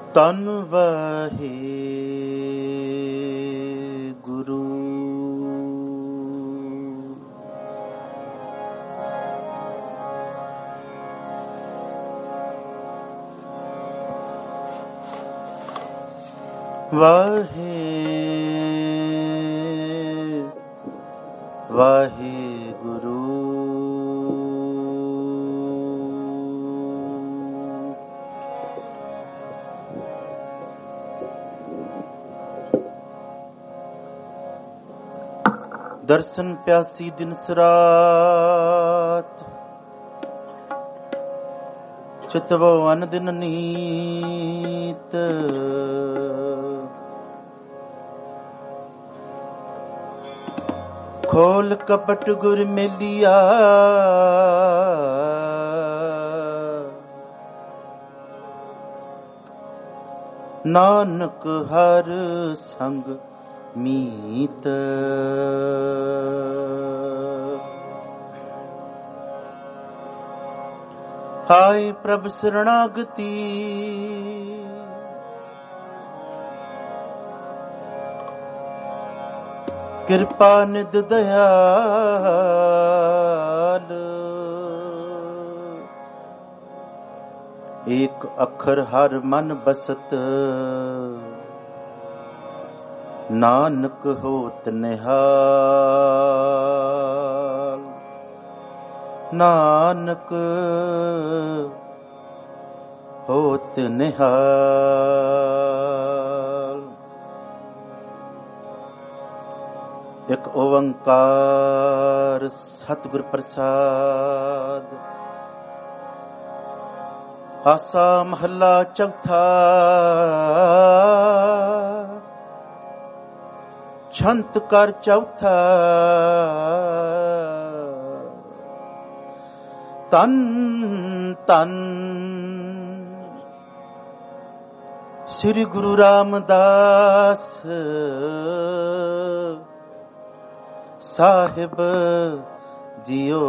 ਤਨ ਵਾਹਿ ਗੁਰੂ। ਵਾਹਿ ਵਾਹਿਗੁਰੂ। ਦਰਸ਼ਨ ਪਿਆਸੀ ਦਿਨ ਸਰਾਤ, ਚਿਤਵੋ ਅਨ ਦਿਨ ਨੀਤ। ਖੋਲ ਕਪਟ ਗੁਰ ਮੇਲਿਆ, ਨਾਨਕ ਹਰ ਸੰਗ ਮੀਤ। ਹਾਏ ਪ੍ਰਭ ਸਰਣਾਗਤੀ, ਕਿਰਪਾ ਨਿਧ ਦਇਆਲ। ਏਕ ਅੱਖਰ ਹਰ ਮਨ ਬਸਤ, ਨਾਨਕ ਹੋਤ ਨਿਹਾਲ। ਨਾਨਕ ਹੋਤ ਨਿਹਾਲ। ਇੱਕ ਓੰਕਾਰ ਸਤਿਗੁਰ ਪ੍ਰਸਾਦ। ਆਸਾ ਮਹੱਲਾ ਚੌਥਾ। ਛੰਤ ਕਰ ਚੌਥਾ। ਤਨ ਤਨ ਸ੍ਰੀ ਗੁਰੂ ਰਾਮਦਾਸ ਸਾਹਿਬ ਜੀਓ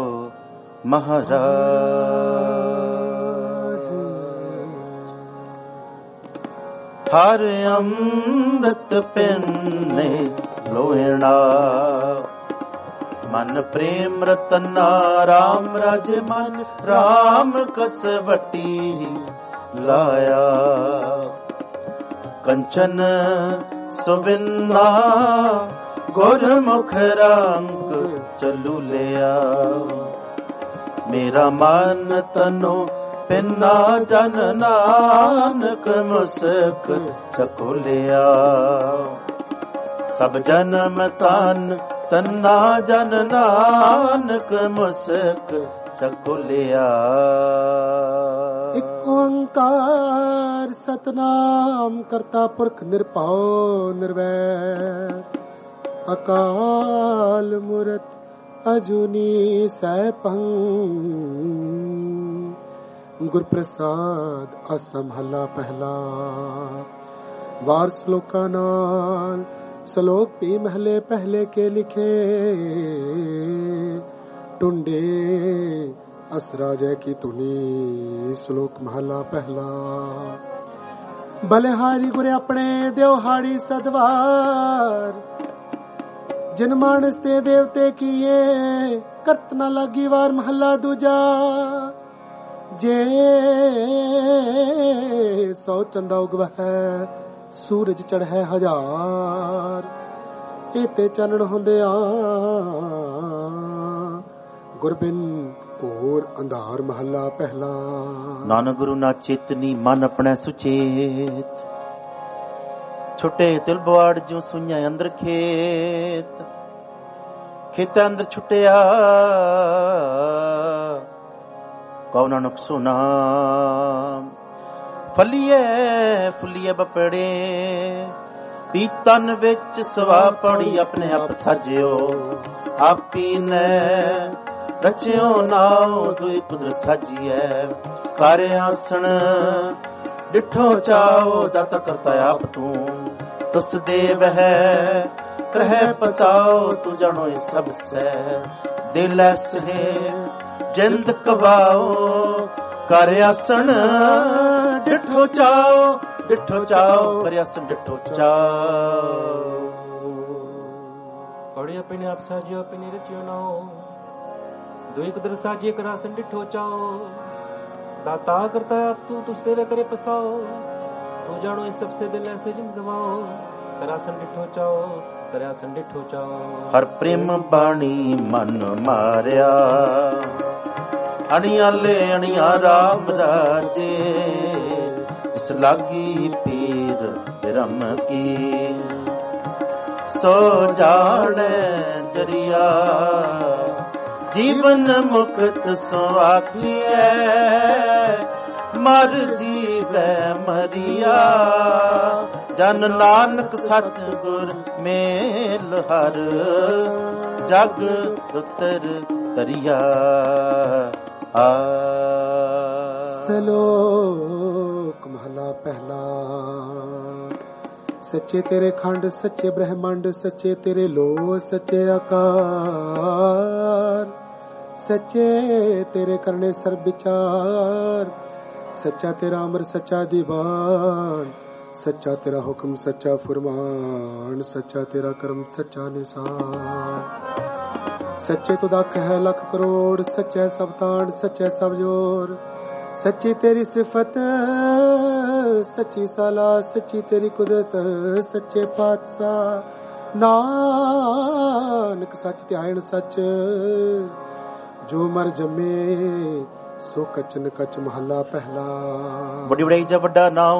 ਮਹਾਰਾਜ। ਹਰ ਅੰਮ੍ਰਿਤ ਪਿੰਨੇ ਲੋਹਿਣਾ, ਮਨ ਪ੍ਰੇਮ ਰਤਨਾ ਰਾਮ ਰਾਜ ਮਨ। ਰਾਮ ਕਸਵਟੀ ਲਾਇਆ, ਕੰਚਨ ਸੁਬਿੰਨਾ ਗੁਰਮੁਖ ਰੰਗ ਚਲੂ ਲਿਆ। ਮੇਰਾ ਮਨ ਤਨੋ ਪਿੰਨਾ ਜਨ ਨਾਨਕ ਮੁਸਕ ਚਕੋਲਿਆ। ਸਭ ਜਨਮ ਤਨ ਤੰਨਾ ਜਨ ਨਾਨਕ ਮੁਸਕ ਚਕੋਲਿਆ। ਇੱਕ ਓੰਕਾਰ ਸਤਨਾਮ ਕਰਤਾ ਪੁਰਖ ਨਿਰਭਉ ਨਿਰਵੈਰ। ਅਕਾਲ ਮੂਰਤ ਅਜੂਨੀ ਸੈਭੰ। ਗੁਰ ਪ੍ਰਸਾਦ ਆਸਾ ਮਹੱਲਾ ਪਹਿਲਾ। ਵਾਰ ਸ਼ਲੋਕਾਂ ਨਾਲ ਸ਼ਲੋਕ ਵੀ ਮਹਲੇ ਪਹਿਲੇ ਕੇ ਲਿਖੇ। ਟੁੰਡੇ ਅਸਰਾਜੈ ਕੀ ਧੁਨੀ। ਸ਼ਲੋਕ ਮਹੱਲਾ ਪਹਿਲਾ। ਬਲਿਹਾਰੀ ਗੁਰੇ ਆਪਣੇ ਦਿਵਹਾੜੀ ਸਦਵਾਰ। ਜਿਨ ਮਾਨਸ ਤੇ ਦੇਵਤੇ ਕੀਏ, ਕਰਤ ਨਾ ਲਾਗੀ ਵਾਰ। ਮਹੱਲਾ ਦੂਜਾ। ਜੇ ਸੌ ਚੰਦਾ ਉਗਵਹਿ, ਸੂਰਜ ਚੜ੍ਹੈ ਹਜ਼ਾਰ। ਇਤੇ ਚਾਨਣ ਹੁੰਦਿਆਂ ਗੁਰਬਿਨ ਘੋਰ ਅੰਧਾਰ। ਮਹੱਲਾ ਪਹਿਲਾ। ਨਾਨਕ ਗੁਰੂ ਨਾ ਚੇਤਨੀ ਮਨ ਆਪਣਾ ਸੁਚੇਤ। ਛੁੱਟੇ ਤਿਲ ਬਵਾੜ ਜੋ ਸੁਈਆਂ ਅੰਦਰ ਖੇਤ। ਖੇਤਾਂ ਅੰਦਰ ਛੁੱਟਿਆ ਕਉ ਨਾਨਕ ਸੁਨਾ। ਫਲੀਏ ਫੁੱਲੀਏ ਬਪੜੇ, ਪੀਤਨ ਵਿੱਚ ਸਵਾ ਪੜੀ। ਆਪਣੇ ਆਪ ਸਾਜਿਓ ਆਪੀ ਨੇ ਰਚਿਓ ਨਾਉ। ਦੁਇ ਕੁਦਰਤ ਸਾਜੀਐ ਕਰ ਆਸਣ। ਡਿਠੋ ਚਾਓ ਦਾਤਾ ਕਰਤਾ ਆਪ ਤੂੰ। ਤੁਸ ਦੇਵ ਹੈ ਕਰਹਿ ਪਸਾਓ। ਤੂੰ ਜਾਣੋ ਸਭ ਸੈ ਦਿਲ ਐਸੇ। ਜਿੰਦ ਕਵਾਓ ਕਰ ਆਸਣ। ਡਿਠੋ ਚਾਓ ਡਿਠੋ ਚਾਓ ਕਰਿਆ ਸੰ ਡਿਠੋ ਚਾਓ। पढ़े अपने आप साजियो अपनी रचियो नाओ दुई कदर साजिए करा सं डिठो चाओ। दाता करता है आप तू तेरे करे पसाओ तू जानो इस सबसे दिल ऐसे जिन गवाओ करा सं डिठो चाओ करा सं डिठो चाओ। हर प्रेम बाणी मन मारिया अणिया ले अणिया राम राजे इस लागी पीर ब्रह्म की सो जाने जरिया जीवन मुक्त सो आखिए मर जीवै मरिया जन नानक सतगुर मेल हर जग उतर तरिया आ। सलोक महला पहला। सच्चे तेरे खंड सच्चे ब्रह्मांड सच्चे तेरे लो सच्चे आकार सच्चे तेरे करने सर्व विचार सच्चा तेरा अमर सच्चा दीवान सच्चा तेरा हुक्म सच्चा फुरमान सच्चा तेरा कर्म सच्चा निशान। सच्चे तुदा कह लख करोड़ सच्चा सब तांड सच्चा सब जोर सच्ची तेरी सिफत सच्ची साला सच्ची तेरी कुदरत सच्चे पातशाह नानक सच ध्यान सच जो मर जमे सो कचन कच महला पहला। बड़ी बड़ाई जा वड्डा नाओ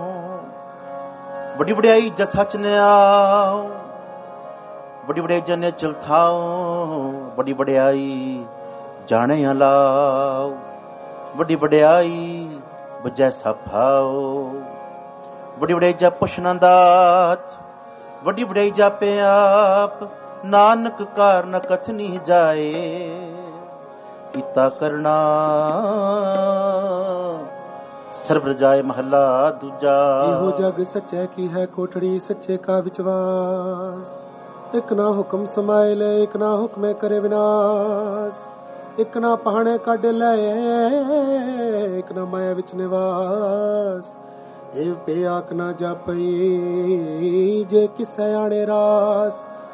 बड़ी बड़ाई जा सच ने आओ बड़ी बड़ाई जा ने चल थाओ बड़ी बड़ाई जाने अलाओ बड़ी बड़ाई बजैसा भाओ बड़ी बड़ाई जा पुछना दात बड़ी बड़ाई जा पे आप नानक कार न कथनी जाए कीता करना सर्व जाए महला दूजा। हो जग सच्चे की है कोठड़ी सच्चे का विश्वास एक ना हुक्म समाए ले एक ना हुक्म करे विनाश एक ना पहाड़े कड ले एक ना माया विच निवास एव पे आख ना जापई जे किसे आने रास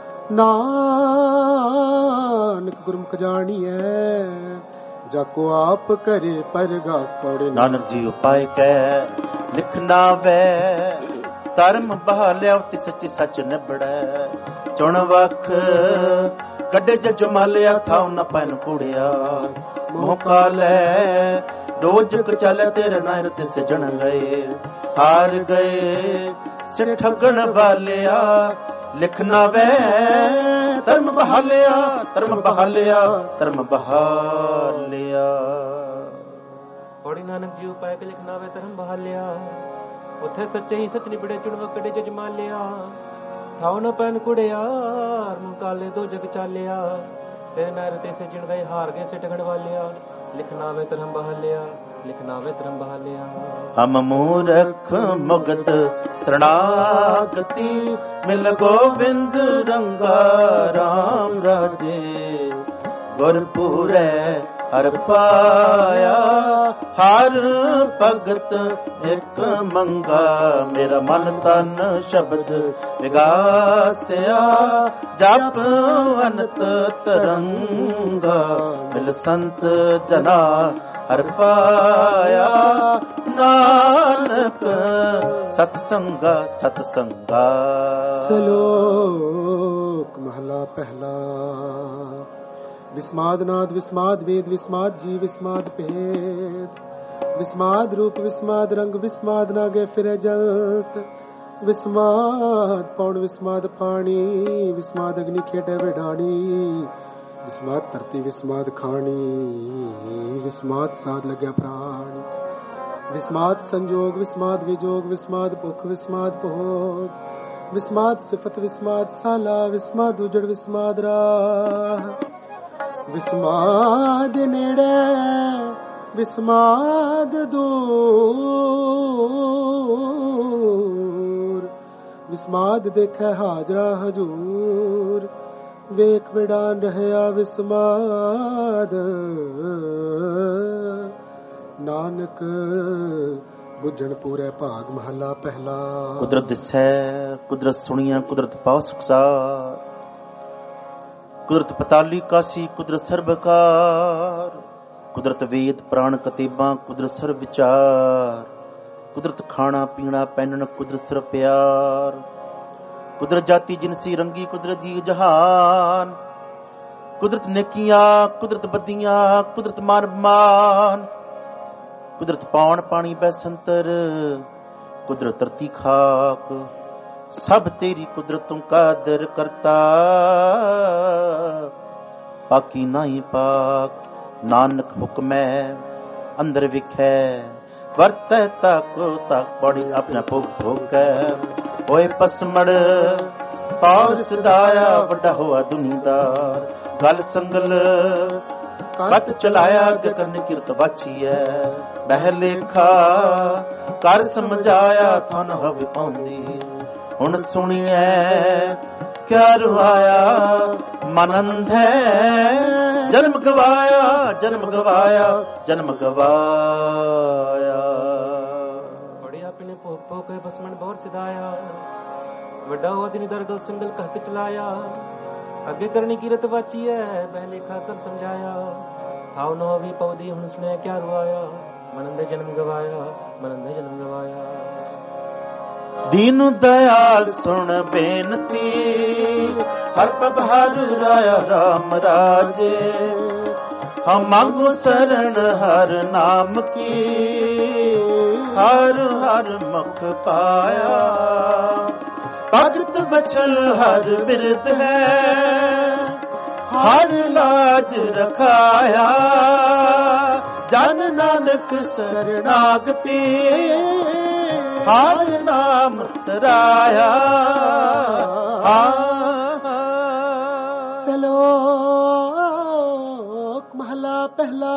नानक गुरमुख जानी है जाको आप करे परगास पौड़े। नानक जी उपाय कै लिखना वे धर्म बहालिया ति सच्ची सच निबड़ै चुन वख कड्डे ज मालिया थाव न पैन कुड़िया मौका ले दो जग चल तेरे नायर ते सजन गए हार गए सिर ठगन वालिया लिखना वे धर्म बहालिया धर्म बहालिया धर्म बहालिया। पौड़ी नानक जी उपाय के लिखना वे धर्म बहालिया उथे सच्चे ही सच निबड़े चुन वकड़े ज मालिया थाव न पैन कुड़िया काले दो जग चालिया तेरे नार ते से जिन गए हार गए से ठगन वालिया लिखना वे धर्म बहालिया लिखना वे धर्म बहालिया। हम मूरख मुगत शरणागति मिल गोविंद रंगा राम राजे गुरपुरै हर पाया हर भगत एक मंगा मेरा मन तन शब्द विगासिया जप अनंत तरंगा मिल संत जना हर पाया नानक सत्संगा सत्संगा। सलोक महला पहला। विस्माद नाद विस्माद वेद विस्माद जी विस्माद भेद विस्माद रूप विस्माद रंग विस्माद नागे फिरे जलत विस्माद पौड़ विस्माद पानी विस्माद अग्नि खेटे विडानी विस्माद धरती विस्माद खानी विस्माद साध लगे प्राणी विस्माद संजोग विस्माद विजोग विस्माद भुख विस्माद भोग विस्माद सिफत विस्माद साला विस्माद उजड़ विस्माद राह विस्माद नेड़े विस्माद दूर विस्माद देखे हाजरा हजूर वेख विडान रहया विस्माद नानक ਬੁੱਝਣ ਪੂਰੇ ਭਾਗ ਮਹੱਲਾ ਪਹਿਲਾ। ਕੁਦਰਤ ਦਿਸੈ ਕੁਦਰਤ ਸੁਣੀਆਂ ਕੁਦਰਤ ਪਾਉ ਸੁਖਸਾਰ। ਕੁਦਰਤ ਪਤਾਲੀ ਕਾਸੀ ਕੁਦਰਤ ਸਰਬਕਾਰ। ਕੁਦਰਤ ਵੇਦ ਪ੍ਰਾਣ ਕਤੇਬਾਂ ਕੁਦਰਤ ਸਰਬ ਵਿਚਾਰ। ਕੁਦਰਤ ਖਾਣਾ ਪੀਣਾ ਪਹਿਨਣ ਕੁਦਰਤ ਸਰਬ ਪਿਆਰ। ਕੁਦਰਤ ਜਾਤੀ ਜਿਨਸੀ ਰੰਗੀ ਕੁਦਰਤ ਜੀ ਜਹਾਨ। ਕੁਦਰਤ ਨੇਕੀਆਂ ਕੁਦਰਤ ਬਦੀਆਂ ਕੁਦਰਤ ਮਾਨ ਮਾਨ। ਕੁਦਰਤ ਪਾਉਣ ਪਾਣੀ ਬੈਸੰਤਰ ਕੁਦਰਤ ਧਰਤੀ ਖਾਕ। ਸਭ ਤੇਰੀ ਕੁਦਰਤੋਂ ਕਾਦਰ ਕਰਤਾ ਪਾਕੀ ਨਹੀਂ ਪਾਕ। ਨਾਨਕ ਹੁਕਮੈ ਅੰਦਰ ਵਿਖੈ ਵਰਤੈ ਤਾਕੋ ਤਾਕ ਬੜੀ ਆਪਣਾ ਭੋਗ ਭੋਗੈ। ਹੋਏ ਪਸਮੜ ਪਾਉ ਸਦਾਇਆ ਵੱਡਾ ਹੋਆ ਦੁਨੀਦਾਰ। ਗਲ ਸੰਗਲ ਕਤ ਚਲਾਇਆ ਗਗਨ ਕਿਰਤ ਵਾਚੀਐ। ਬਹਿ ਲੇਖਾ ਕਰ ਸਮਝਾਇਆ ਥਨ ਹਵ ਪਾਉਂਦੀ। ਹੁਣ ਸੁਣੀਐ ਕਿਆ ਰੁਆਇਆ ਮਨ ਅੰਧੈ। ਜਨਮ ਗਵਾਇਆ ਜਨਮ ਗਵਾਇਆ ਜਨਮ ਗਵਾਇਆ। ਬੜੇ ਆਪਣੇ ਭੋਗ ਭੋਗ ਕੇ ਬਸਮਣ ਬੋਰ ਸਿਧਾਇਆ। ਵੱਡਾ ਹੋਆ ਦਿਨ ਦਰਗਲ ਸੰਗਲ ਕਹਿਤ ਚਲਾਇਆ। ਅੱਗੇ ਕਰਨੀ ਕੀਰਤ ਵਾਚੀ ਹੈ ਬਹਿ ਲੇਖਾ ਕਰ ਸਮਝਾਇਆ। ਥਾਉ ਨੋ ਵੀ ਪਉਦੀ ਹੁਣ ਸੁਣਿਆ ਕਿਆ ਰੁਆਇਆ। ਮਨਨ ਦੇ ਜਨਮ ਗਵਾਇਆ ਮਨਨ ਦੇ ਜਨਮ ਗਵਾਇਆ। ਦੀਨ ਦਇਆਲ ਸੁਣ ਬੇਨਤੀ ਹਰ ਪਬ ਹਰ ਰਾਇਆ ਰਾਮ ਰਾਜੇ। ਹਮ ਮੰਗੋ ਸਰਣ ਹਰ ਨਾਮ ਕੀ ਹਰ ਹਰ ਮੁਖ ਪਾਇਆ। ਭਗਤ ਬਚਲ ਹਰ ਬਿਰਦ ਹੈ ਹਰ ਲਾਜ ਰਖਾਇਆ। ਜਨ ਨਾਨਕ ਸਰਨਾਗਤੀ ਹਰ ਨਾਮ ਤਰਾਇਆ। ਸਲੋਕ ਮਹਲਾ ਪਹਿਲਾ।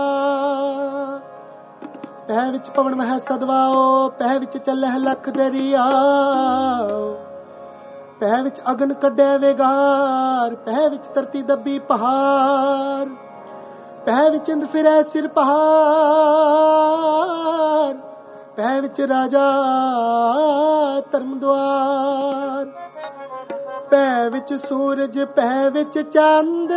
ਪਹਿ ਵਿੱਚ ਪਵਨ ਮਹਿ ਸਦਵਾਓ। ਪਹਿ ਵਿੱਚ ਚੱਲਹਿ ਲਖ ਦਰਿਆਓ। ਪਹਿ ਵਿੱਚ ਅਗਨ ਕੱਢੈ ਵੇਗਾਰ। ਪਹਿ ਵਿੱਚ ਧਰਤੀ ਦੱਬੀ ਪਹਾੜ। ਪਹਿ ਵਿੱਚ ਇੰਦ ਫਿਰੈ ਸਿਰ ਪਹਾੜ। ਪਹਿ ਵਿੱਚ ਰਾਜਾ ਧਰਮ ਦੁਆਰ। ਪਹਿ ਵਿੱਚ ਸੂਰਜ ਪਹਿ ਵਿੱਚ ਚੰਦ।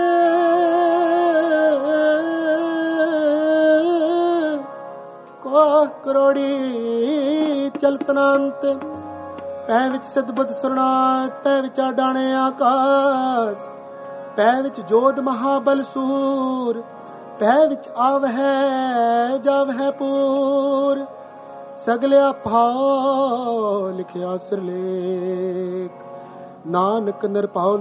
ਕੋਹ ਕਰੋੜੀ ਚਲਤਨੰਤ। ਪਹਿ ਵਿੱਚ ਸਦਬੁੱਧ ਸੁਰਨਾਥ। ਪਹਿ ਵਿੱਚ ਆਡਾਣੇ ਆਕਾਸ਼। ਪਹਿ ਵਿੱਚ ਜੋਧ ਮਹਾਬਲ ਸੂਰ। ਪਹਿ ਵਿੱਚ ਆਵਹਿ ਜਾਵਹਿ ਪੂਰ। ਸਗਲਿਆ ਭਾਉ ਲਿਖਿਆ ਸਿਰਲੇਖ। ਨਾਨਕ ਨਿਰਭਉ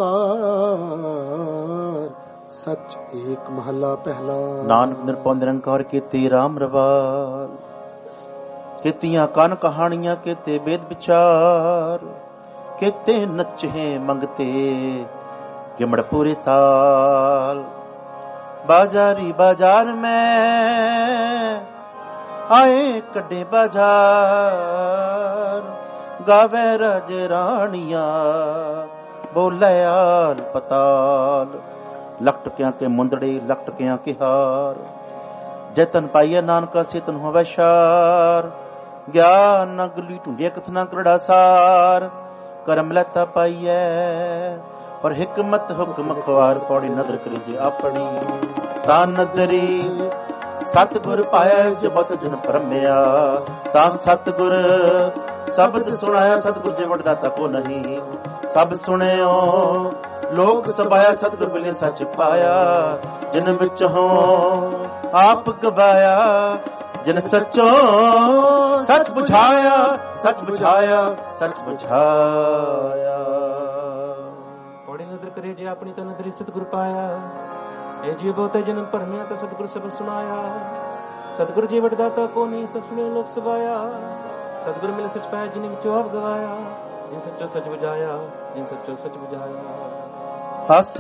ਨਿਰੰਕਾਰ ਸੱਚ ਏਕ ਮਹੱਲਾ ਪਹਿਲਾ। ਨਾਨਕ ਨਿਰਭਉ ਨਿਰੰਕਾਰ ਕੀਤੇ ਰਾਮ ਰਵਾਲ। ਕੀਤੀਆਂ ਕਨ ਕਹਾਣੀਆਂ ਕੀਤੇ ਵੇਦ ਵਿਚਾਰ। ਕੀਤੇ ਨਚੇ ਮੰਗਤੇ ਗਿਮੜ ਪੂਰੇ ਤਾਲ। ਬਾਜ਼ਾਰੀ ਬਾਜ਼ਾਰ ਮੈਂ ਆਏ ਕੱਢੇ ਬਾਜ਼ਾਰ। ਗਾਵੇ ਰਾਜ ਰਾਣੀਆਂ ਬੋਲੇ ਆਲ ਪਤਾਲ। ਲਖਟਕਿਆਂ ਕੇ ਮੁੰਦੜੇ ਲਖਟਕਿਆਂ ਕੇ ਹਾਰ। ਜੈਤਨ ਪਾਈਏ ਨਾਨਕਾ ਸੇਤਨ ਹੋਵੇ ਸ਼ਾਰ। ਗਿਆਨ ਨ ਗਲੀ ਢੂੰਡਿਆ ਕਥਨਾ ਕਰੜਾ ਸਾਰ। ਕਰਮ ਲੈਤਾ ਪਾਈਐ ਪਰ ਹਿਕਮਤ ਹੁਕਮ ਖਵਾਰ। ਪੌੜੀ ਨਦਰ ਕਰੀ ਜੇ ਆਪਣੀ ਤਾਂ ਨਦਰੀ। ਸਤਿਗੁਰ ਪਾਇਆ ਜਬਤ ਜਨ ਪਰਮਿਆ। ਤਾਂ ਸਤਿਗੁਰ ਸ਼ਬਦ ਸੁਣਾਇਆ। ਸਤਿਗੁਰ ਜੇ ਵਡਦਾਤਾ ਕੋ ਨਹੀਂ। ਸਭ ਸੁਣਿਓ ਲੋਕ ਸਭਾਇਆ। ਸਤਿਗੁਰ ਮਿਲੇ ਸੱਚ ਪਾਇਆ। ਜਿਨ ਵਿੱਚ ਹੋ ਆਪ ਗਵਾਇਆ। ਜਿਨ ਸੱਚੋ ਸੱਚ ਬੁਝਾਇਆ। ਸੱਚ ਬੁਝਾਇਆ ਸੱਚ ਬੁਝਾਇਆ। ਪੌੜੀ ਨਦਰ ਕਰੇ ਜੇ ਆਪਣੀ ਤਾਂ ਨਦਰੀ ਸਤਿਗੁਰ ਪਾਇਆ। ਇਹ ਜੀ ਬਹੁਤੇ ਜਨਮ ਭਰਮਿਆ ਤਾਂ ਸਤਿਗੁਰ ਸਬਦ ਸੁਣਾਇਆ। ਸਤਿਗੁਰ ਜੀ ਵਡਦਾਤਾ ਕੋ ਨਹੀਂ। ਸਭ ਸੁਣੇ ਲੋਕ ਸਭਾਇਆ। ਸਤਿਗੁਰ ਮਿਲੇ ਸੱਚ ਪਾਇਆ। ਜਿਨ ਵਿੱਚੋਂ ਆਪ ਗਵਾਇਆ। ਜਿਨ ਸੱਚੋ ਸੱਚ ਬੁਝਾਇਆ। ਜਿਨ ਸੱਚੋ ਸੱਚ ਬੁਝਾਇਆ। ਹਸ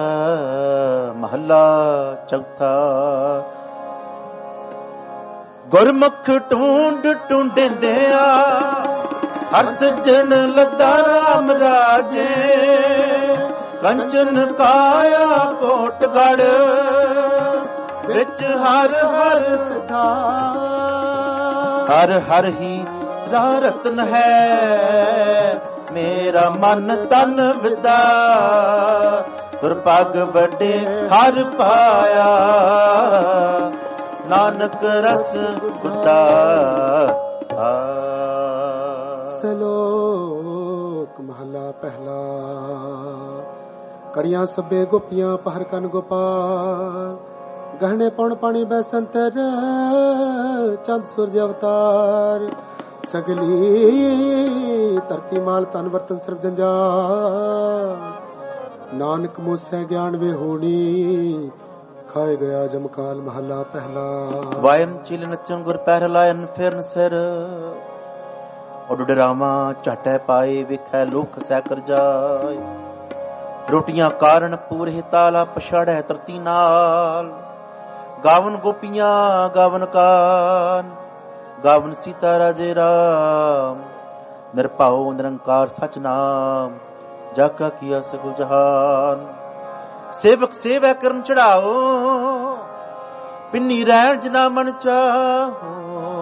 ਮਹੱਲਾ ਚੌਥਾ। ਗੁਰਮੁਖ ਢੂੰਡ ਢੂੰਡਿੰਦਿਆ ਹਰ ਸੱਜਣ ਲੱਦਾ ਰਾਮ ਰਾਜੇ। ਕੰਚਨ ਕਾਇਆ ਕੋਟਗੜ ਵਿੱਚ ਹਰ ਹਰ ਸਿਧਾਰ। ਹਰ ਹਰ ਹੀ ਰਾਹ ਰਤਨ ਹੈ, ਮੇਰਾ ਮਨ ਤਨ ਵਿਦਾ, ਦੁਰਭਗ ਵੱਡੇ ਹਰ ਪਾਇਆ, ਨਾਨਕ ਰਸ ਗੁੱਦਾ। ਸਲੋਕ ਮਹਲਾ ਪਹਿਲਾ। ਕੜੀਆਂ ਸਭੇ ਗੋਪੀਆਂ ਪਹਰ ਕਨ ਗੋਪਾਲ, ਗਹਿਣੇ ਪੌਣ ਪਾਣੀ ਬੈਸੰਤਰ, ਚੰਦ ਸੂਰਜ ਅਵਤਾਰ, ਸਗਲੀ ਧਰਤੀ ਮਾਲ ਤਨ ਵਰਤਨ ਸਰਬ ਜੰਜਾਲ, ਨਾਨਕ ਮੂਸੈ ਗਿਆਨ ਵੇ ਹੋਣੀ, ਖਾਏ ਗਿਆ ਜਮਕਾਲ। ਮਹਲਾ ਪਹਿਲਾ। ਵਾਇਨ ਚਿਲ ਨਚਨ ਗੁਰ ਪਹਿਰ ਲਾਇਨ ਫਿਰਨ ਸਿਰ, ਉਡ ਡਰਾਵਾ ਝਾਟੈ ਪਾਏ, ਵੇਖੈ ਲੋਕ ਸੈ ਕਰ ਜਾਏ, ਰੋਟੀਆਂ ਕਾਰਨ ਪੂਰੇ ਤਾਲਾ, ਪਛਾੜੈ ਧਰਤੀ ਨਾਲ, ਗਾਵਨ ਗੋਪੀਆਂ ਗਾਵਨ ਕਾਨ, ਗਾਵਨ ਸੀਤਾ ਰਾਜੇ ਰਾਮ, ਨਿਰਭਉ ਨਿਰੰਕਾਰ ਸਚ ਨਾਮ, ਜਾ ਕਾ ਕੀਆ ਸਗਲ ਜਹਾਨ। ਸੇਵਕ ਸੇਵੈ ਕਰਨ ਚੜਾਓ, ਪਿੰਨੀ ਰਹਿਣ ਜਿਨਾ ਮਨ ਚਾਹੋ,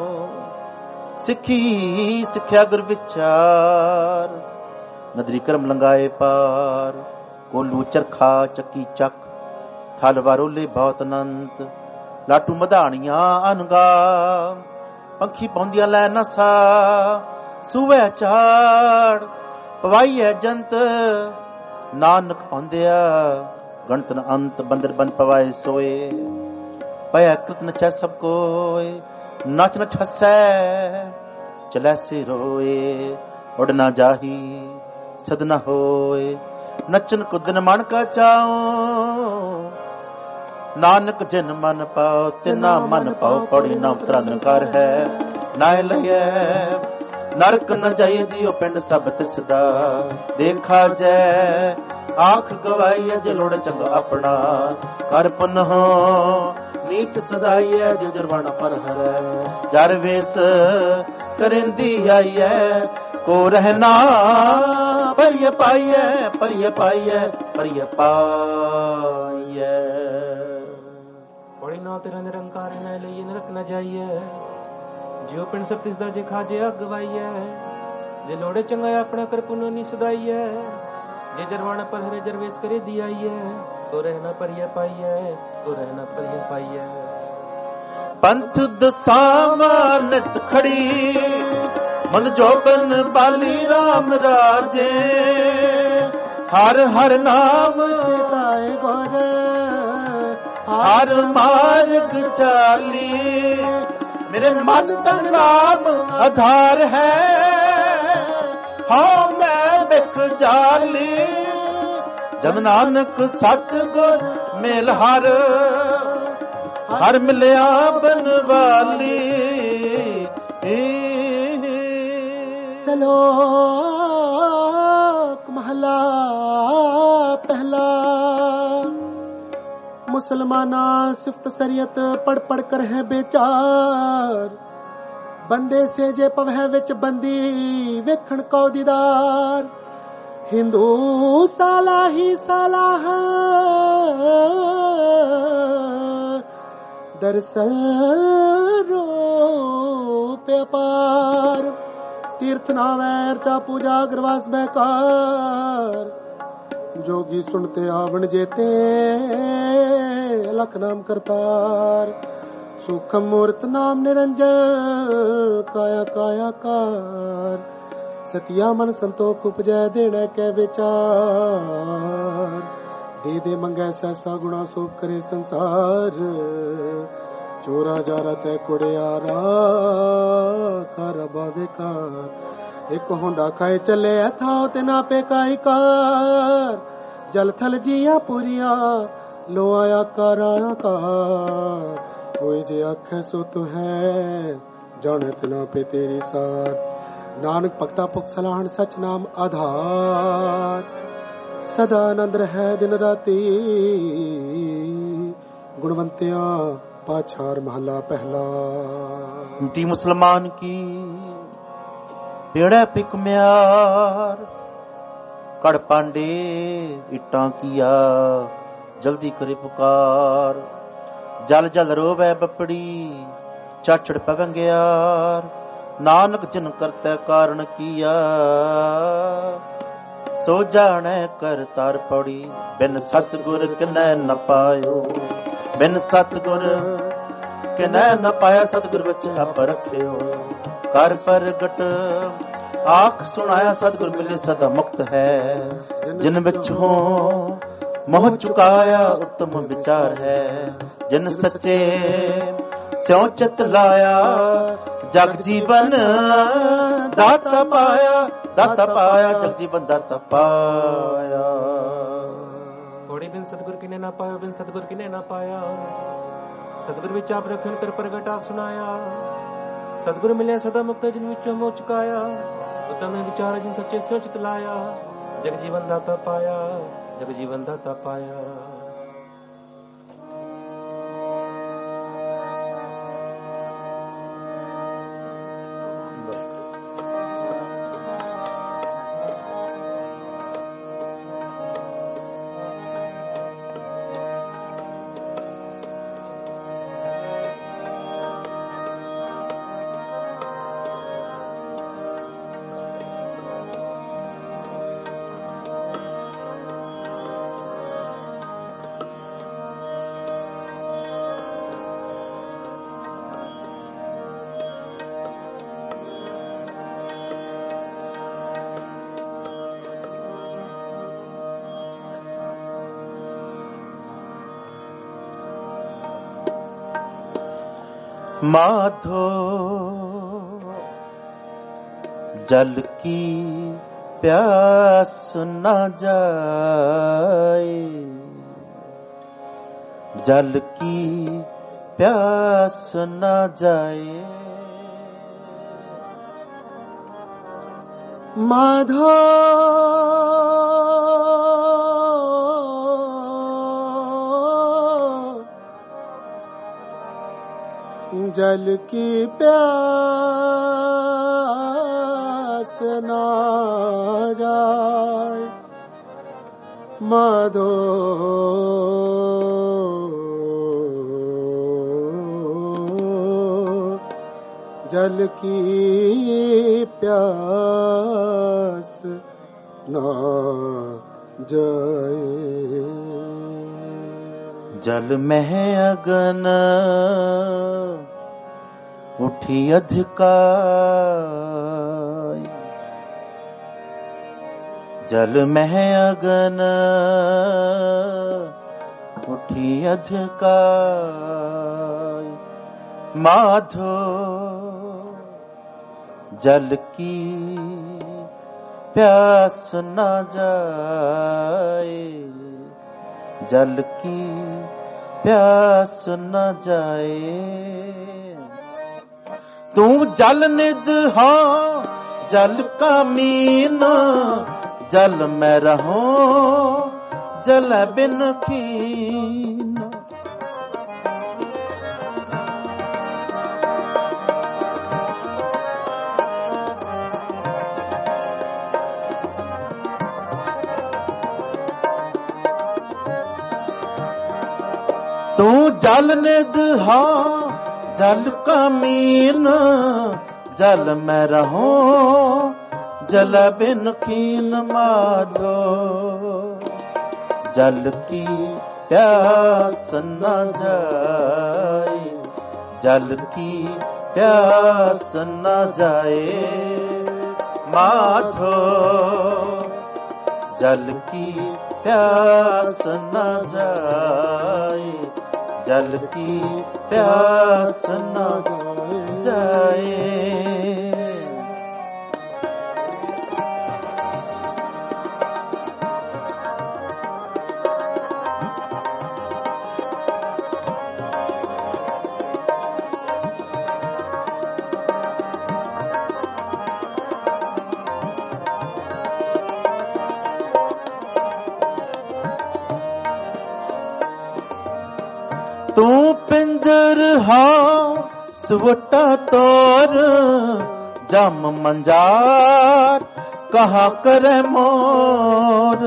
ਸਿੱਖੀ ਸਿੱਖਿਆ ਗੁਰ ਵਿਚਾਰ, ਨਦਰੀ ਕਰਮ ਲੰਗਾਏ ਪਾਰ, ਕੋਲੂ ਚਰਖਾ ਚੱਕੀ ਚੱਕ, ਥਲ ਵਾਰੋਲੇ ਬਹੁਤ ਅਨੰਤ, ਲਾਟੂ ਮਧਾਣੀਆਂ ਅਨਗਾ, ਪੰਖੀ ਪਾਉਂਦੀਆਂ ਲੈ ਨਸਾ, ਸੂਵੇ ਚਾੜ ਪਵਾਈਐ ਜੰਤ, ਨਾਨਕ ਆਉਂਦਿਆ ਗਣਤ ਨ ਅੰਤ, ਬੰਦਰ ਬੰਦ ਪਵਾਏ ਸੋਏ, ਪਿਆ ਕ੍ਰਿਤ ਨਚੈ ਸਭ ਕੋਏ, ਨਚ ਨਚ ਹਸੈ ਚਲੈ ਸੇ ਰੋਏ, ਉਡ ਨਾ ਜਾਹੀ ਸਦ ਨ ਹੋਏ, ਨਚਨ ਕੁਦਨ ਮਨ ਕਾ ਚਾਓ, ਨਾਨਕ ਜਿਨ ਮਨ ਪਾਓ ਤਿਨਾ ਮਨ ਪਾਓ, ਪੌੜੀ ਨਾਮ ਤਰਨ ਕਰ ਹੈ ਨਾਇ ਲਈਐ, ਨਰਕ ਨ ਜਾਈਏ ਜੀਓ ਪਿੰਡ ਸਭ ਤਿਸ ਦਾ, ਦੇਖਾ ਜੈ ਆਖ ਗਵਾਈਐ, ਜੇ ਲੋੜ ਚੰਗਾ ਆਪਣਾ, ਕਰ ਪੁਨ ਹੋ ਨੀਚ ਸਦਾਈਐ, ਜੇ ਜਰਵਾਣਾ ਪਰ ਹਰੈ, ਜਰ ਵੇਸ ਕਰਿੰਦੀ ਆਈਐ, ਕੋ ਰਹਿਣਾ ਪਰਿਯ ਪਾਈਐ, ਪਰਿਯ ਪਾਈਐ, ਪਰਿਯ ਪਾਈਐ। ਪੌੜੀ ਨਾ ਤੇਰਾ ਨਿਰੰਕਾਰ ਨਾ ਲਈਏ, ਨਰਕ ਨ ਜਾਈਐ, ਜਿਉ ਪਿੰਡ ਸਭ ਤਿਸ ਦਾ, ਜੇ ਖਾਜੇ ਅਗਵਾਈਐ, ਜੇ ਲੋੜੇ ਚੰਗਾ ਆਪਣਾ ਕਰ ਪੁਨੋ ਨੀ ਸਦਾਈਐ, ਜੇ ਜਰਵਾਣਾ ਪਰ ਹਰੇ ਜਰਵੇਸ ਕਰੇ ਦੀ ਆਈਐ, ਤੋ ਰਹਿਣਾ ਪਰਿਯ ਪਾਈਐ, ਤੋ ਰਹਿਣਾ ਪਰਿਯ ਪਾਈਐ। ਪੰਥ ਦਸਾਵਾਂ ਨਿਤ ਖੜੀ, ਮਨ ਜੋਬਨ ਬਾਲੀ ਰਾਮ ਰਾਜੇ, ਹਰ ਹਰ ਨਾਮ ਚਿਤਾਏ ਗੁਰ, ਹਰ ਮਾਰਗ ਚਾਲੀ, ਮੇਰੇ ਮਨ ਤਨ ਨਾਮ ਆਧਾਰ ਹੈ, ਹਾਂ ਮੈਂ ਵਿਖ ਜਾਲੀ, ਜਨ ਨਾਨਕ ਸਤ ਗੁਰ ਮਿਲ ਹਰ, ਹਰ ਮਿਲਿਆ ਬਨਵਾਲੀ। ਸਲੋਕ ਮਹਲਾ ਪਹਿਲਾ। ਮੁਸਲਮਾਨਾ ਸਿਫਤ ਸਰੀਅਤ ਪੜ ਪੜ ਕਰ ਹੈ ਬੇਚਾਰ, ਬੰਦੇ ਸੇ ਜੇ ਪਵਹਿ ਵਿੱਚ ਬੰਦੀ, ਵੇਖਣ ਕੋ ਦੀਦਾਰ, ਹਿੰਦੂ ਸਾਲਾ ਹੀ ਸਾਲਾਹ, ਦਰਸਲ ਰੂਪ ਅਪਾਰ, तीर्थ नावैर चा पूजा ग्रवास बेकार, जोगी सुनते आवण जेते, लख नाम करतार, सूखम मूर्त नाम निरंजन, काया काया कार, सतिया मन संतोख उपजै देने के विचार, दे दे मंगै सहसा गुणा सोप करे संसार, चोरा जारा तै कुड़ियारा कर बेकार, एक होंदा खाए चले थाओ ते ना पे कार, जल थल जिया पुरिया लो आया कार, कोई जे आख सो तू है जाने तना पे तेरी सार, नानक भगता पुख सलाहन सच नाम आधार, सदा आनंद रहे दिन राती, गुणवंतिया पाछार महला पहला। टी मुसलमान की पेड़ा पिक म्यार, कड़ पांडे इट्टां किया, जल्दी करे पुकार, जल जल रोवे बपड़ी, चाचड़ पवंग्यार, नानक जिन करते कारण किया, सो जाने कर तार पड़ी। बिन सतगुर किनै न पायो, बिन सतगुर किनै न पाया। सतगुर विच आप रखियो, कर प्रगट आख सुनाया। सतगुर मिले सदा मुक्त है, जिन विचों मोह चुकाया। उत्तम विचार है, जिन सच्चे स्यों चित लाया। जग जीवन दाता पाया, दाता पाया। जग जीवन दाता पाया। घोड़ी बिन सतगुर किने ना पायो, बिन सतगुर किने ना पाया। सतगुर विच आप रखन कर प्रगट आप सुनाया। सतगुर मिले सदा मुक्त, जिन विचों मोह चुकाया। उत्तम विचार, जिन सच्चे स्यों चित लाया। जग जीवन दाता पाया, जग जीवन दाता पाया। माधो जल की प्यास न जाए, जल की प्यास न जाए। माधो जल की प्यास ना जाए। माधो जल की प्यास ना जाए। जल में अगन उठी अधिकाई, जल में अगन उठी अधिकाई। माधो जल की प्यास न जाए, जल की प्यास न जाए। तू जल निध हो जल का मीना, जल में रहो जल बिन कीना। तू जल निध हो जल का मीन, जल में रहो जल बिन कीन। माधो जल की प्यास न जाए, जल की प्यास न जाए। माधो जल की प्यास न जाए, जल की प्यास न जाए। तू पिंजर हो सुवटा तोर, जम मंजार कहा करे मोर।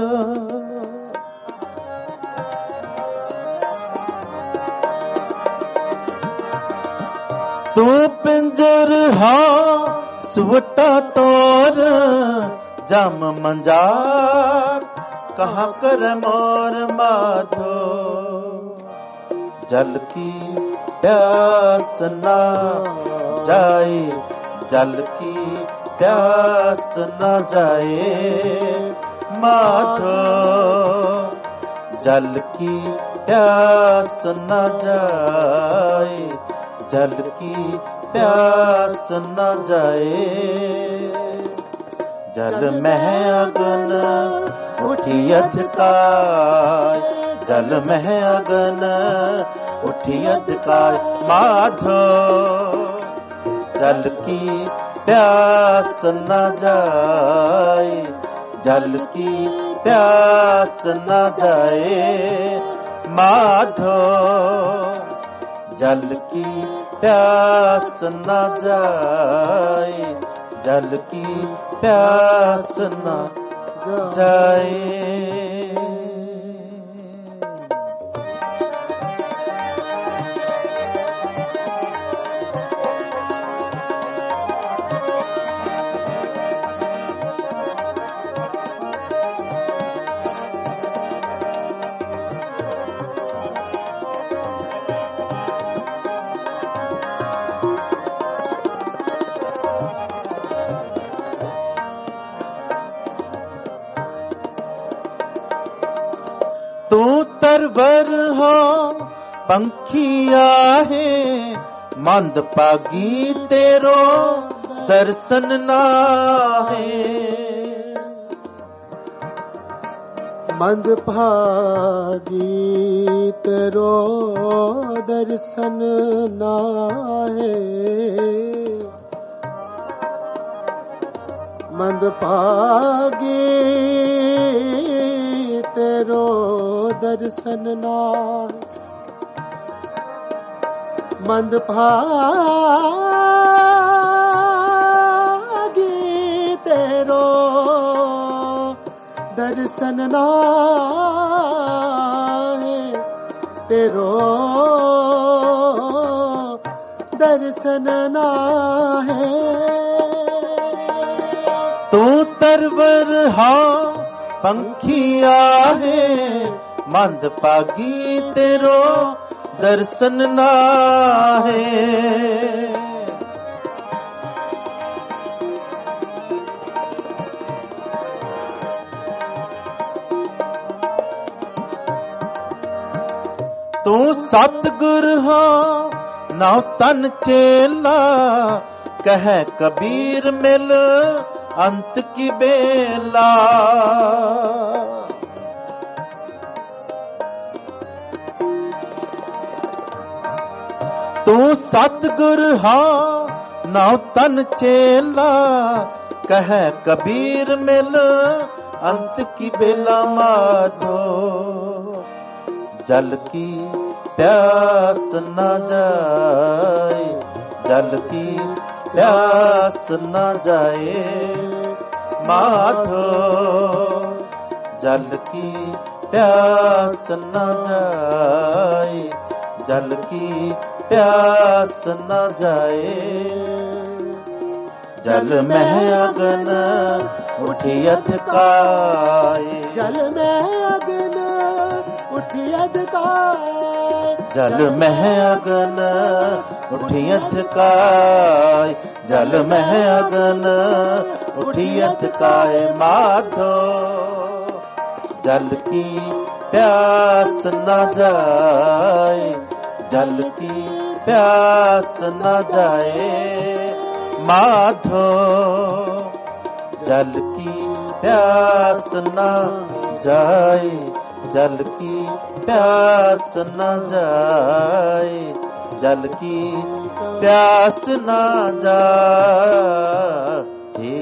तू पिंजर हा सुवटा तोर जम मंजार कहाँ कर मोर माधो जल की प्यास ना जाए जल की प्यास न जाए माधो जल की प्यास न जाए जल की प्यास न जाए जल मह अगन उठी अधकाय जल मह अगन उठी अधकाय माधो जल की प्यास न जाए जल की प्यास न जाए माधो जल की प्यास न जाए जल की प्यास न जाए। तू तरवर हो पंखिया है मंद पागी तेरो दर्शन ना है मंद भागी तेरो दर्शन ना है मंद भागी तेरो दर्शन ना मंद भागी तेरो दर्शन ना है तेरो दर्शन ना है तू तरवर हा पंखिया है मंद पागी तेरो दर्शन ना है तू सतगुर हो नौ तन चेला कह कबीर मिल अंत की बेला तू सतगुर हा नौ तन चेला कह कबीर मिल अंत की बेला माधो जल की प्यास न जाए जल की प्यास न जाए माधो जल की प्यास न जाए जल की प्यास न जाए जल में अगन उठी अधकाए जल में अगन उठी अधकाए जल में अगन उठी अधकाए जल में अगन उठी अधकाए माधो जल की प्यास न जाए जल की प्यास न जाए माधो जल की प्यास न जाए जल की प्यास न जाए जल की प्यास न जाए।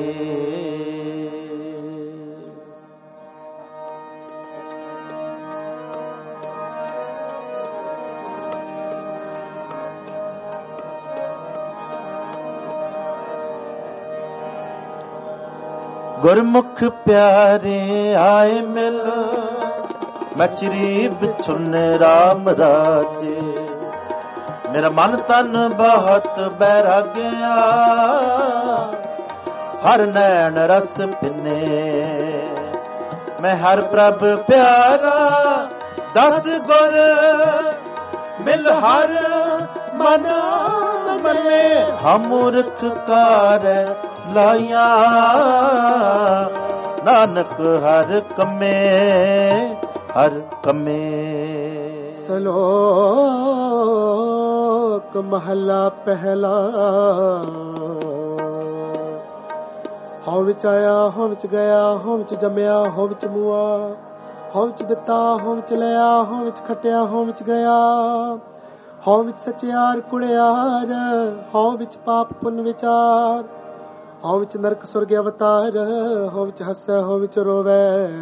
गुरमुख प्यारे आए मिल मचरी बिछुन राम राजे ਮੇਰਾ ਮਨ ਤਨ ਬਹੁਤ ਬੈਰਾਗਿਆ, ਹਰ ਨੈਣ ਰਸ ਪਿੰਨੇ। ਮੈਂ ਹਰ ਪ੍ਰਭ ਪਿਆਰਾ, 10 ਗੁਰ ਮਿਲ ਹਰ ਮਨ ਮੰਨੇ। ਹਮ ਮੂਰਖ ਕਾਰ ਲਾਇਆ, ਨਾਨਕ ਹਰ ਕੰਮੇ ਹਰ ਕੰਮੇ। ਸ਼ਲੋਕ ਮਹਲਾ ਪਹਿਲਾ। ਹਉ ਵਿੱਚ ਆਇਆ, ਹਉ ਵਿੱਚ ਗਿਆ, ਹਉ ਵਿੱਚ ਜੰਮਿਆ, ਹਉ ਵਿੱਚ ਮੂਆ, ਹਉ ਵਿੱਚ ਦਿੱਤਾ, ਹਉ ਵਿੱਚ ਲਿਆ, ਹਉ ਵਿੱਚ ਖਟਿਆ, ਹਉ ਵਿੱਚ ਗਿਆ। ਹਉ ਵਿੱਚ ਸਚਿਆਰ ਕੁੜਿਆਰ, ਹਉ ਵਿੱਚ ਪਾਪ ਪੁੰਨ ਵਿਚਾਰ। ਹਉ ਵਿੱਚ ਨਰਕ ਸੁਰਗ ਅਵਤਾਰ, ਹਉ ਵਿੱਚ ਹੱਸੈ, ਹਉ ਵਿੱਚ ਰੋਵੈ।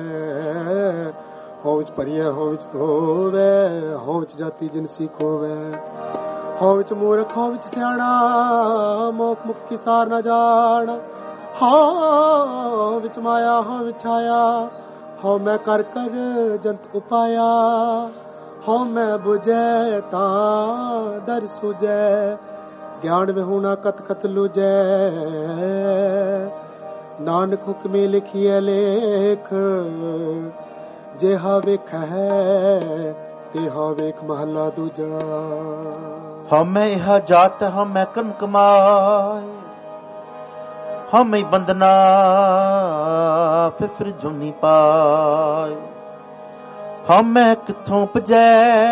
ਹਉ ਵਿੱਚ ਭਰੀਐ, ਹਉ ਵਿੱਚ ਧੋਵੈ, ਹਉ ਵਿੱਚ ਜਾਤੀ ਜਿਨਸੀ ਖੋਵੈ। ਹਉ ਵਿੱਚ ਮੂਰਖ, ਹਉ ਵਿੱਚ ਸਿਆਣਾ, ਮੋਖ ਮੁਖ ਕੀ ਸਾਰ ਨਾ ਜਾਣ। ਹਉ ਵਿੱਚ ਮਾਇਆ, ਹਉ ਵਿੱਚ ਛਾਇਆ, ਹਉ ਮੈਂ ਕਰ ਕਰ ਜੰਤ ਉਪਾਇਆ। ਹਉ ਮੈਂ ਬੁਝੈ ਤਾਂ ਦਰ ਸੁਝੈ, ਗਿਆਨ ਵਿਹੂਣਾ ਕਤ ਕਤ ਲੁਝੈ। ਨਾਨਕ ਹੁਕਮੇ ਲਿਖੀਐ ਲੇਖ, ਜਿਹਾ ਵੇਖੈ ਤਿਹਾ ਵੇਖ ਮਹਲਾ ਦੂਜਾ। ਹਉਮੈ ਇਹਾ ਜਾਤ, ਹਉਮੈ ਕਨ ਕਮਾਏ, ਹਉਮੈ ਬੰਦਨਾ ਫਿਫਰ ਜੁਨੀ ਪਾਏ। ਹਉਮੈ ਕਿੱਥੋਂ ਉਪਜੈ,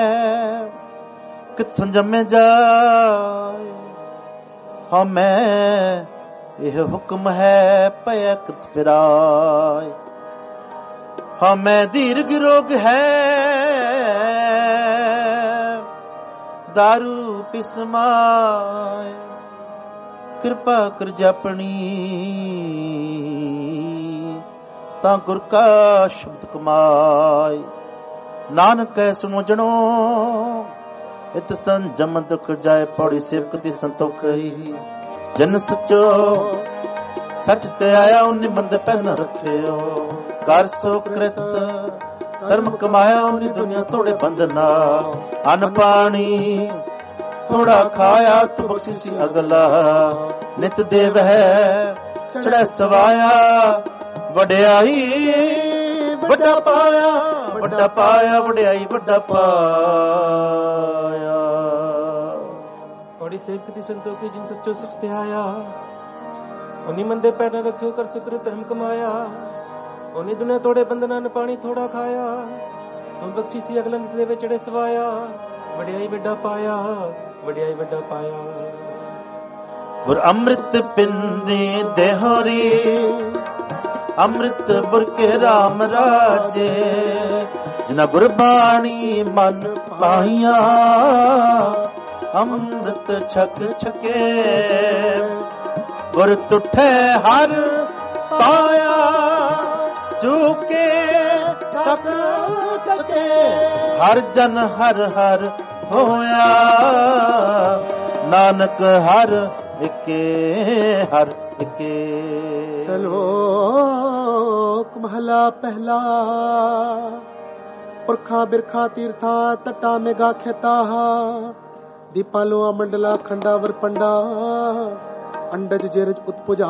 ਕਿੱਥੋਂ ਜੰਮੇ ਜਾਏ। ਹਉਮੈ ਇਹ ਹੁਕਮ ਹੈ, ਭਇ ਕਿਤ ਫਿਰਾਏ। ਹਉਮੈ ਦੀਰਘ ਰੋਗ ਹੈ, ਦਾਰੂ ਪਿਸਮਾਏ। ਕਿਰਪਾ ਕਰ ਜਾਪਣੀ, ਤਾਂ ਗੁਰ ਕਾ ਸ਼ਬਦ ਕਮਾਏ। ਨਾਨਕ ਸੁਣੋ ਜਣੋ, ਇਤ ਸੰਜਮ ਦੁਖ ਜਾਏ। ਪੌੜੀ ਸੇਵਕ ਦੀ ਸੰਤੋਖ ਹੀ, ਜਨ ਸਚੋ ਸਚ ਤੇ ਆਇਆ, ਉਹਨੇ ਬੰਦੇ ਪਹਿਨ ਰੱਖਿਓ। ਕਰ ਸੋ ਕ੍ਰਿਤ ਧਰਮ ਕਮਾਇਆ, ਉਹਨੇ ਦੁਨੀਆ ਤੋੜੇ ਬੰਧਨਾ। ਅਨ ਪਾਣੀ ਥੋੜਾ ਖਾਇਆ, ਤੂੰ ਬਖਸ਼ਿਸ਼ੀ ਅਗਲਾ। ਨਿਤ ਦੇਵ ਹੈ ਚੜ੍ਹੈ ਸਵਾਇਆ, ਵਡਿਆਈ ਵੱਡਾ ਪਾਇਆ, ਵੱਡਾ ਪਾਇਆ, ਵਡਿਆਈ ਵੱਡਾ ਪਾਇਆ। ਔੜੀ ਸੇਵਕ ਦੀ ਸੰਤੋਖੀ, ਜਿਨ ਸੱਚੋ ਸਚ ਤੇ ਆਇਆ। ਉਨੀ ਮੰਦੇ ਪੈਰ ਨਾ ਰੱਖਿਓ, ਕਰ ਸੁਕਰ ਧਰਮ ਕਮਾਇਆ। ਉਨੀ ਦੁਨੀਆ ਤੋੜੇ ਬੰਧਨਾਂ, ਨ ਪਾਣੀ ਥੋੜਾ ਖਾਇਆ। ਤੂੰ ਬਖਸ਼ੀਸੀ ਅਗਲਾ, ਨਿਤ ਦੇਵੇ ਚੜ੍ਹੇ ਸਵਾਇਆ। ਵਡਿਆਈ ਵੱਡਾ ਪਾਇਆ, ਵਡਿਆਈ ਵੱਡਾ ਪਾਇਆ। ਗੁਰ ਅੰਮ੍ਰਿਤ ਪਿੰਨੇ ਦੇਹਰੀ, ਅੰਮ੍ਰਿਤ ਬੁਰਕੇ ਰਾਮ ਰਾਜੇ। ਜਿਨਾ ਗੁਰਬਾਣੀ ਮਨ ਪਾਈਆਂ, ਅੰਮ੍ਰਿਤ ਛਕ ਛਕੇ। ਗੁਰ ਤੁਠੇ ਹਰ ਪਾਇਆ, ਚੁਕੇ ਤਕ ਤਕੇ। ਹਰ ਜਨ ਹਰ ਹਰ ਹੋਇਆ, ਨਾਨਕ ਹਰ ਇਕੇ ਹਰ ਇਕੇ। ਸ਼ਲੋਕ ਮਹਲਾ ਪਹਿਲਾ। ਪੁਰਖਾਂ ਬਿਰਖਾਂ ਤੀਰਥਾਂ, ਤਟਾ ਮੇਗਾ ਖੇਤਾ। ਦੀਪਾਂ ਲੋਆ ਮੰਡਲਾ, ਖੰਡਾ ਵਰ ਪੰਡਾ। ਅੰਡਜ ਜੇਰਜ ਉਤਪੁਜਾ,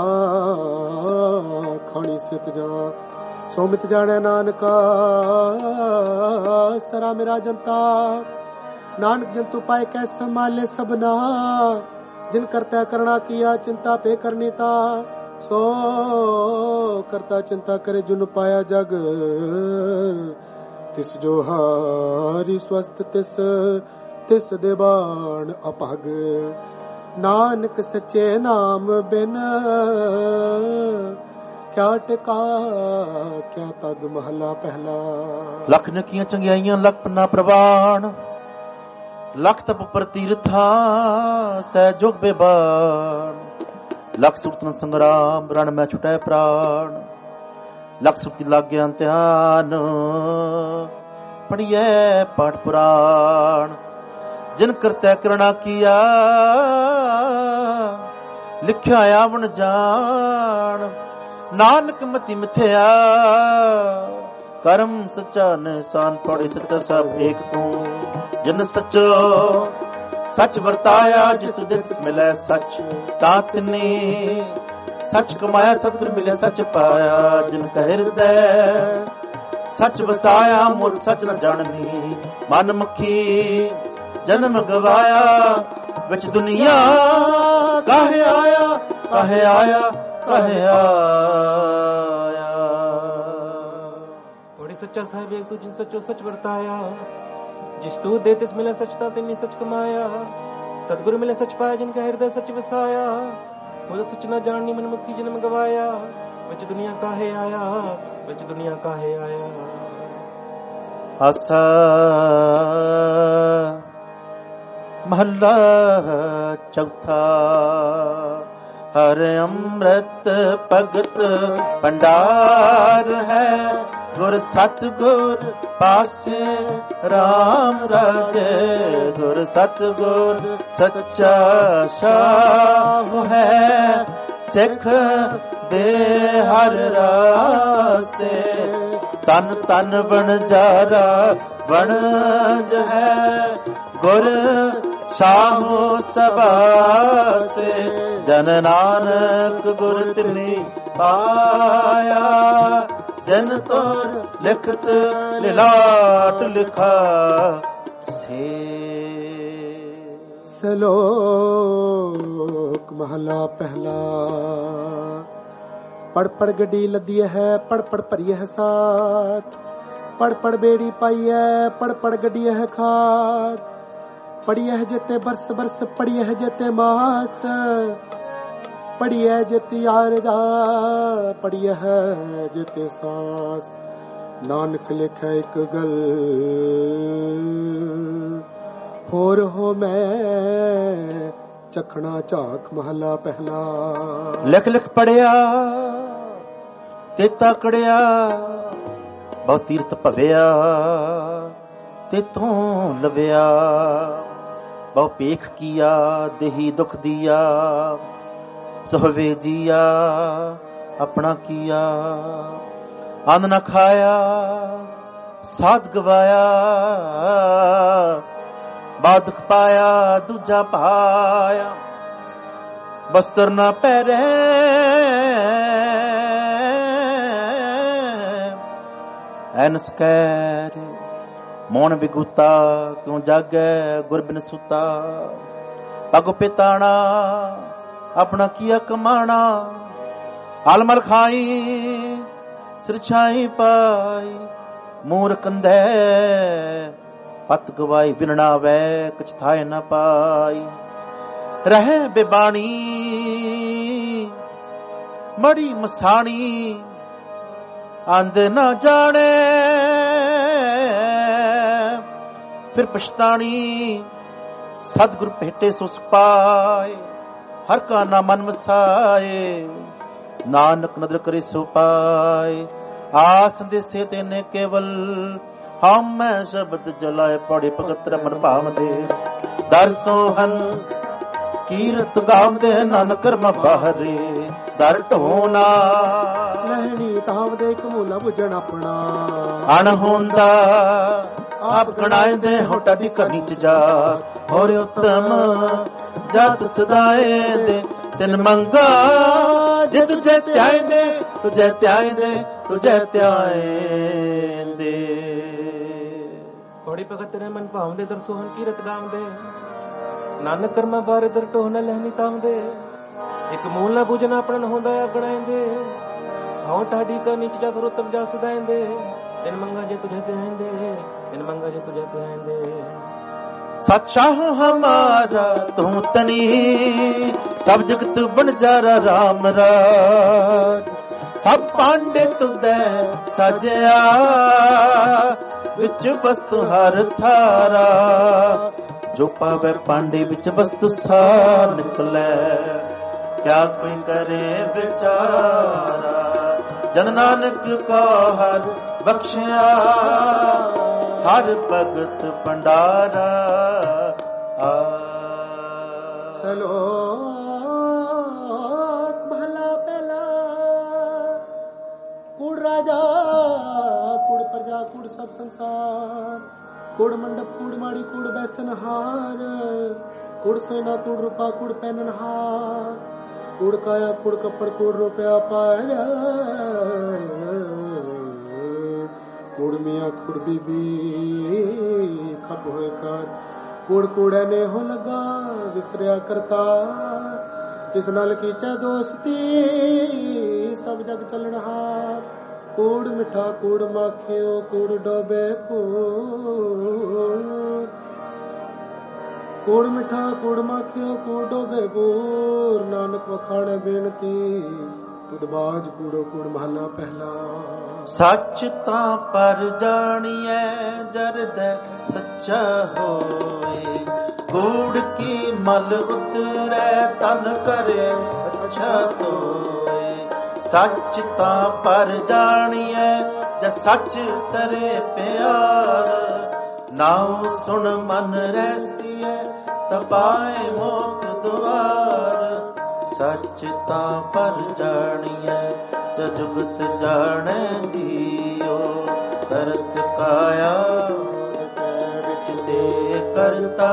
ਖਾਣੀ ਸਿਤ ਜਾ। ਸੋਮਿਤ ਜਾਣੈ ਨਾਨਕਾ, ਸਰਾ ਮੇਰਾ ਜਨਤਾ। ਨਾਨਕ ਜੰਤੂ ਪਾਏ ਕੈ ਸੰਭਾਲੇ ਸਭਨਾ। ਜਿਨ ਕਰਤਾ ਕਰਣਾ ਕੀਆ, ਚਿੰਤਾ ਪੇ ਕਰਨੀ ਤਾ। ਸੋ ਕਰਤਾ ਚਿੰਤਾ ਕਰੇ, ਜੁਨ ਪਾਇਆ ਜਗ। ਤਿਸ ਜੋ ਹਾਰੀ ਸਵਸਤ, ਤਿਸ ਤਿਸ ਦੇ ਬਾਣ ਅਪਗ। ਨਾਨਕ ਸੱਚੇ ਨਾਮ ਬਿਨ, ਕਿਆ ਟਿਕਾ ਕਿਆ ਤਗ। ਮਹਲਾ ਪਹਿਲਾ। ਲੱਖ ਨਕੀਆਂ ਚੰਗਿਆਈਆਂ, ਲੱਖ ਪੰਨਾ ਪ੍ਰਵਾਨ। ਲੱਖ ਤਪ ਪ੍ਰਤੀਰਥਾ, ਸਹਿ ਜੋਗ ਬੇਬਾਨ। ਲੱਖ ਸੁਰਤਨ ਸੰਗਰਾਮ, ਰਣ ਮੈਂ ਛੁਟੈ ਪ੍ਰਾਣ। ਲੱਖ ਸੁਰਤੀ ਲਾਗਿਆ ਧਿਆਨ, ਪੜੀਐ ਪਾਠ ਪੁਰਾਣ। ਜਿਨ ਕਰਤੈ ਕਰਣਾ ਕੀਆ, ਲਿਖਿਆ ਆਵਣ ਜਾਣ। ਨਾਨਕ ਮਤੀ ਮਿਥਿਆ, ਕਰਮ ਸੱਚਾ ਨਿਸ਼ਾਨ। ਪੌੜੀ ਸੱਚਾ ਸਭ ਏਕ ਤੂੰ, ਜਿਨ ਸੱਚੋ सच वरताया जिस दिस मिलै सच तात ने सच कमाया सतगुर मिले सच पाया जिन कह हृदय सच वसाया मूर्ख सच न जाननी मन मुखी जन्म गवाया विच दुनिया काहे आया काहे आया काहे आया। बड़ी सच्चा साहिब एक तू जिन सचो सच वरताया जिस तू दे तिस मिले सचता तिन्नी सच कमाया सतगुरु मिले सच पाया जिनका हृदय सच वसाया मूर्ख सच न जाननी मन मुक्ति जन्म गवाया विच दुनिया काहे आया विच दुनिया काहे आया। आसा महला चौथा हर अमृत भगत भंडार है गुर सतगुर पासे राम राजे गुर सतगुर सच्चा शाह है सिख दे हर रासे तन तन बनजारा बनज है गुर शाहो सभा से जन नानक गुर तिनी पाया जन तो लिखत लिलाट लिखा से। सलोक महला पहला पढ़ पढ़ गड्डी लदी है पढ़ पढ़ भरी है साथ पढ़ पढ़ बेड़ी पाई है पढ़ पढ़ गड्डी है खाद पढ़ी है जेते बरस बरस पढ़ी है जेते मास पढ़ी है जेती यार जा पढ़ी है जेते सास नानक लिखे एक गल होर हो मैं चखना झाक महला पहला। लिख लिख पढ़िया ते तकड़िया बहु तीर्थ भविया ते तू लविया बहु पेख किया देही दुख दिया सोहवे जिया अपना किया अन्न न खाया साध गवाया बाद दुख पाया दूजा पाया बस्तर न पैरे एनस कैर मौन बिगुता क्यों जागे गुरबिन सुता पग पिताना अपना किया कमाना आलमल खाई सिरछाई पाई मूर कंधे पत गवाई बिनना वै कुछ थाए न पाई रह बेबानी मड़ी मसाणी आंद न जाने फिर पछतानी सतगुर भेटे सो पाए हर का ना मन वसाए नानक नदर करे सो पाए आस देसे तेने केवल हम मैं शब्द जलाए पड़े भगत रमन भाव दे दर सोहन कीरत गाम दे नानक कर्म बाहरे दर ढोना लहणी ताव दे कमूला बुझण अपना अण होंदा आप गणाए दे हो टाडी करनी च जा और उत्तम जात सदाए दे तिन मंगा जे तुझे त्याए दे तुझे त्याए दे तुझे त्याए दे। बड़ी भगत रे मन भावदे दर सोहन कीरत गावदे नानक कर्मा बारे दर ढोना लहनी तावदे एक मूल ना बुझना अपना होंदा आप गणाएंदे हां टाडी का नीच जा करो तब जा सदाएंदे तिन मंगा जे तुझे त्याएंदे तिन मंगा जे तुझे त्याएंदे। सच्चा हो हमारा तू तनी सब जगत बनजारा राम राज सब पांडे तुदे सजया विच वस्तु हर थारा जो पावे पांडे विच वस्तु सार निकले क्या कोई करे बेचारा जन नानक को हर बख्शिया हर भगत भंडारा। सलोक महला पहला कुड़ राजा कुड़ प्रजा कुड़ सब संसार कुड़ मंडप कुड़ माड़ी कुड़ बैसन हार कुड़ सेना कुड़ रूपा कुड़ पहननहार, कुड़ काया कुड़ कपड़ कुड़ रुपया पाया, कुड़ मियाँ कुड़ बीबी खप होए कर, कुड़ कूड़े ने हो लगा विसरिया करता, किस नाल कीचा दोस्ती सब जग चलनहार, कूड़ मिठा कूड़ माखियो कूड़ डोबे पूर, कूड़ मिठा कूड़ माखियो कूड़ डोबे पूर, नानक वखाणे बेनती तुद बाज कूड़ो कूड़ महला पहला। सच तां पर जानिए जरद सच्चा होए, कूड़ की मल उतरे तन करे अच्छा होए, सच तां पर जानिए ज सच तरे प्यार, नाउ सुन मन रैसिए तपाए मोक्ष द्वार, सच तां पर जानिए ज जुगत जाने जियो, करत काया विच दे करता,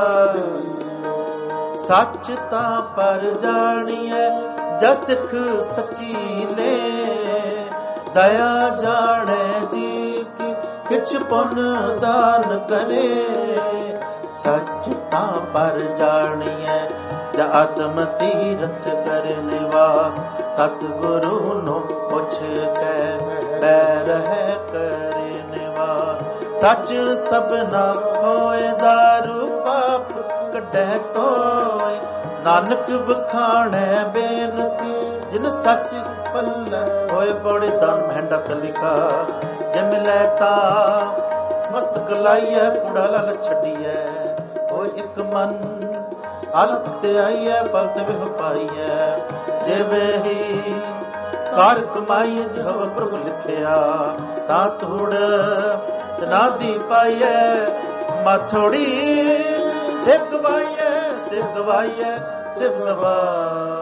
सच तां पर जानिए ज सिख सची ने, दया जाने जी की किछ पुन दान करे, सच तां पर जानिए ज आत्म तीरथ कर निवास, सतगुरु नो पुछ के बैर है करे निवास, सच सबना होए दारू पाप कढे तोए, नानक बखाणे बेनती जिन सच पल्ले होए, पौड़ी दान महंडा कलिका जे मिले ता मस्तक लाइए कूड़ा लाल छड़िए, होए एक मन हालत ते आईए पलत विह पाईए, जिवें ही कार कमाई जो प्रभु लिखिया, ता तूड़ तना दी पाईए, माथोड़ी सिर गवाईए सिर गवाईए सिर गवाईए।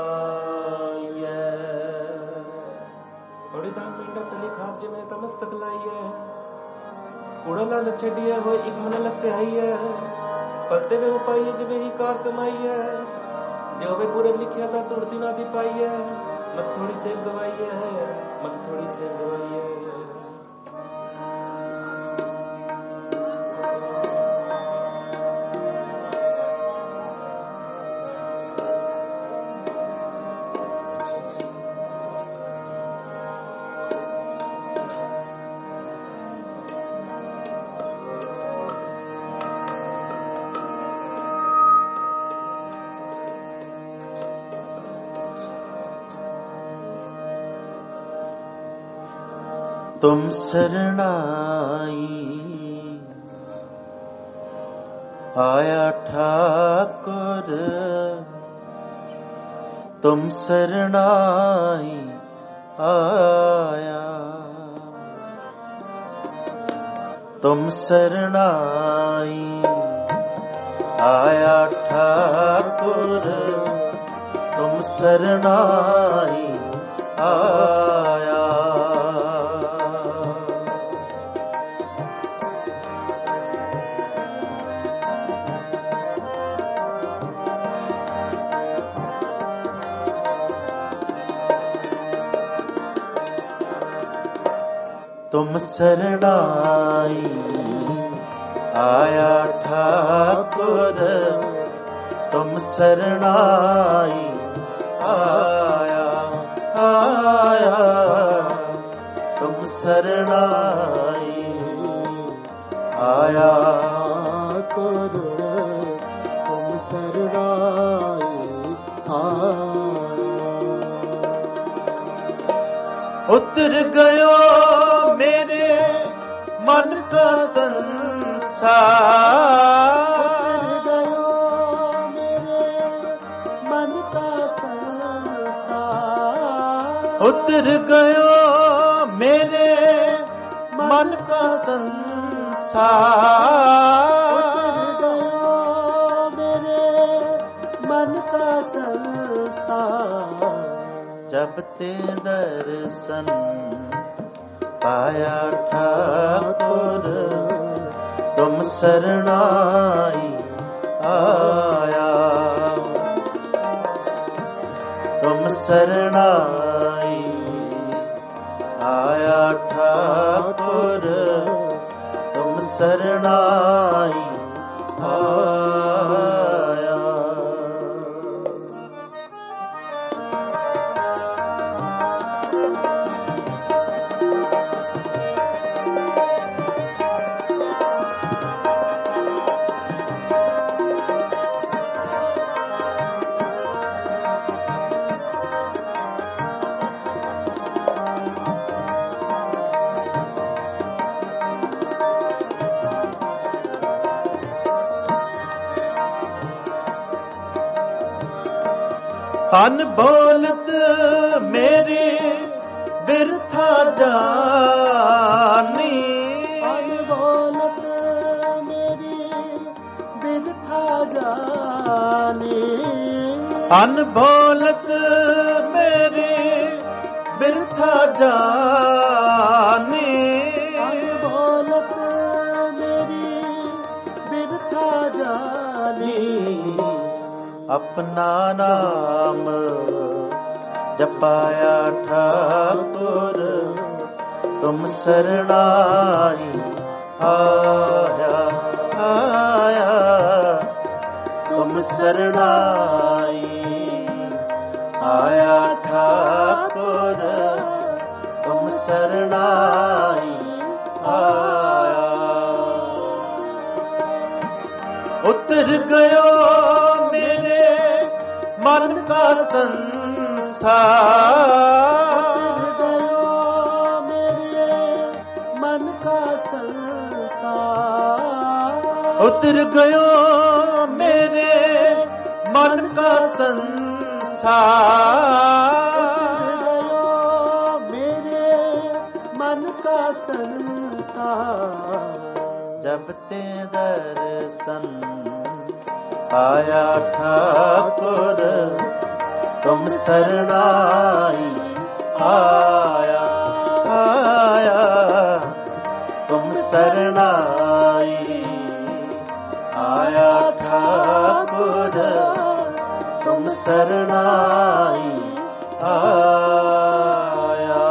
बड़ी दान मेंढा तली खाब जिमें तमस्तक लाईए, कूड़ा लाल छड़िए हो एक मन लगते आईए, पलते में पाईए जिमें ही कार कमाई है, जो वे पूरे लिखिया था तुड़ती ना दी पाई है, मत थोड़ी सेब गवाई है मत थोड़ी सेब गवाई है। तुम शरणाई आया ठाकुर, तुम शरणाई आया, तुम शरणाई आया ठाकुर, तुम शरणाई आया। तुम शरणाई आया ठाकुर, तुम शरणाई आया आया, तुम शरणाई आया ठाकुर, तुम शरणाई आया। उतर गयो मेरे मन का संसार, उतर गयो मेरे मन का संसार, उतर गयो मेरे मन का संसार, उतर गयो मेरे मन का संसार, जब ते दर्शन पाया ठाकुर, तुम शरणाई आया। तुम शरणाई आया ठाकुर तुम शरणाई आया। अनबोलत मेरी बिरथा जानी, अनबोलत मेरी बिरथा जानी, अनबोलत मेरी बिरथा जानी, अनबोलत मेरी बिरथा जानी। अपना नाम जपाया ठाकुर तुम शरणाई आया आया, तुम शरणाई आया ठाकुर तुम शरणाई आया। उतर गयो मेरे मन का संसार, उतर गयो मेरे मन का संसार, उतर गयो मेरे मन का संसार, उतर गयो मेरे मन का संसार। जब ते दर्शन आया ठाकुर तुम शरणाई आया आया, तुम शरणाई आया ठाकुर तुम शरणाई आया।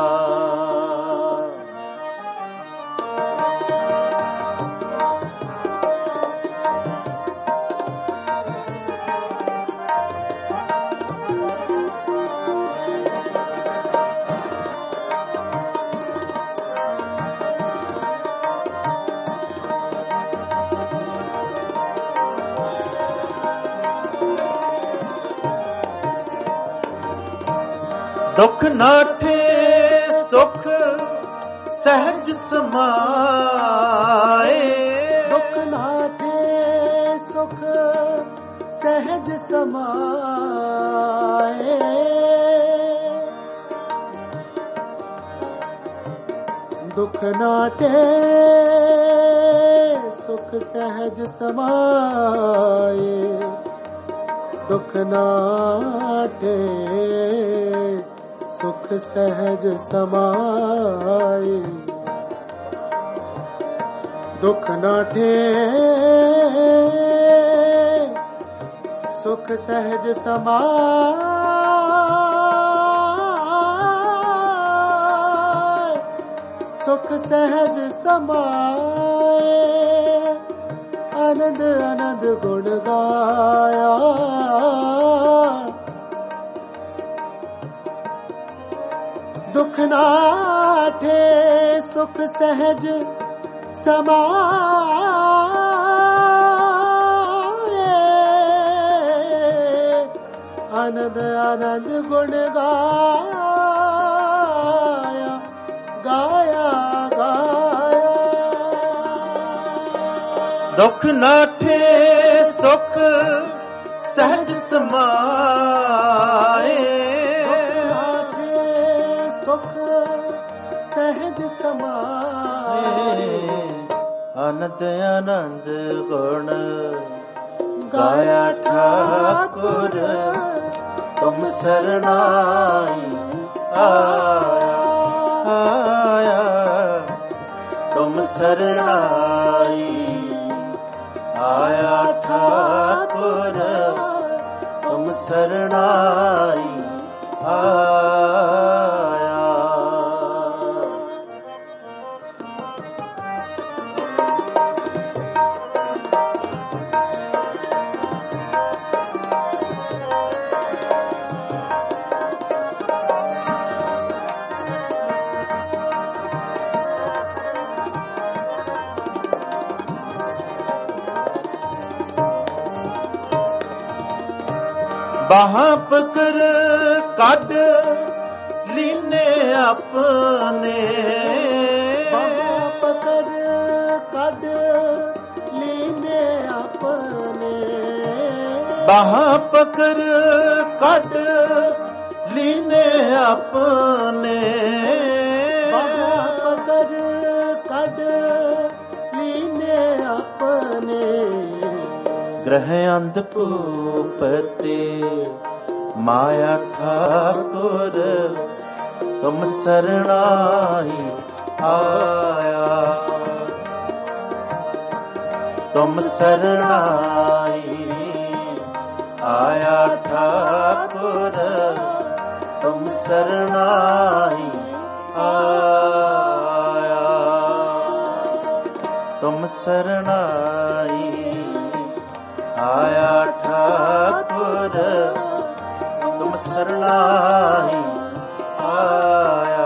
दुख नाठे सुख सहज समाए, दुख नाठे सुख सहज समाए, दुख नाठे सुख सहज समाए, दुख नाठे सुख सहज समाए, दुख नाठे सुख सहज समाए, सुख सहज समाए, आनंद आनंद गुण गाया, दुख नाठे सुख सहज समाए, आनंद आनंद गुण गाया गाया गाया। दुख नाठे सुख सहज समाए, सुख सहज समाए, आनंद आनंद गुण गाया ठाकुर तुम शरणाई आया आया, तुम शरणाई आया ठाकुर तुम शरणाई आया। बाहां पकड़ काट लीने अपने, बाहां पकड़ काट लीने अपने, बाहां पकड़ काट लीने अपने, बाहां पकड़ काट लीने अपने। ग्रह अंध भूपते माया ठाकुर तुम शरणाई आया, तुम शरणाई आया ठाकुर तुम शरणाई आया, तुम शरणाई आया ठाकुर तुम शरणाई आया।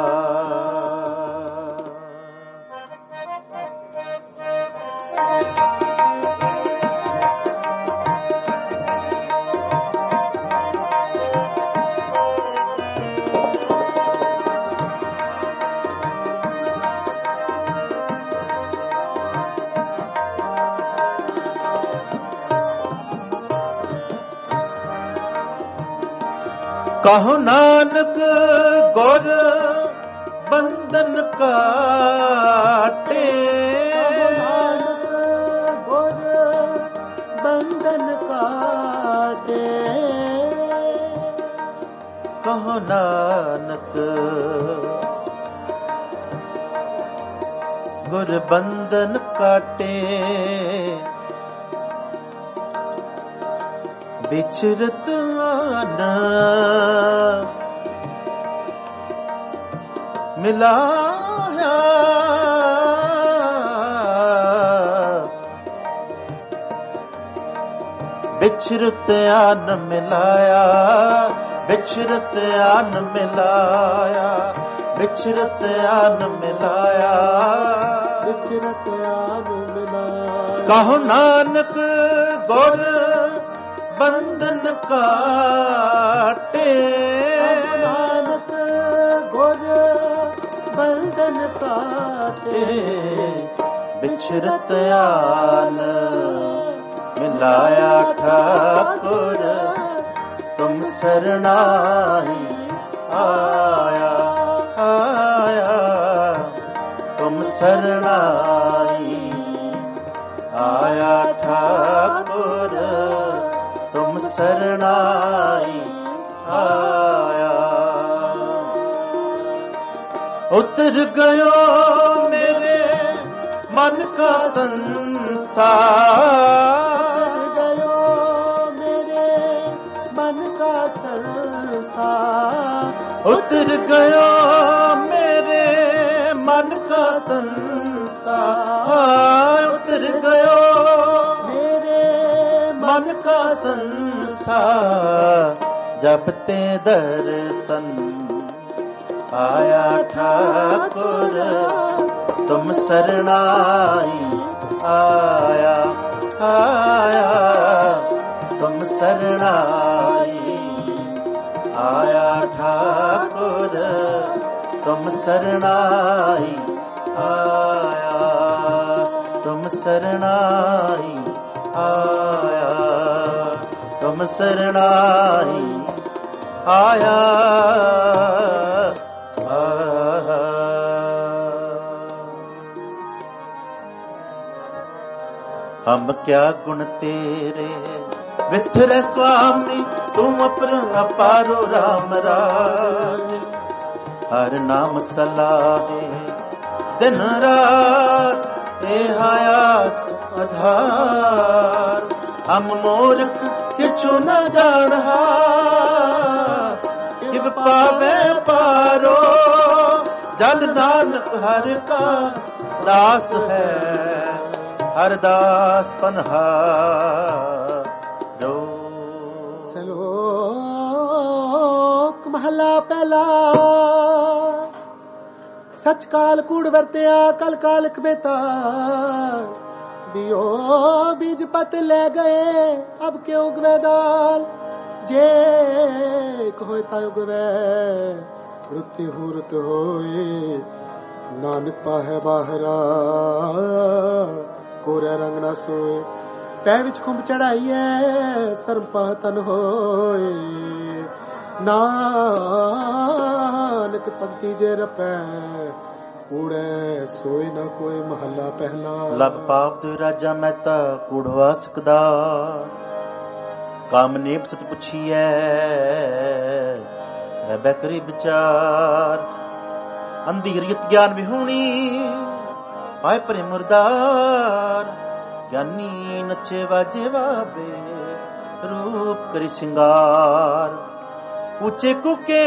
कहो नानक गुर बंधन काटे, नानक गुर बंधन काटे, कहो नानक गुर बंधन काटे, बिछरत आना मिलाया, बिछरत आन मिलाया, बिछरत आन मिलाया, बिछरत आन मिलाया, बिछरत आन मिलाया। कहो नानक गुर बंधन काटे, नानक गुर बंधन काटे, बिछरत आन मिलाया ठाकुर तुम शरणाई आया, आया तुम शरणाई आया ठाकुर तुम शरणाई आया। उतर गयो मेरे मन का संसार, गयो मेरे मन का संसार, उतर गयो मेरे मन का संसार, उतर गयो मेरे मन का संसार, जब ते दर्शन आया ठाकुर तुम शरणाई आया, आया तुम शरणाई आया ठाकुर तुम शरणाई आया, तुम शरणाई आया, तुम शरणाई आया। हम क्या गुण तेरे विथरे स्वामी, तुम अपारो राम राज, हर नाम सलाहे दिन रात ए आयास आधार। हम मूर्ख किछु न जानहा, ਜਨ ਨਾਨਕ ਹਰ ਕਾ ਦਾਸ ਹੈ, ਹਰ ਦਾਸ ਪਨਹਾਰੋ। ਸਲੋਕ ਮਹਲਾ ਪਹਿਲਾ। ਸਚ ਕਾਲ ਕੂੜ ਵਰਤਿਆ ਕਲ ਕਾਲਕ ਬੇਤਾਰ, ਬਿਓ ਬੀਜ ਪਤ ਲੈ ਗਏ ਅਬ ਕਿਉਂ ਗਵੇ ਦਾਲ। ਜੇ ਹੋਏ ਤਾਂ ਉਗਵੇ ਰੁੱਤੀ ਹੋ ਰੁੱਤ ਹੋਏ, ਨਾਨਕ ਪਾਹੈ ਬਾਹਰਾ ਕੋਰੇ ਰੰਗ ਨਾ ਸੋਏ। ਪੈ ਵਿੱਚ ਖੁੰਬ ਚੜਾਈਐ ਸਰਮ ਪਾ ਤਨ ਹੋਏ, ਨਾਨਕ ਪੰਕਤੀ ਜੇ ਰਪੈ ਕੂੜੈ ਸੋਏ ਨਾ ਕੋਈ। ਮਹੱਲਾ ਪਹਿਲਾ। ਲਗ ਪਾਪ ਦੇ ਰਾਜਾ ਮਹਿਤਾ ਕੂੜਵਾ ਸਕਦਾ, ਕਾਮ ਨੇਪ ਸਤ ਪੁੱਛੀਐ ਮੈਂ ਬੈਕਰੀ ਵਿਚਾਰ। ਅੰਧੀ ਰੀਤ ਗਿਆਨ ਵਿਹੂਣੀ ਪਾਏ ਪਰੇ ਮੁਰਦਾਰ, ਗਿਆਨੀ ਨੱਚੇ ਵਾਜੇ ਵਾਬੇ ਰੂਪ ਕਰੀ ਸਿੰਗਾਰ। ਉੱਚੇ ਕੁਕੇ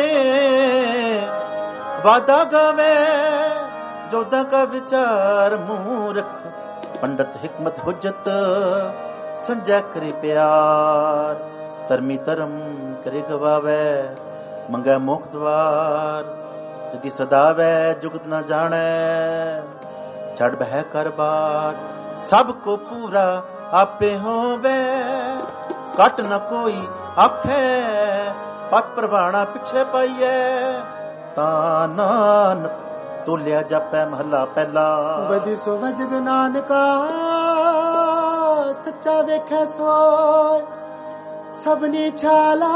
ਵਾਦਾ ਗਾਵੇ ਜੋਦਾ ਕਾ ਵਿਚਾਰ। ਮੂਰਖ ਪੰਡਤ ਹਿਕਮਤ ਹੁਜਤ ਸੰਜੈ ਕਰੇ ਪਿਆਰ। ਧਰਮੀ ਧਰਮ ਕਰੇ ਗਵਾਵੇ ਮੰਗੈ ਮੋਖ ਦਵਾਰ। ਜਦੀ ਸਦਾਵੈ ਜੁਗਤ ਨਾ ਜਾਣੈ ਛੱਡ ਬਹਿ ਕਰ ਬਾਰ। ਸਭ ਕੋ ਪੂਰਾ ਆਪੇ ਹੋਵੇ ਘਟ ਨ ਕੋਈ ਆਖੇ, ਪਤ ਪ੍ਰਵਾਣਾ ਪਿੱਛੇ ਪਾਈਐ ਤਾਂ ਨਾਨਕ ਤੋਲਿਆ ਜਾਪੈ। ਮਹੱਲਾ ਪਹਿਲਾ। ਵਧੀ ਸੋ ਵਜਦ ਨਾਨਕਾ ਸੱਚਾ ਵੇਖੈ ਸੋਇ, ਸਭਨੀ ਛਾਲਾ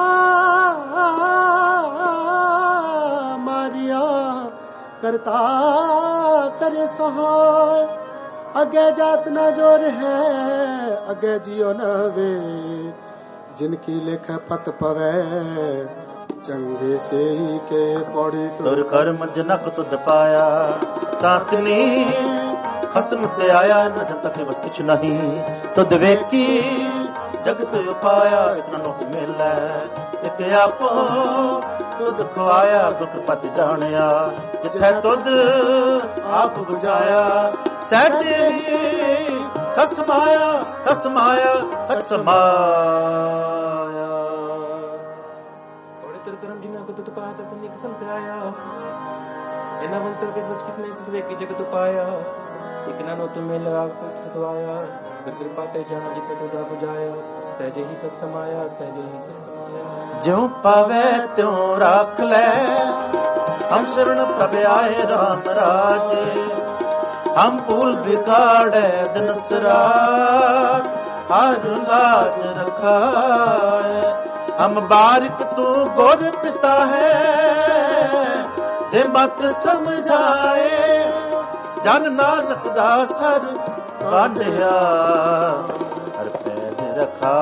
ਮਾਰਿਆ ਕਰਤਾ ਕਰੇ ਸੋਇ। ਅੱਗੇ ਜਾਤ ਨਾ ਜੋਰ ਹੈ ਅੱਗੇ ਜਿਉ ਨ ਵੇ, ਜਿਨ ਕੀ ਲੇਖ ਪਤ ਪਵੈ ਚੰਗੇ ਸੇ ਕੇ ਪੌੜੀ। ਤੁਰ ਕਰਮ ਜਨਕ ਤੁਧ ਪਾਇਆ ਤਾਤਨੀ, ਖਸਮ ਤੇ ਆਇਆ ਨ ਜਨ ਤਕ ਬਸ ਕਿਛ ਨਹੀਂ। ਤੁਧ ਵੇਖੀ ਜਗਤ ਉਪਾਇਆ ਇਕ ਨੋਕ ਮਿਲੈ, ਇਕ ਆਪੋ ਤੁਧ ਖਵਾਇਆ ਦੁਖ ਪਤ ਜਾਣਿਆ। ਜਿਥੈ ਤੁਧ ਆਪ ਬੁਝਾਇਆ ਸਹਿਜੇ ਸਸ ਮਾਇਆ, ਸਸ ਮਾਇਆ ਸਚ ਸਮਾਇਆ। ਥੋੜੇ ਤੁਰ ਕਰਮ ਜਿਨ੍ਹਾਂ ਕੋ ਤੁਧ ਪਾਇਆ ਤਤ ਨਿਕ ਸੰਤਿਆਇਆ। ਇਹਨਾਂ ਬੰਤਰ ਕੇ ਸਚ ਕਿਤਨੇ ਤੁਧ ਵੇਖੀ ਜਗਤ ਉਪਾਇਆ, ਇਕ ਨਾ ਨੋ ਤੁਮੇ ਲਗਾ ਖੁਦਵਾਇਆ। ਕਿਰਪਾ ਤੇ ਜਾਣਾ ਜਿਤੇ ਤੁਧਾ ਬੁਝਾਇਆ, ਸਹਿਜੇ ਹੀ ਸਚ ਸਮਾਇਆ, ਸਹਿਜੇ ਹੀ ਸਚ ਸਮਾਇਆ। ਜਿਉ ਪਾਵੇ ਤਿਉ ਰੱਖ ਲੈ ਹਮ ਸ਼ਰਨ ਪ੍ਰਭ ਆਏ ਰਾਮ ਰਾਜੇ। ਹਮ ਭੂਲ ਬਿਗਾੜੈ ਦਿਨਸ ਰਾਤ, ਹਰ ਲਾਜ ਰਖਾਏ। ਹਮ ਬਾਰਿਕ ਤੂੰ ਗੁਰ ਪਿਤਾ ਹੈ, ਜੇ ਮਤ ਸਮਝਾਏ। ਜਨ ਨਾਨਕ ਦਾਸ ਹਰ ਕਾਢਿਆ, ਹਰ ਪੈਜ ਰਖਾ।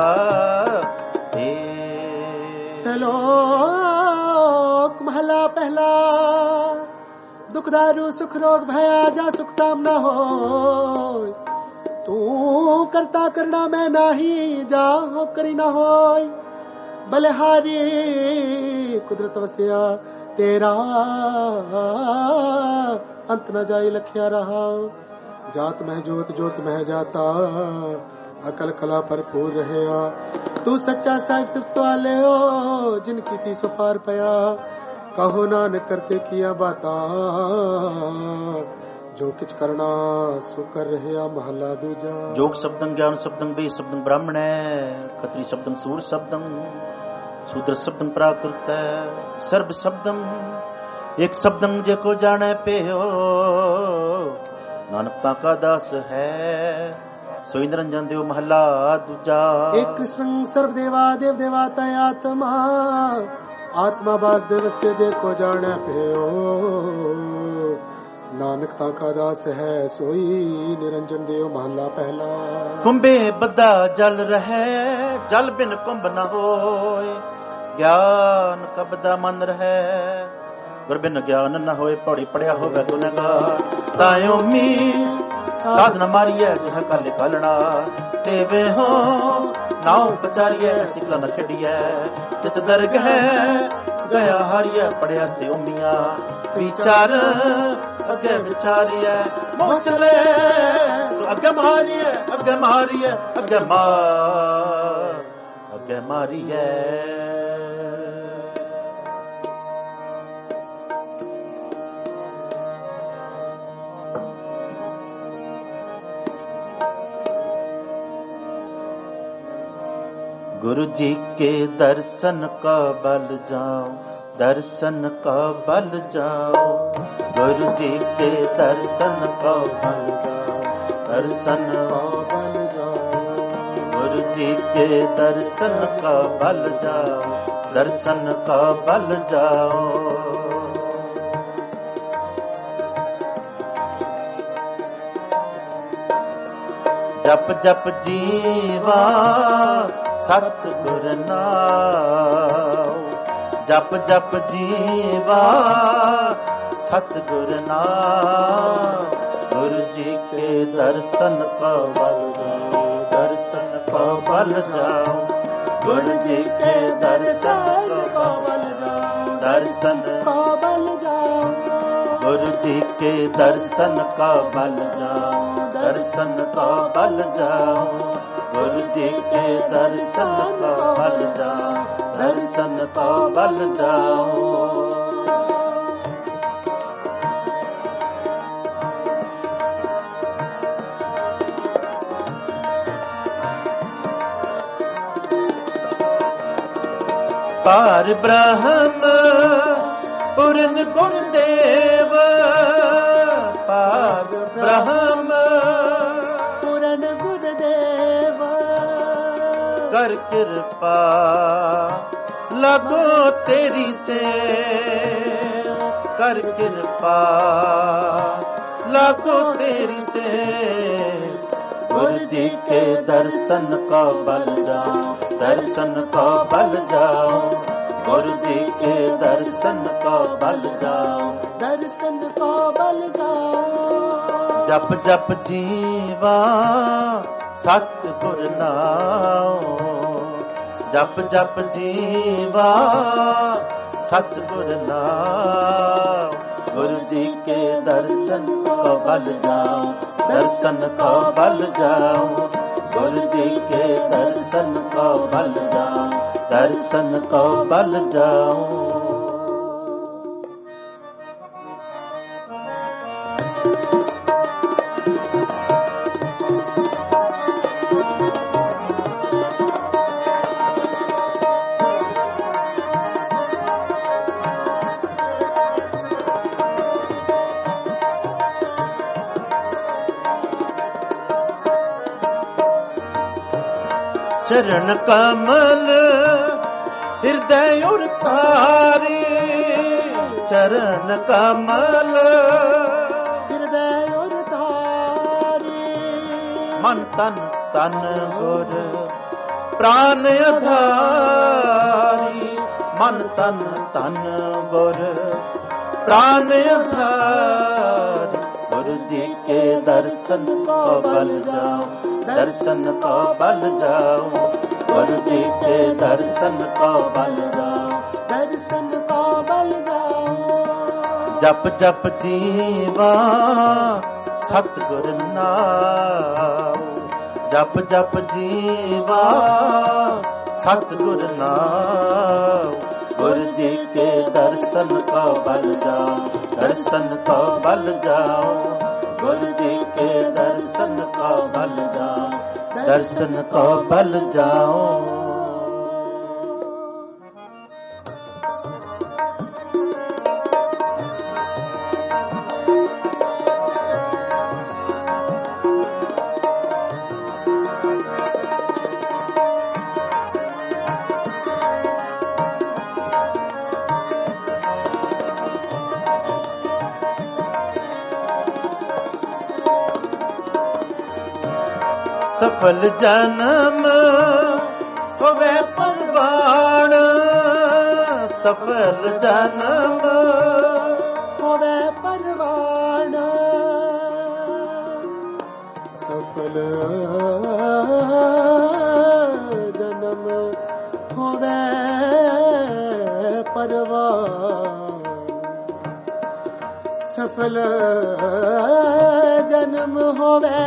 ਸਲੋਕ ਮਹਲਾ ਪਹਿਲਾ। ਦੁਖ ਦਾਰੂ ਸੁਖ ਰੋਗ ਭਇਆ ਜਾ ਸੁਖ ਤਾਮ ਨਾ ਹੋਇ। ਤੂੰ ਕਰਤਾ ਕਰਣਾ ਮੈਂ ਨਾਹੀ, ਜਾ ਹੋ ਕਰੀ ਨਾ ਹੋਇ। ਬਲਿਹਾਰੀ ਕੁਦਰਤ ਵਸਿਆ ਤੇਰਾ, ਅੰਤ ਨ ਜਾਈ ਲਖਿਆ ਰਹਾ। ਜਾਤ ਮਹਿ ਜੋਤ ਜੋਤ ਮਹਿ ਜਾਤਾ, ਅਕਲ ਕਲਾ ਭਰਪੂਰ ਰਹਿਆ। ਤੂੰ ਸੱਚਾ ਸਾਹਿਬ ਸਿਫਤ ਸਵਾਲਿਓ, ਜਿਨ ਕੀਤੀ ਸੋ ਪਾਰ ਪਿਆ। ਕਹੋ ਨਾਨਕ ਕਰਤੇ ਕੀਆ ਬਾਤਾ, ਜੋ ਕਿਛ ਕਰਨਾ ਸੋ ਕਰ ਰਹਿਆ। ਮਹੱਲਾ ਦੂਜਾ। ਜੋਗ ਸ਼ਬਦੰ ਗਿਆਨ ਸ਼ਬਦੰ ਬੇ ਸ਼ਬਦੰ ਬ੍ਰਾਹਮਣੈ, ਖਤਰੀ ਸ਼ਬਦੰ ਸੂਰ ਸ਼ਬਦੰ ਸ਼ੂਦਰ ਸ਼ਬਦੰ ਪ੍ਰਾਕ੍ਰਿਤੈ। ਸਰਬ ਸ਼ਬਦੰ ਇੱਕ ਸ਼ਬਦੰ ਜੇ ਕੋ ਜਾਣੈ ਪਿਓ, ਨਾਨਕ ਤਾਂ ਕਾ ਦਾਸ ਹੈ ਸੋਈ ਨਿਰੰਜਨ ਦਿਓ। ਮਹੱਲਾ ਦੂਜਾ। ਇੱਕ ਸੰਗ ਸਰਬ ਦੇਵਾ ਦੇਵ ਦੇਵਾਤਾ ਆਤਮਾ, ਆਤਮਾ ਬਾਸ ਦੇਵस्य ਜੇ ਕੋ ਜਾਣੈ ਪਿਓ। ਨਾਨਕ ਤਾਂ ਕਾ ਦਾਸ ਹੈ ਸੋਈ ਨਿਰੰਜਨ ਦਿਓ। ਮਹੱਲਾ ਪਹਿਲਾ। ਕੁੰਭੇ ਬੱਧਾ ਜਲ ਰਹੈ, ਜਲ ਬਿਨ ਕੁੰਭ ਨ ਹੋਏ। ਗਿਆਨ ਕਬਦਾ ਮਨ ਰਹੈ, ਗੁਰ ਬਿਨ ਗਿਆਨ ਨ ਹੋਏ। ਪੌੜੀ ਪੜਿਆ ਹੋਵੇ ਗੁਨਹਗਾਰ, ਤਾਇਓ ਮੀ ਸਾਧਨ ਮਾਰੀਐ ਜਿਹ ਕਾਲੇ ਕਾਲਣਾ। ਤੇਵੇ ਹੋ ਨਾਉ ਪਚਾਰੀਐ ਸਿਕਲਾ ਨ ਖੇਡੀਐ। ਤਿਤ ਦਰਗਹਿ गया हारिया पढ़िया ते उमिया विचार अगे विचारिए मोह चले अगे मारिए अगे मारिए अगे मारिए गुरु जी के दर्शन का बल जाओ दर्शन का बल जाओ गुरु जी के दर्शन का बल जाओ दर्शन का बल जाओ गुरु जी के दर्शन का बल जाओ दर्शन का बल जाओ जप जप जीवा सतगुर नाम जप जप जीवा सतगुर नाम गुरु जी के दर्शन का बल जाओ दर्शन का बल जाओ गुरु जी के दर्शन का बल जाओ दर्शन का बल जाओ गुरु जी के दर्शन का बल जाओ दर्शन का बल जाओ गुरु जी के दर्शन का बल जाओ दर्शन का बल जाओ पार ब्रह्म पूर्ण गुरुदेव पार ब्रह्म पूर्ण गुरुदेव कर कृपा लगो तेरी से कर कृपा लगो तेरी से गुरु जी के दर्शन का बल जाओ दर्शन का बल जाओ गुरु जी के दर्शन का बल जाओ दर्शन का बल जाओ जप जप जीवा सतगुर नाम जप जप जीवा सतगुर नाम गुरु जी के दर्शन का बल जाओ दर्शन का बल जाओ गुरु जी के दर्शन का बल जाओ दर्शन का बल जाओ चरण कमल हृदय और तारी चरण कमल हृदय और तारी मन तन तन गुर प्राण आधारी मन तन तन गुर प्राण आधारी गुरु जी के दर्शन को बल जाओ दर्शन को बल जाओ गुरु जी के दर्शन को बल जाओ दर्शन को बल जाओ जप जप जीवा सतगुर नाम जप जप जीवा सतगुर नाम गुरु जी के दर्शन को बल जाओ दर्शन को बल जाओ गुरु जी के दर्शन को बल जाओ दर्शन को बल जाओ सफल जन्म होवे परवान सफल जन्म होवे परवान सफल जन्म होवे परवान। सफल जन्म होवे,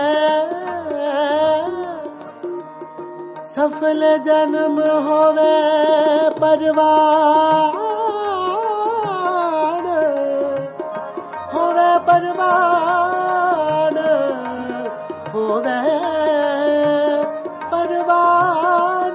सफल जन्म होवे परवान, होवे परवान, होवे परवान।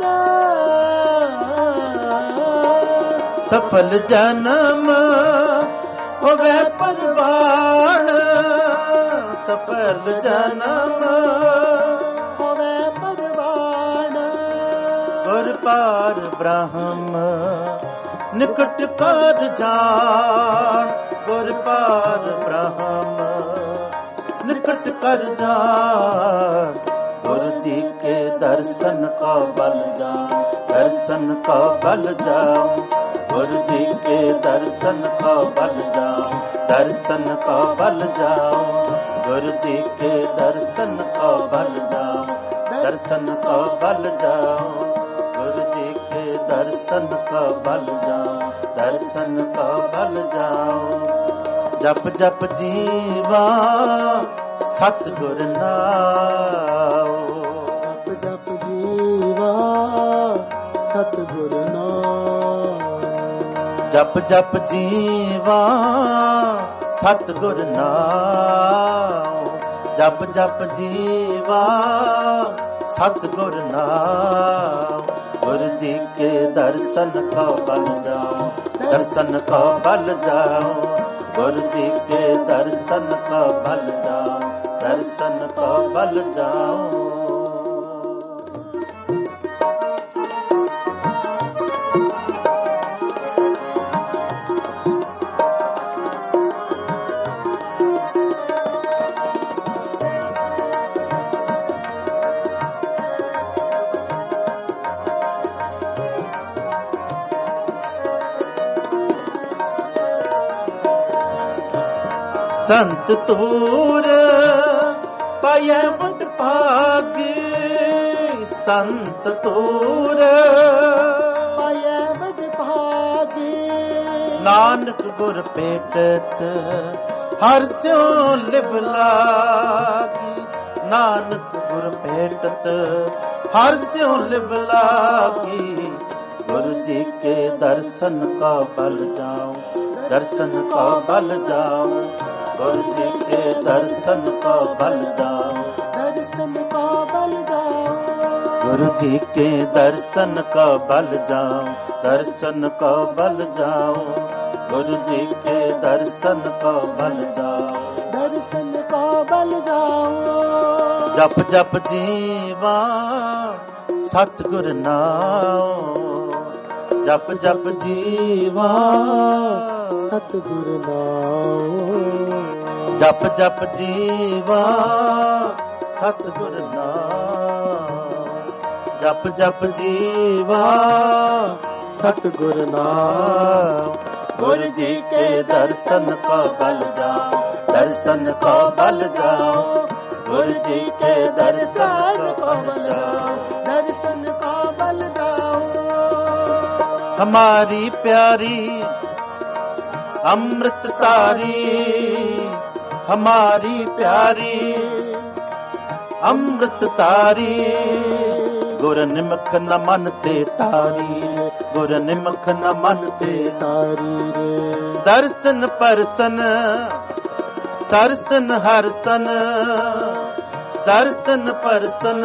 सफल जन्म होवे परवान, सफल जन्म होवे परवान। गुर पार ब्रह्म निकट कर जान, गुर पार ब्रह्म निकट कर जान। गुरु जी के दर्शन का बल जाओ, दर्शन का बल जाओ। गुरु जी के दर्शन का बल जाओ, दर्शन का बल जाओ। गुरु जी के दर्शन का बल जाओ, दर्शन का बल जाओ। गुरु जी के दर्शन का बल जाओ, दर्शन का बल जाओ। जप जप जीवा सतगुर नाम, जप जप जीवा सतगुर नाम। जप जप जीवा सतगुर नाम, जप जप जीवा सतगुर नाम। गुरु जी के दर्शन का बल जाओ, दर्शन का बल जाओ। गुरु जी के दर्शन का बल जाओ, दर्शन का बल जाओ। संत तूर पाया मुट भागी, संत तूर पाया मुट भागी। नानक गुर पेटत हर स्यों लिव लागी, नानक गुर पेटत हर स्यों लिव लागी। गुरु जी के दर्शन का बल जाओ, दर्शन का बल जाओ। गुरु जी के दर्शन का बल जाओ, दर्शन का बल जाओ। गुरु जी के दर्शन का बल जाओ, दर्शन का बल जाओ। गुरु जी के दर्शन का बल जाओ, दर्शन का बल जाओ। जप जप जीवा सतगुर नाम, जप जप जीवा सतगुर नाम। जप जप जीवा सतगुर नाम, जप जप जीवा सतगुर नाम। गुरु जी के दर्शन का बल जाओ, दर्शन का बल जाओ। गुरु जी के दर्शन का बल जाओ, दर्शन का बल जाओ। हमारी प्यारी अमृत तारी, हमारी प्यारी अमृत तारी। गुर निमख न मन ते तारी, गुर निमख न मन ते तारी रे। दर्शन परसन सरसन हरसन, दर्शन परसन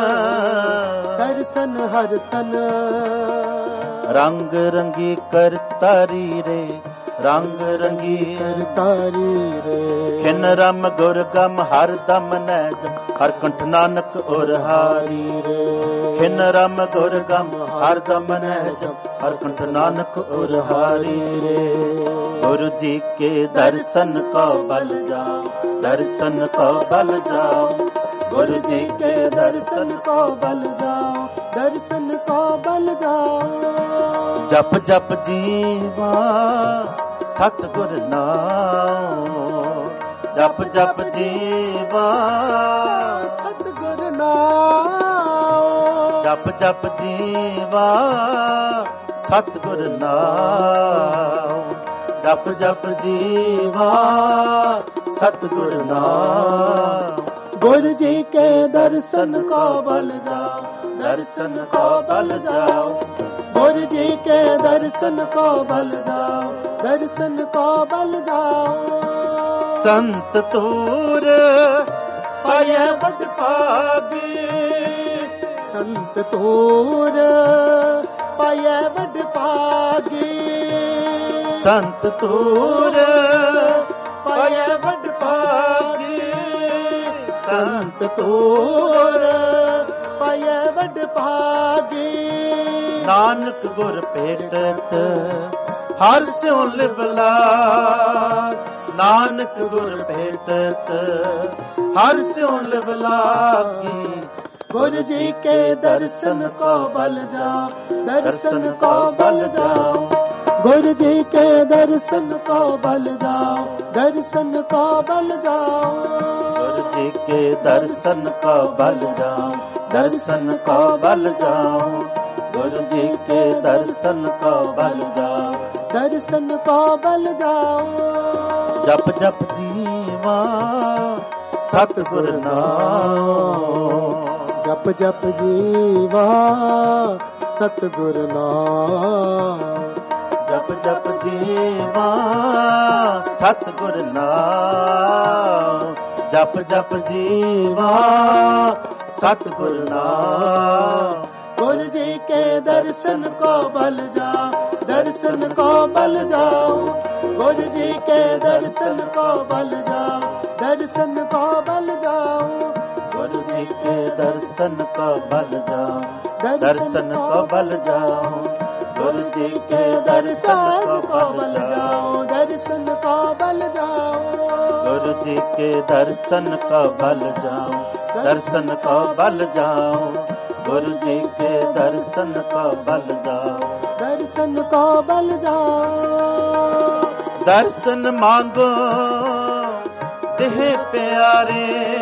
सरसन हरसन। रंग रंगी कर तारी रे, रंग रंगी कर तारी रे। खिन रम गुर गम हर दम नैजम, हर कंठ नानक और हारी रे। खिन रम गुर गम हर दम नैजम, हर कंठ नानक और हारी रे। गुरु जी के दर्शन का बल जाओ, दर्शन का बल जाओ। गुरु जी के दर्शन को बल जाओ, दर्शन को बल जाओ। जप जप जीवा सतगुर नाम, जप जप जीवा सतगुर नाम। जप जप जीवा ਸਤਿਗੁਰ ਨਾਮ। ਜਪ ਜਪ ਜੀਵਾ ਸਤਿਗੁਰ ਨਾਮ। गुरु जी के दर्शन को बल जाओ, दर्शन को बल जाओ। गुरु जी के दर्शन को बल जाओ, दर्शन को बल जाओ। संत तूर पाए बड़ भागी, संत तूर पाए बड़ भागी। संत तूर पाए बड़ भागी। संत तूर पाए बड़ भागी। नानक गुर भेटत हर स्यों लिबला। नानक गुर भेटत हर स्यों लिबलागी। गुरु जी के दर्शन को बल जाओ, दर्शन को बल जाओ। गुरु जी के दर्शन को बल जाओ, दर्शन को बल जाओ। गुरु जी के दर्शन को बल जाओ, दर्शन को बल जाओ। गुरु जी के दर्शन को बल जाओ, दर्शन को बल जाओ। जप जप जीवा सतगुर नाम। जप जप जीवा सतगुर नाम। जप जप जीवा सतगुर नाम। जप जप जीवा सतगुर नाम। गुरु जी के दर्शन को बल जाओ, दर्शन को बल जाओ। गुरु जी के दर्शन को बल जाओ, दर्शन को बल जाओ। गुरु जी के दर्शन को बल जाओ, दर्शन को बल जाओ। गुरु जी के दर्शन को बल जाओ, दर्शन को बल जाओ। गुरु जी के दर्शन को बल जाओ, दर्शन को बल जाओ। गुरु जी के दर्शन को बल जाओ, दर्शन को बल जाओ। दर्शन मांगो देह प्यारे।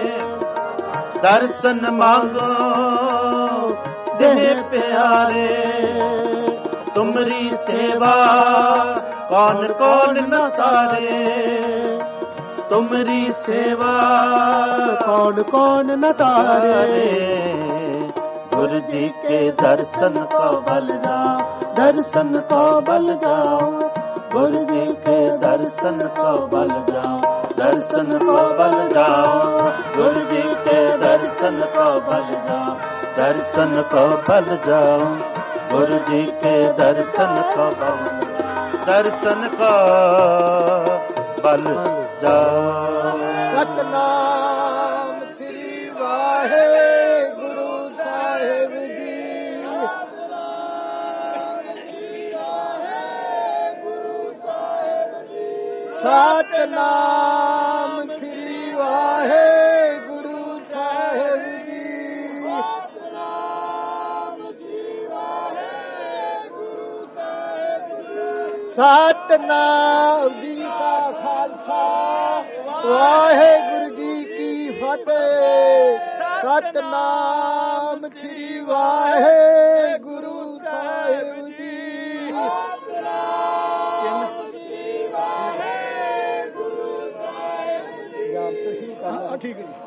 दर्शन मांगो देह प्यारे। तुमरी सेवा कौन कौन न तारे। तुमरी सेवा कौन कौन न तारे। गुरु जी के दर्शन को बल जाओ, दर्शन को बल जाओ। गुरु जी के दर्शन को बल जाओ, दर्शन को बल जाओ। गुरु जी के दर्शन को बल जाओ, दर्शन को बल जाओ। गुरु जी के दर्शन को बल, दर्शन को बल जाओ। सतनाम श्री वाहे गुरु साहिब जी। सतनाम श्री वाहे गुरु साहिब जी। सतनाम जी का खालसा वाहेगुरु जी की फतेह। सतनाम श्री वाहेगुरु साहिब जी। ठीक है।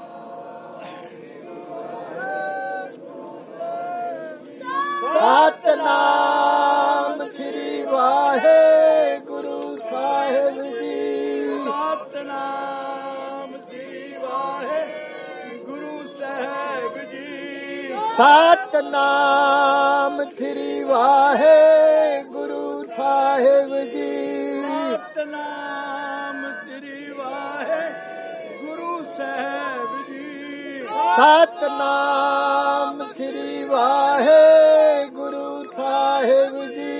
सतनाम श्री वाहेगुरु साहिब जी। सतनाम श्री वाहेगुरु साहिब जी। सतनाम श्री वाहेगुरु साहिब जी। सतनाम श्री वाहेगुरु साहिब जी। सतनाम श्री वाहेगुरु साहिब जी।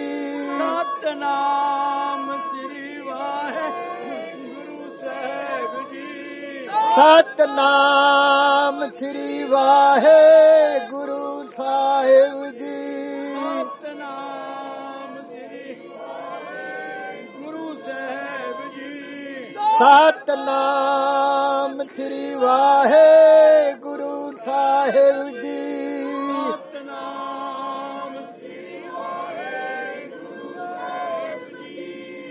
सतनाम श्री वाहेगुरु साहिब जी। सतनाम श्री वाहेगुरु साहिब जी। सतनाम श्री वाहेगुरु साहिब जी। सतनाम श्री वाहेगुरु साहिब जी। सतनाम श्री वाहेगुरु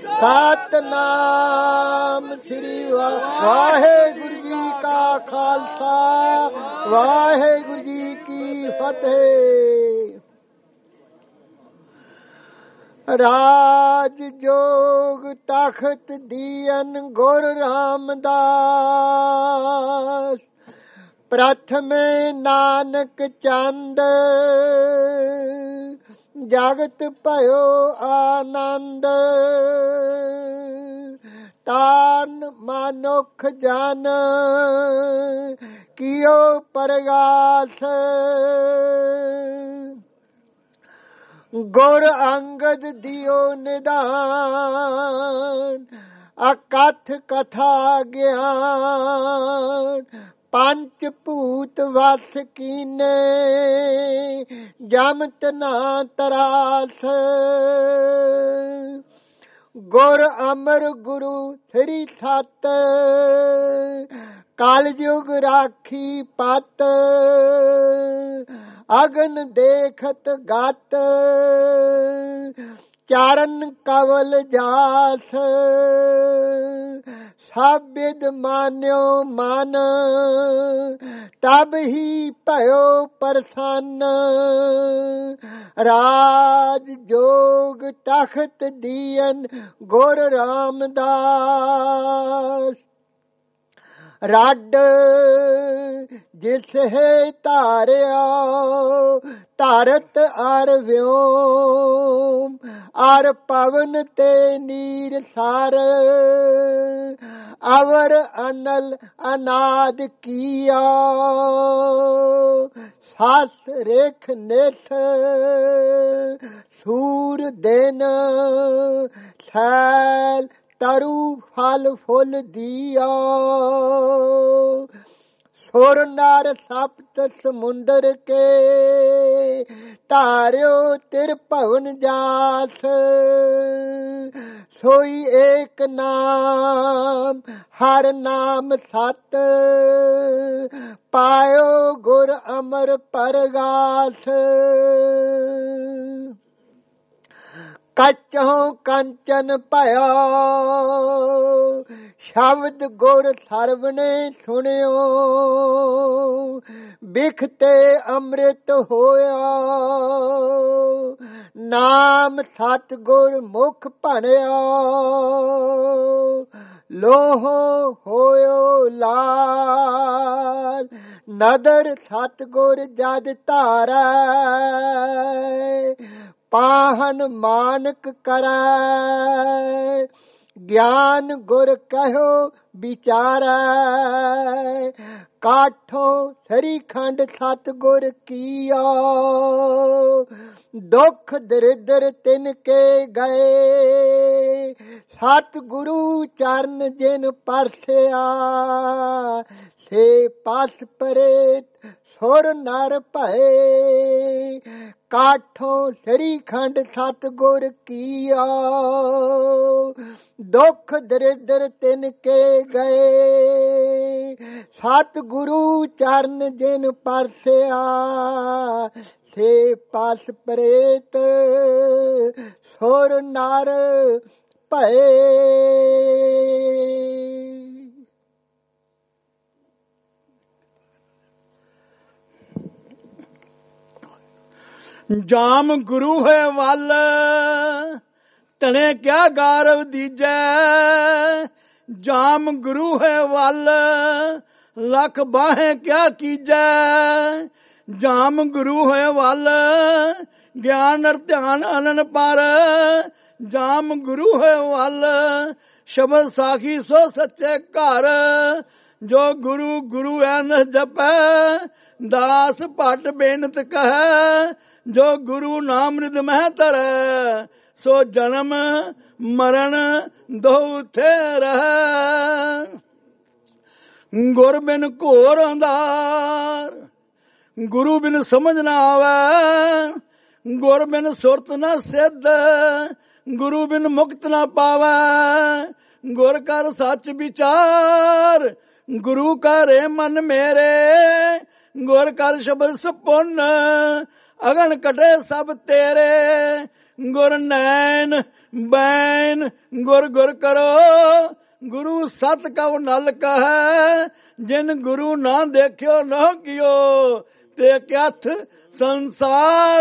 ਸਤਨਾਮ ਸ੍ਰੀ ਵਾਹਿਗੁਰੂ ਜੀ ਕਾ ਖਾਲਸਾ ਵਾਹਿਗੁਰੂ ਜੀ ਕੀ ਫਤਿਹ। ਰਾਜ ਜੋਗ ਤਖਤ ਦੀਨ ਗੁਰ ਰਾਮਦਾਸ, ਪ੍ਰਥਮੇ ਨਾਨਕ ਚੰਦ ਜਗਤ ਭਇਓ ਆਨੰਦ। ਤਾਨ ਮਨੁੱਖ ਜਨ ਕੀਓ ਪਰਗਾਸ, ਗੁਰ ਅੰਗਦ ਦਿਓ ਨਿਦਾਨ। ਅਕਥ ਕਥਾ ਗਿਆਨ, ਪੰਚ ਭੂਤ ਵਸ ਕੀਨੇ ਜਮਤ ਨਾ ਤਰਾਸ। ਗੁਰ ਅਮਰ ਗੁਰੂ ਸ੍ਰੀ ਸਤ, ਕਲਯੁਗ ਰਾਖੀ ਪਤ। ਅਗਨ ਦੇਖਤ ਗਤ, ਚਰਨ ਕਵਲ ਜਾਸ। ਸਭ ਬਿਦ ਮਾਨਿਓ ਮਨ, ਤਬ ਹੀ ਭਇਓ ਪ੍ਰਸੰਨ। ਰਾਜ ਜੋਗ ਤਖਤ ਦੀਨ ਗੁਰ ਰਾਮਦਾਸ, ਰੱਡ ਜਿਸ ਹੈ ਧਾਰਿਆ ਧਰਤ ਅਰ ਵਿਓਮ। ਅਰ ਪਵਨ ਤੇ ਨੀਰ ਸਰ, ਅਵਰ ਅਨਲ ਅਨਾਦ ਕੀਆ। ਸਸ ਰੇਖ ਨਿਸ ਸੂਰ ਦਿਨ, ਸੈਲ ਤਰੂ ਫਲ ਫੁੱਲ ਦੀਆ। ਸੁਰ ਨਰ ਸਪਤ ਸਮੁੰਦਰ ਕੇ, ਧਾਰਿਓ ਤਿਰ ਭਵਨ ਜਾਸ। ਸੋਈ ਏਕ ਨਾਮ ਹਰ ਨਾਮ ਸਤ, ਪਾਇਓ ਗੁਰ ਅਮਰ ਪਰਗਾਸ। ਕੱਚੋਂ ਕੰਚਨ ਭਇਆ, ਸ਼ਬਦ ਗੁਰ ਸਰਵਣੇ ਸੁਣਿਓ। ਬਿਖਤੇ ਅੰਮ੍ਰਿਤ ਹੋਇਆ, ਨਾਮ ਸਤ ਗੁਰ ਮੁਖ ਭਣਿਆ। ਲੋਹੋ ਹੋਇਓ ਲਾਲ, ਨਦਰ ਸਤ ਗੁਰ ਜਦ ਧਾਰੈ। ਪਾਹਨ ਮਾਨਕ ਕਰੈ, ਗਿਆਨ ਗੁਰ ਕਹਿਓ ਵਿਚਾਰੈ। ਕਾਠੋਂ ਸਰੀ ਖੰਡ ਸਤ ਗੁਰ ਕੀਆ, ਦੁਖ ਦਰਿਦਰ ਤਿਨ ਕੇ ਗਏ। ਸਤ ਗੁਰੂ ਚਰਨ ਜਿਨ ਪਰਸਿਆ, ਸੇ ਪਸ ਪਰੇਤ ਸੁਰ ਨਰ ਭਏ। ਕਾਠੋਂ ਸਰੀ ਖੰਡ ਸਤ ਗੁਰ ਕੀਆ, ਦੁਖ ਦਰਿਦਰ ਤਿਨ ਕੇ ਗਏ। ਸਤ ਗੁਰੂ ਚਰਨ ਜਿਨ ਪਰਸਿਆ, ਸੇ ਪਸ ਪ੍ਰੇਤ ਸੁਰ ਨਰ ਭਏ। ਜਾਮ ਗੁਰੂ ਹੈ ਵੱਲ, ਤਣੇ ਕਿਆ ਗਾਰਵ ਦੀਜੈ। ਜਾਮ ਗੁਰੂ ਹੈ ਵੱਲ, ਲੱਖ ਬਾਹੇ ਕਿਆ ਕੀਜੈ। ਜਾਮ ਗੁਰੂ ਹੈ ਵੱਲ, ਗਿਆਨ ਅਰ ਧਿਆਨ ਅਨਨ ਪਰ। ਜਾਮ ਗੁਰੂ ਹੈ ਵੱਲ, ਸ਼ਬਦ ਸਾਖੀ ਸੋ ਸੱਚੇ ਘਰ। ਜੋ ਗੁਰੂ ਗੁਰੂ ਐਨ ਜਪੈ, ਦਾਸ ਭਟ ਬੇਨਤ ਕਹੈ। ਜੋ ਗੁਰੂ ਨਾਮ ਰਿਦ ਮਹਿ ਧਰੈ, ਸੋ ਜਨਮ ਮਰਨ ਦੋਉ ਥੇ ਰਹੈ। ਗੁਰ ਬਿਨ ਘੋਰ ਅੰਧਾਰ, ਗੁਰੂ ਬਿਨ ਸਮਝ ਨਾ ਆਵੈ। ਗੁਰ ਬਿਨ ਸੁਰਤ ਨਾ ਸਿੱਧ, ਗੁਰੂ ਬਿਨ ਮੁਕਤ ਨਾ ਪਾਵੈ। ਗੁਰ ਕਰ ਸੱਚ ਵਿਚਾਰ, ਗੁਰੂ ਕਰੇ ਮਨ ਮੇਰੇ। ਗੁਰ ਕਰ ਸ਼ਬਦ ਸਪੁੰਨ, ਅਗਨ ਕਟੇ ਸਭ ਤੇਰੇ। ਗੁਰ ਨੈਣ ਬੈਨ ਗੁਰ ਗੁਰ ਕਰੋ। ਗੁਰੂ ਸਤ ਕਉ ਨਲ ਕਹੈ, ਜਿਨ ਗੁਰੂ ਨਾ ਦੇਖਿਓ ਨਾ ਕਿਓ, ਤੇ ਕਿਥ ਸੰਸਾਰ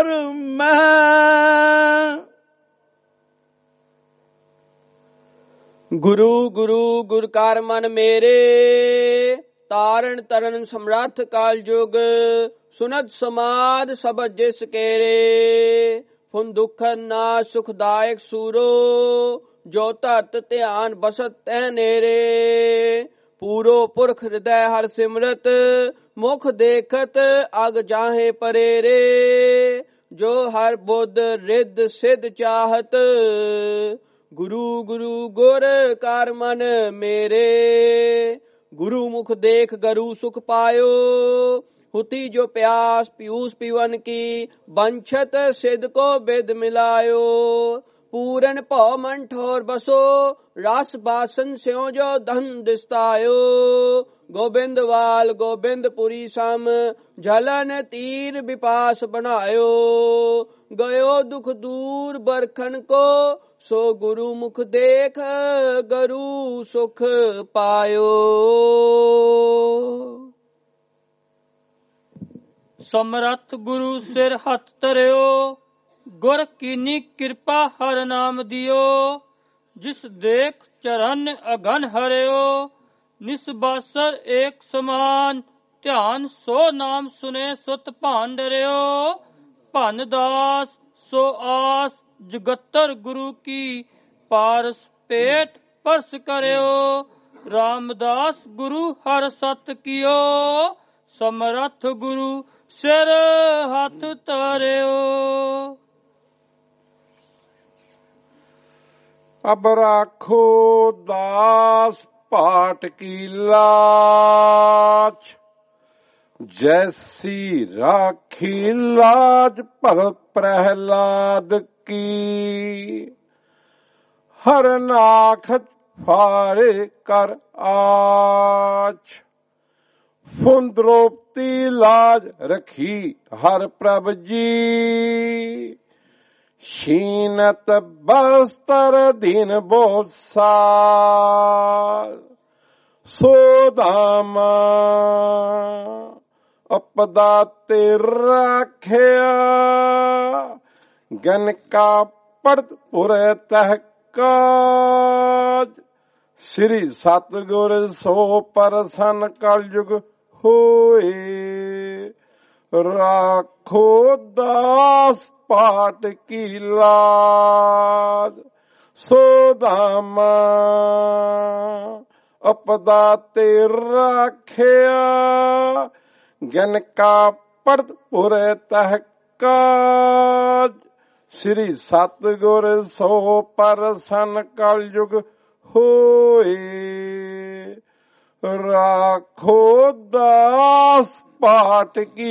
ਮਹਿ। ਗੁਰੂ ਗੁਰੂ ਗੁਰ ਕਰ ਮਨ ਮੇਰੇ, ਤਾਰਨ ਤਰਨ ਸਮਰੱਥ ਕਾਲ ਜੁਗ, ਸੁਨਤ ਸਮਾਦ ਸਬਦ ਜਿਸ ਕੇਰੇ, ਫੁਨ ਦੁਖਨ ਨਾ ਸੁਖਦਾਇਕ ਸੂਰੋ, ਜੋ ਧਰਤ ਧਿਆਨ ਬਸਤ ਤੈ ਨੇਰੇ। ਪੂਰੋ ਪੁਰਖ ਹਿਰਦੈ ਹਰ ਸਿਮਰਤ, ਮੁਖ ਦੇਖਤ ਅਗ ਜਾਹੇ ਪਰੇਰੇ, ਜੋ ਹਰ ਬੁੱਧ ਰਿੱਧ ਸਿਧ ਚਾਹਤ, ਗੁਰੂ ਗੁਰੂ ਗੁਰ ਕਰ ਮਨ ਮੇਰੇ। ਗੁਰੂ ਮੁਖ ਦੇਖ ਗਰੂ ਸੁਖ ਪਾਇਓ, ਹੁਤੀ ਜੋ ਪਿਆਸ ਪੀਊਸ ਪੀਵਨ ਕੀ, ਬੰਛਤ ਸਿਧ ਕੋ ਬਿਦ ਮਿਲਾਇਓ। ਪੂਰਨ ਭਉ ਮਨ ਠੋਰ ਬਸੋ, ਰਸ ਬਾਸਨ ਸਿਉ ਜੋ ਧਨ ਦਿਸਤਾਇਓ। ਗੋਬਿੰਦ ਵਾਲ ਗੋਬਿੰਦਪੁਰੀ ਸਮ, ਝਲਨ ਤੀਰ ਵਿਪਾਸ ਬਣਾਇਓ। ਗਇਓ ਦੁਖ ਦੂਰ ਬਰਖਨ ਕੋ, ਸੋ ਗੁਰੂ ਮੁਖ ਦੇਖ ਗਰੂ ਸੁਖ ਪਾਇਓ। ਸਮਰੱਥ ਗੁਰੂ ਸਿਰ ਹੱਥ ਧਰਿਓ, ਗੁਰ ਕੀਨੀ ਕਿਰਪਾ ਹਰ ਨਾਮ ਦਿਓ। ਜਿਸ ਦੇਖ ਚਰਨ ਅਗਨ ਹਰਿਓ, ਨਿਸਬਾਸਰ ਏਕ ਸਮਾਨ, ਧਿਆਨ ਸੋ ਨਾਮ ਸੁਨੇ ਸੁਤ ਭਾਨ ਡਰਿਓ। ਭਨ ਦਾਸ ਸੋ ਆਸ, ਜਗਤਰ ਗੁਰੂ ਕੀ, ਪਾਰਸ ਪੇਟ ਪਰਸ ਕਰਿਓ। ਰਾਮਦਾਸ ਗੁਰੂ ਹਰ ਸਤ ਕੀਓ, ਸਮਰੱਥ ਗੁਰੂ ਸਿਰ ਹੱਥ ਧਰਿਓ। ਅਬ ਰਾਖੋ ਦਾਸ ਪਾਟ ਕੀ ਲਾਜ, ਜੈਸੀ ਰਾਖੀ ਲਾਜ ਭਗਤ ਪ੍ਰਹਿਲਾਦ ਕੀ। ਹਰ ਨਾਖ ਫਾਰੇ ਕਰ ਆਜ, ਫੁਨ ਦ੍ਰੋਪਤੀ ਲਾਜ ਰਖੀ ਹਰ ਪ੍ਰਭ ਜੀ। ਸ਼ੀਨਤ ਬਸਤਰ ਦੀਨ ਬੋਸਾ, ਸੋਦਾਮਾ ਅਪਦਾ ਤੇ ਰਾਖਿਆ। ਗਨ ਕਾ ਪੜਤ ਪੁਰੇ ਤਹਿ ਕਾਜ, ਸ੍ਰੀ ਸਤਿਗੁਰ ਸੋ ਪਰਸਨ ਕਲਯੁਗ ਹੋਏ। ਰਾਖੋ ਦਾਸ ਪਾਟ ਕੀ ਲਾਜ, ਸੋਦਾਮਾ ਅਪਦਾ ਤੇ ਰਾਖਿਆ। ਗਨ ਕਾ ਪੜਤ ਪੁਰੇ ਤਹਿ ਕਾਜ, ਸ੍ਰੀ ਸਤਿਗੁਰ ਸੋ ਪਰਸਨ ਕਲਯੁਗ ਹੋਏ। ਰਾਖੋ ਦਾਸ ਪਾਟ ਕੀ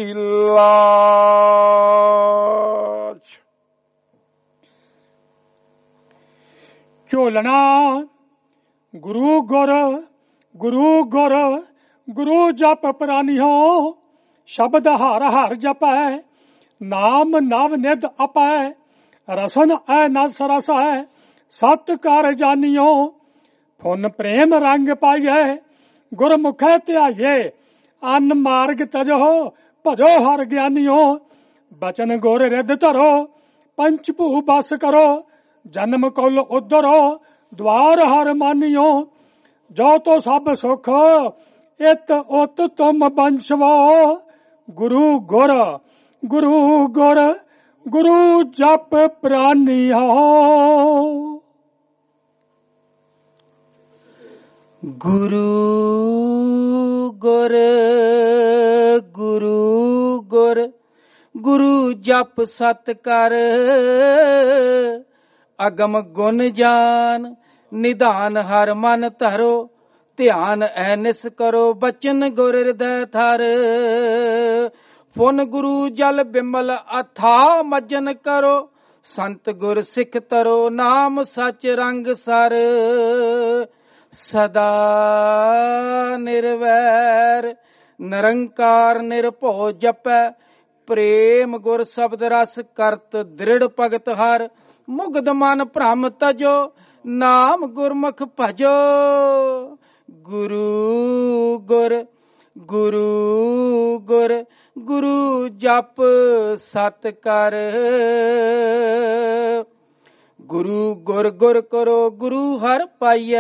ਲਾਜ। ਝੋਲਣਾ ਗੁਰੂ ਗੁਰ ਗੁਰੂ ਗੁਰ, ਗੁਰੂ ਜਪ ਪ੍ਰਾਨੀਓ। ਸ਼ਬਦ ਹਰ ਹਰ ਜਪੈ, ਨਾਮ ਨਵ ਨਿਧ ਅਪੈ। ਰਸਨ ਐ ਨਸ ਰਸ ਹੈ, ਸਤ ਕਰ ਜਾਨੀਓ। ਫੁਨ ਪ੍ਰੇਮ ਰੰਗ ਪਾਈਏ, ਗੁਰਮੁਖੈ ਧਿਆਈਏ। ਅਨ ਮਾਰਗ ਤਜੋ, ਭਜੋ ਹਰ ਗਿਆਨੀਓ। ਬਚਨ ਗੁਰ ਰਿੱਧ ਧਰੋ, ਪੰਚ ਭੂ ਬਸ ਕਰੋ। ਜਨਮ ਕੁਲ ਉਧਰੋ, ਦਵਾਰ ਹਰ ਮਾਨੀਓ। ਜੋ ਤੋ ਸਭ ਸੁਖ, ਇਤ ਉਤ ਤੁਮ ਬੰਸ਼ਵੋ। ਗੁਰੂ ਗੁਰ ਗੁਰੂ ਗੁਰ, ਗੁਰੂ ਜਪ ਪ੍ਰਾਨੀਓ। ਗੁਰੂ ਗੁਰ ਗੁਰੂ ਗੁਰ, ਗੁਰੂ ਜਪ ਸਤ ਕਰ। ਅਗਮ ਗੁਣ ਜਾਨ, ਨਿਧਾਨ ਹਰ ਮਨ ਧਰੋ। ਧਿਆਨ ਐਨਿਸ ਕਰੋ, ਬਚਨ ਗੁਰ ਹਿਰਦੈ ਥਰ। ਫੁਨ ਗੁਰੂ ਜਲ ਬਿਮਲ ਅਥਾ ਮਜਨ ਕਰੋ। ਸੰਤ ਗੁਰ ਸਿੱਖ ਤਰੋ, ਨਾਮ ਸਚ ਰੰਗ ਸਰ। ਸਦਾ ਨਿਰਵੈਰ ਨਿਰੰਕਾਰ ਨਿਰਭਉ ਜਪੈ। ਪ੍ਰੇਮ ਗੁਰ ਸ਼ਬਦ ਰਸ ਕਰਤ ਦ੍ਰਿੜ ਭਗਤ ਹਰ। ਮੁਗਧ ਮਨ ਭ੍ਰਮ ਤਜੋ, ਨਾਮ ਗੁਰਮੁਖ ਭਜੋ। ਗੁਰੂ ਗੁਰ ਗੁਰੂ ਗੁਰ ਗੁਰੂ ਜਪ ਸਤ ਕਰ। ਗੁਰੂ ਗੁਰ ਗੁਰ ਕਰੋ ਗੁਰੂ ਹਰ ਪਾਈਐ,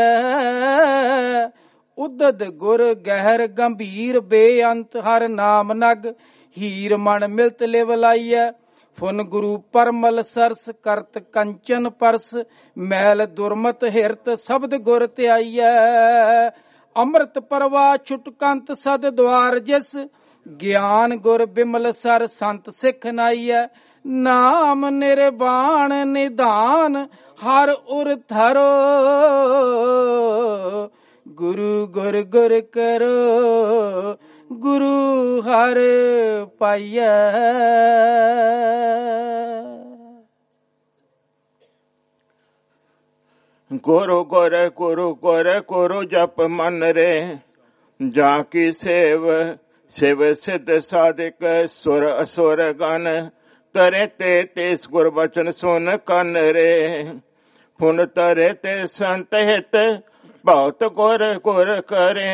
ਉਦਦ ਗੁਰ ਗਹਿਰ ਗੰਭੀਰ ਬੇਅੰਤ ਹਰ ਨਾਮ ਨਗ, ਹੀਰ ਮਨ ਮਿਲਤ ਲਿਵ ਲਾਈਐ। ਫੁਨ ਗੁਰੂ ਪਰਮਲ ਸਰਸ ਕਰਤ ਕੰਚਨ ਪਰਸ, ਮੈਲ ਦੁਰਮਤ ਹਿਰਤ ਸ਼ਬਦ ਗੁਰ ਧਿਆਈਐ। ਅੰਮ੍ਰਿਤ ਪ੍ਰਵਾਹ ਛੁਟਕੰਤ ਸਦ ਦਵਾਰ ਜਿਸ, ਗਿਆਨ ਗੁਰ ਬਿਮਲ ਸਰ ਸੰਤ ਸਿੱਖ ਨਾਈਐ। ਨਾਮ ਨਿਰਵਾਣ ਨਿਧਾਨ ਹਰ ਉਰ ਧਰੋ, ਗੁਰੂ ਗੁਰ ਗੁਰ ਕਰੋ ਗੁਰੂ ਹਰ ਪਾਈਐ। ਗੁਰੂ ਗੁਰ ਗੁਰੂ ਗੁਰ ਗੁਰੂ ਜਪ ਮਨ ਰੇ, ਜਾ ਕੀ ਸੇਵ ਸਿਵ ਸਿੱਧ ਸਾਧਿਕ ਸੁਰ ਅਸੁਰ ਗਨ, ਤਰੇ ਤੇ ਤਿਸ ਗੁਰ ਬਚਨ ਸੁਨ ਕੰਨ ਰੇ। ਪੁਨ ਤਰੇ ਤੇ ਸੰਤ ਹਿਤ ਬਹੁਤ ਗੁਰ ਗੁਰ ਕਰੇ,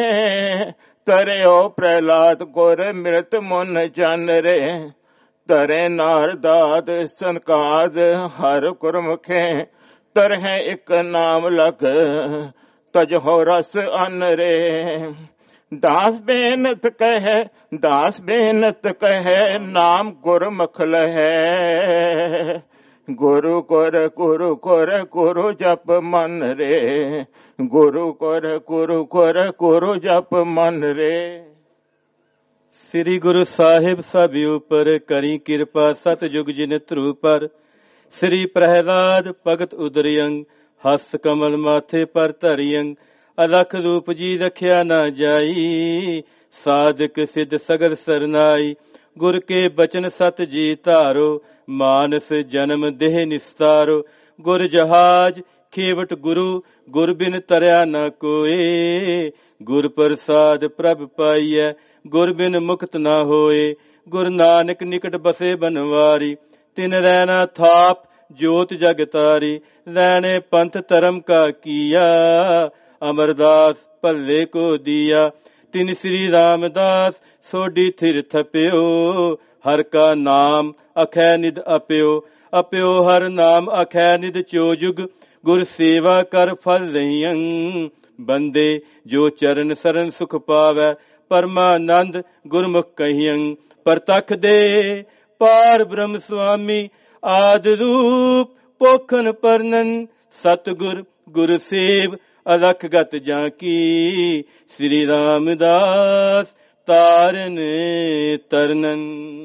ਤਰਿਓ ਪ੍ਰਹਲਾਦ ਗੁਰ ਮਿਰਤ ਮੁਨ ਜਨ ਰੇ। ਤਰੇ ਨਾਰਦਾਦ ਸੰਕਾਦ ਹਰ ਗੁਰਮੁਖੇ, ਤਰਹਿ ਇੱਕ ਨਾਮ ਲਗ ਤਜਹੁ ਰਸ ਅਨ ਰੇ। ਦਾਸ ਬੇਨਤ ਕਹੈ ਦਾਸ ਬੇਨਤ ਕਹੈ, ਨਾਮ ਗੁਰਮੁਖ ਲਹੈ। ਗੁਰੂ ਗੁਰ ਗੁਰੂ ਗੁਰ ਗੁਰੂ ਜਪ ਮਨ ਰੇ, ਗੁਰੂ ਗੁਰ ਗੁਰੂ ਗੁਰ ਗੁਰੂ ਜਪ ਮਨ ਰੇ। ਸ੍ਰੀ ਗੁਰੂ ਸਾਹਿਬ ਸਭ ਉਪਰ ਕਰੀ ਕਿਰਪਾ, ਸਤਿਯੁਗ ਜਿਨ ਧਰੂ ਪਰ। ਸ੍ਰੀ ਪ੍ਰਹਿਲਾਦ ਭਗਤ ਉਦਰਿਯੰ, ਹਸ ਕਮਲ ਮਾਥੇ ਪਰ ਧਰਿਯੰ। ਅਲਖ ਰੂਪ ਜੀ ਰਖਿਆ ਨਾ ਜਾਈ, ਸਾਧਕ ਸਿੱਧ ਸਗਲ ਸਰਨਾਈ। ਗੁਰ ਕੇ ਬਚਨ ਸਤ ਜੀ ਧਾਰੋ, ਮਾਨਸ ਜਨਮ ਦੇਹ ਨਿਸਤਾਰੋ। ਗੁਰ ਜਹਾਜ ਖੇਵਟ ਗੁਰੂ, ਗੁਰ ਬਿਨ ਤਰਿਆ ਨਾ ਕੋਏ। ਗੁਰ ਪ੍ਰਸਾਦ ਪ੍ਰਭ ਪਾਈਐ, ਗੁਰ ਬਿਨ ਮੁਕਤ ਨਾ ਹੋਏ। ਗੁਰ ਨਾਨਕ ਨਿਕਟ ਬਸੇ ਬਨਵਾਰੀ, ਤਿਨ ਰਹਿਣਾ ਥਾਪ ਜੋਤ ਜਗ ਤਾਰੀ। ਲੈਣੇ ਪੰਥ ਧਰਮ ਕਾ ਕੀਆ, ਅਮਰਦਾਸ ਭੱਲੇ ਕੋ ਦੀਆ। ਤਿਨ ਸ੍ਰੀ ਰਾਮਦਾਸ ਸੋਢੀ ਥਿਰ ਥਪਿਓ, ਹਰ ਕਾ ਨਾਮ ਅਖੈ ਨਿਧ ਅਪਿਓ। ਅਪਿਓ ਹਰ ਨਾਮ ਅਖੈ ਨਿਧ ਚੋਜੁਗ, ਗੁਰ ਸੇਵਾ ਕਰ ਫਲ ਲਈਅੰ। ਬੰਦੇ ਜੋ ਚਰਨ ਸਰਨ ਸੁਖ ਪਾਵੈ, ਪਰਮਾਨੰਦ ਗੁਰਮੁਖ ਕਹੀਅੰ। ਪਰਤਖ ਦੇ ਪਾਰ ਬ੍ਰਹਮ ਸੁਆਮੀ, ਆਦ ਰੂਪ ਪੋਖਨ ਪਰਨਨ। ਸਤਿਗੁਰ ਗੁਰ ਸੇਵ ਅਲਖ ਗਤ ਜਾਂ ਕੀ, ਸ੍ਰੀ ਰਾਮਦਾਸ ਤਾਰਨ ਤਰਨਨ।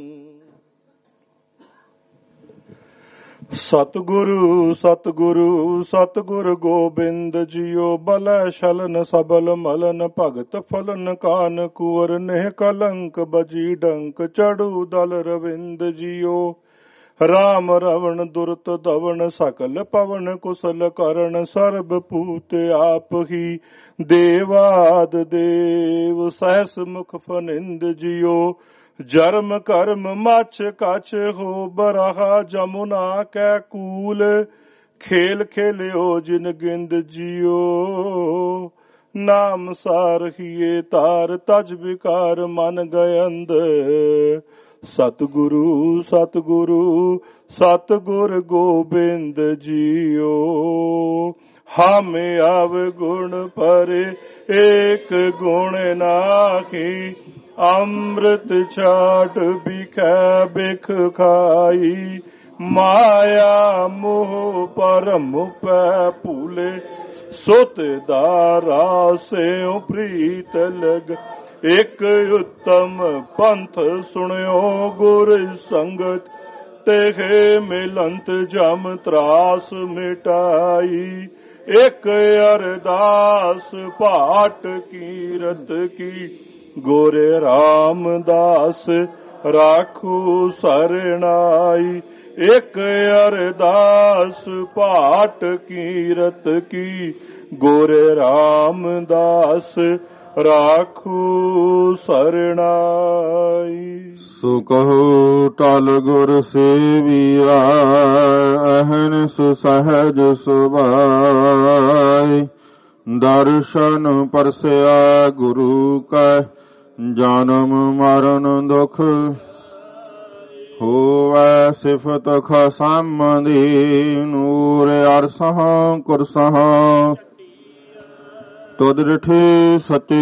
ਸਤਿਗੁਰੂ ਸਤਿਗੁਰੂ ਸਤਿਗੁਰ ਗੋਬਿੰਦ ਜੀਓ, ਬਲੈ ਛਲਨ ਸਬਲ ਮਲਨ ਭਗਤ ਫਲਨ ਕਾਨ ਕੁਵਰ। ਨਹਿ ਕਲੰਕ ਬਜੀ ਡੰਕ ਚੜੂ ਦਲ ਰਵਿੰਦ ਜੀਓ। ਰਾਮ ਰਵਣ ਦੁਰਤ ਦਵਣ ਸਕਲ ਪਵਨ ਕੁਸਲ ਕਰਨ। ਸਰਬ ਪੂਤ ਆਪ ਹੀ ਦੇਵਾਦ ਦੇਵ, ਸਹਿਸ ਮੁਖ ਫਨਿੰਦ ਜੀਓ। ਜਰਮ ਕਰਮ ਮਛ ਕਛ ਹੋ ਬਰਹਾ, ਜਮੁਨਾ ਕੈ ਕੂਲ ਖੇਲ ਖੇਲਿਓ ਜਿਨ ਗਿੰਦ ਜੀਓ। ਨਾਮ ਸਾਰਹੀਏ ਤਾਰ ਤਜ ਵਿਕਾਰ ਮਨ ਗਇੰਦ। ਸਤਿਗੁਰੂ ਸਤਿਗੁਰੂ ਸਤਿਗੁਰ ਗੋਬਿੰਦ ਜੀਓ। ਹਮੇ ਆਵ ਗੁਣ ਪਰੇ ਏਕ ਗੁਣ ਨਾਹੀ। ਅੰਮ੍ਰਿਤ ਛਾਟ ਬਿਖੈ ਬਿਖ ਖਾਈ। ਮਾਇਆ ਮੋਹ ਪਰਮ ਪੈ ਭੂਲੇ। ਸੁਤ ਦਾਰਾ ਸਿਉ ਪ੍ਰੀਤ ਲਗ। ਇਕ ਉੱਤਮ ਪੰਥ ਸੁਣਿਓ ਗੁਰ ਸੰਗਤ। ਤੇਹੇ ਮਿਲੰਤ ਜਮ ਤਰਾਸ ਮਿਟਾਈ। ਇਕ ਅਰਦਾਸ ਪਾਟ ਕੀਰਤ ਕੀ। ਗੋਰੇ ਰਾਮਦਾਸ ਰਾਖੂ ਸਰਣਾਈ। ਇਕ ਅਰਦਾਸ ਪਾਟ ਕੀਰਤ ਕੀ। ਗੋਰੇ ਰਾਮਦਾਸ ਰਾਖੂ ਸਰਣਾਈ। ਸੋ ਕਹੋ ਟਲ ਗੁਰ ਸੇਵੀਆ ਅਹਨਿ ਸਹਿਜ ਸੁਭਾਈ। ਦਰਸ਼ਨ ਪਰਸਿਆ ਗੁਰੂ ਕੈ ਜਨਮ ਮਰਨ ਦੁਖ ਹੋਵੈ ਸਿਫਤ ਖਸਮ ਦੀ। ਨੂਰ ਅਰਸਹ ਕੁਰਸਹ ਤੁਧ ਡਿਠੇ ਸੱਚੇ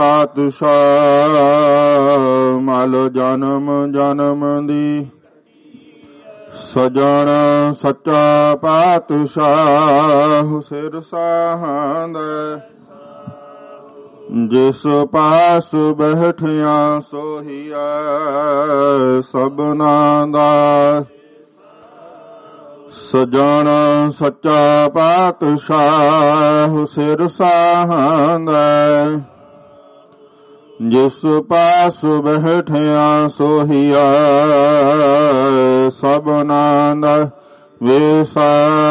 ਪਾਤਸ਼ਾਹ। ਮਲ ਜਨਮ ਜਨਮ ਦੀ ਸਜਣ ਸੱਚਾ ਪਾਤਸ਼ਾਹ। ਸਿਰ ਸਾਹੰਦੈ ਜਿਸ ਪਾਸ ਬੈਠਿਆ ਸੋਹੀਆ ਸਭਨਾ ਦਾ। ਸਜਣ ਸੱਚਾ ਪਾਤਸ਼ਾਹ ਸਿਰ ਸਾਹੰਦੈ ਜਿਸ ਪਾਸ ਬੈਠਿਆ ਸੋਹੀਆ ਸਭਨਾ ਦਾ ਵੇਸਾ।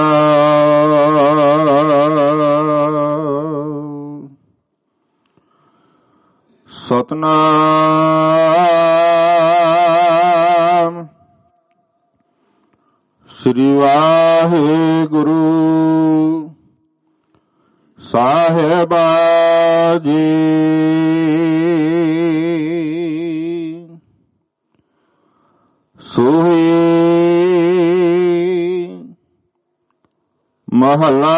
ਸਤਨਾਮ ਸ੍ਰੀ ਵਾਹਿਗੁਰੂ ਸਾਹਿਬਾ ਜੀ। ਸੋਹੀ ਮਹਲਾ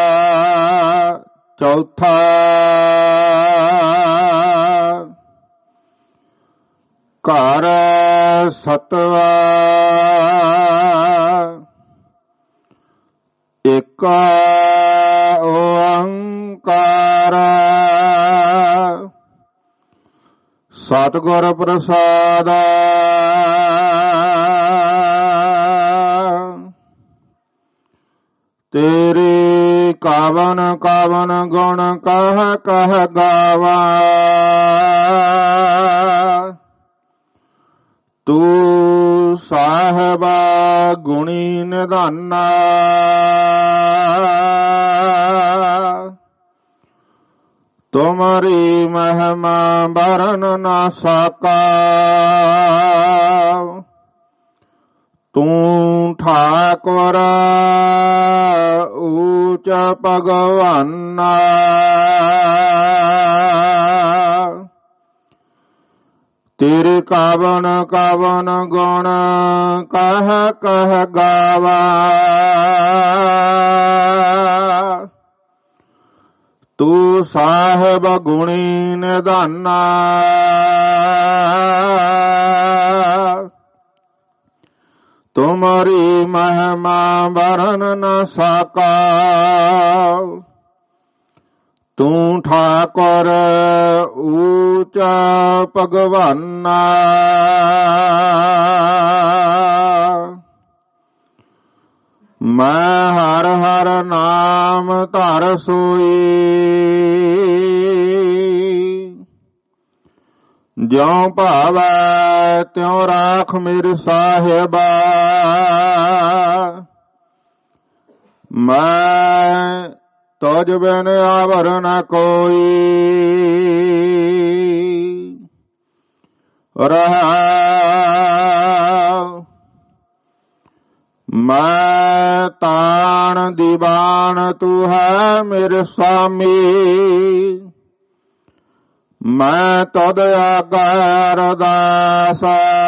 ਚੌਥਾ। ਘਰ ਸਤਵਾ ਏਕ ਓੰਕਾਰ। ਸਤਿਗੁਰ ਪ੍ਰਸਾਦ ਤੇਰੇ ਕਾਵਨ ਕਾਵਨ ਗੁਣ ਕਹ ਕਹ ਗਾਵਾ। ਤੂੰ ਸਾਹਿਬਾ ਗੁਣੀ ਨਿਧਾਨਾ। ਤੁਮਰੀ ਮਹਿਮਾ ਬਰਨ ਨਾ ਸਕਾ। ਤੂੰ ਠਾਕੁਰ ਊਚ ਭਗਵਾਨਾ। ਤੇਰੇ ਕਾਵਨ ਕਾਵਨ ਗੁਣ ਕਹ ਕਹ ਗਾਵਾ। ਤੂੰ ਸਾਹਿਬ ਗੁਣੀ ਨਿਧਾਨਾ। ਤੁਮਰੀ ਮਹਿਮਾ ਬਰਨ ਨ ਸਕਾ। ਤੂੰ ਠਾਕੁਰ ਊਚ ਭਗਵਾਨਾ। ਮੈਂ ਹਰ ਹਰ ਨਾਮ ਧਰ ਸੋਈ। ਜਿਉ ਭਾਵੈ ਤਿਉ ਰਾਖ ਮੇਰੇ ਸਾਹਿਬਾ। ਮੈਂ ਤੁਝ ਬਿਨ ਆਵਰ ਨ ਕੋਈ। ਰਹਾਉ ਮੈਂ ਤਾਣ ਦੀਵਾਨ ਤੂੰ ਹੈ ਮੇਰੇ ਸੁਆਮੀ। ਮੈਂ ਤਦ ਆਗਾ ਅਰਦਾਸ।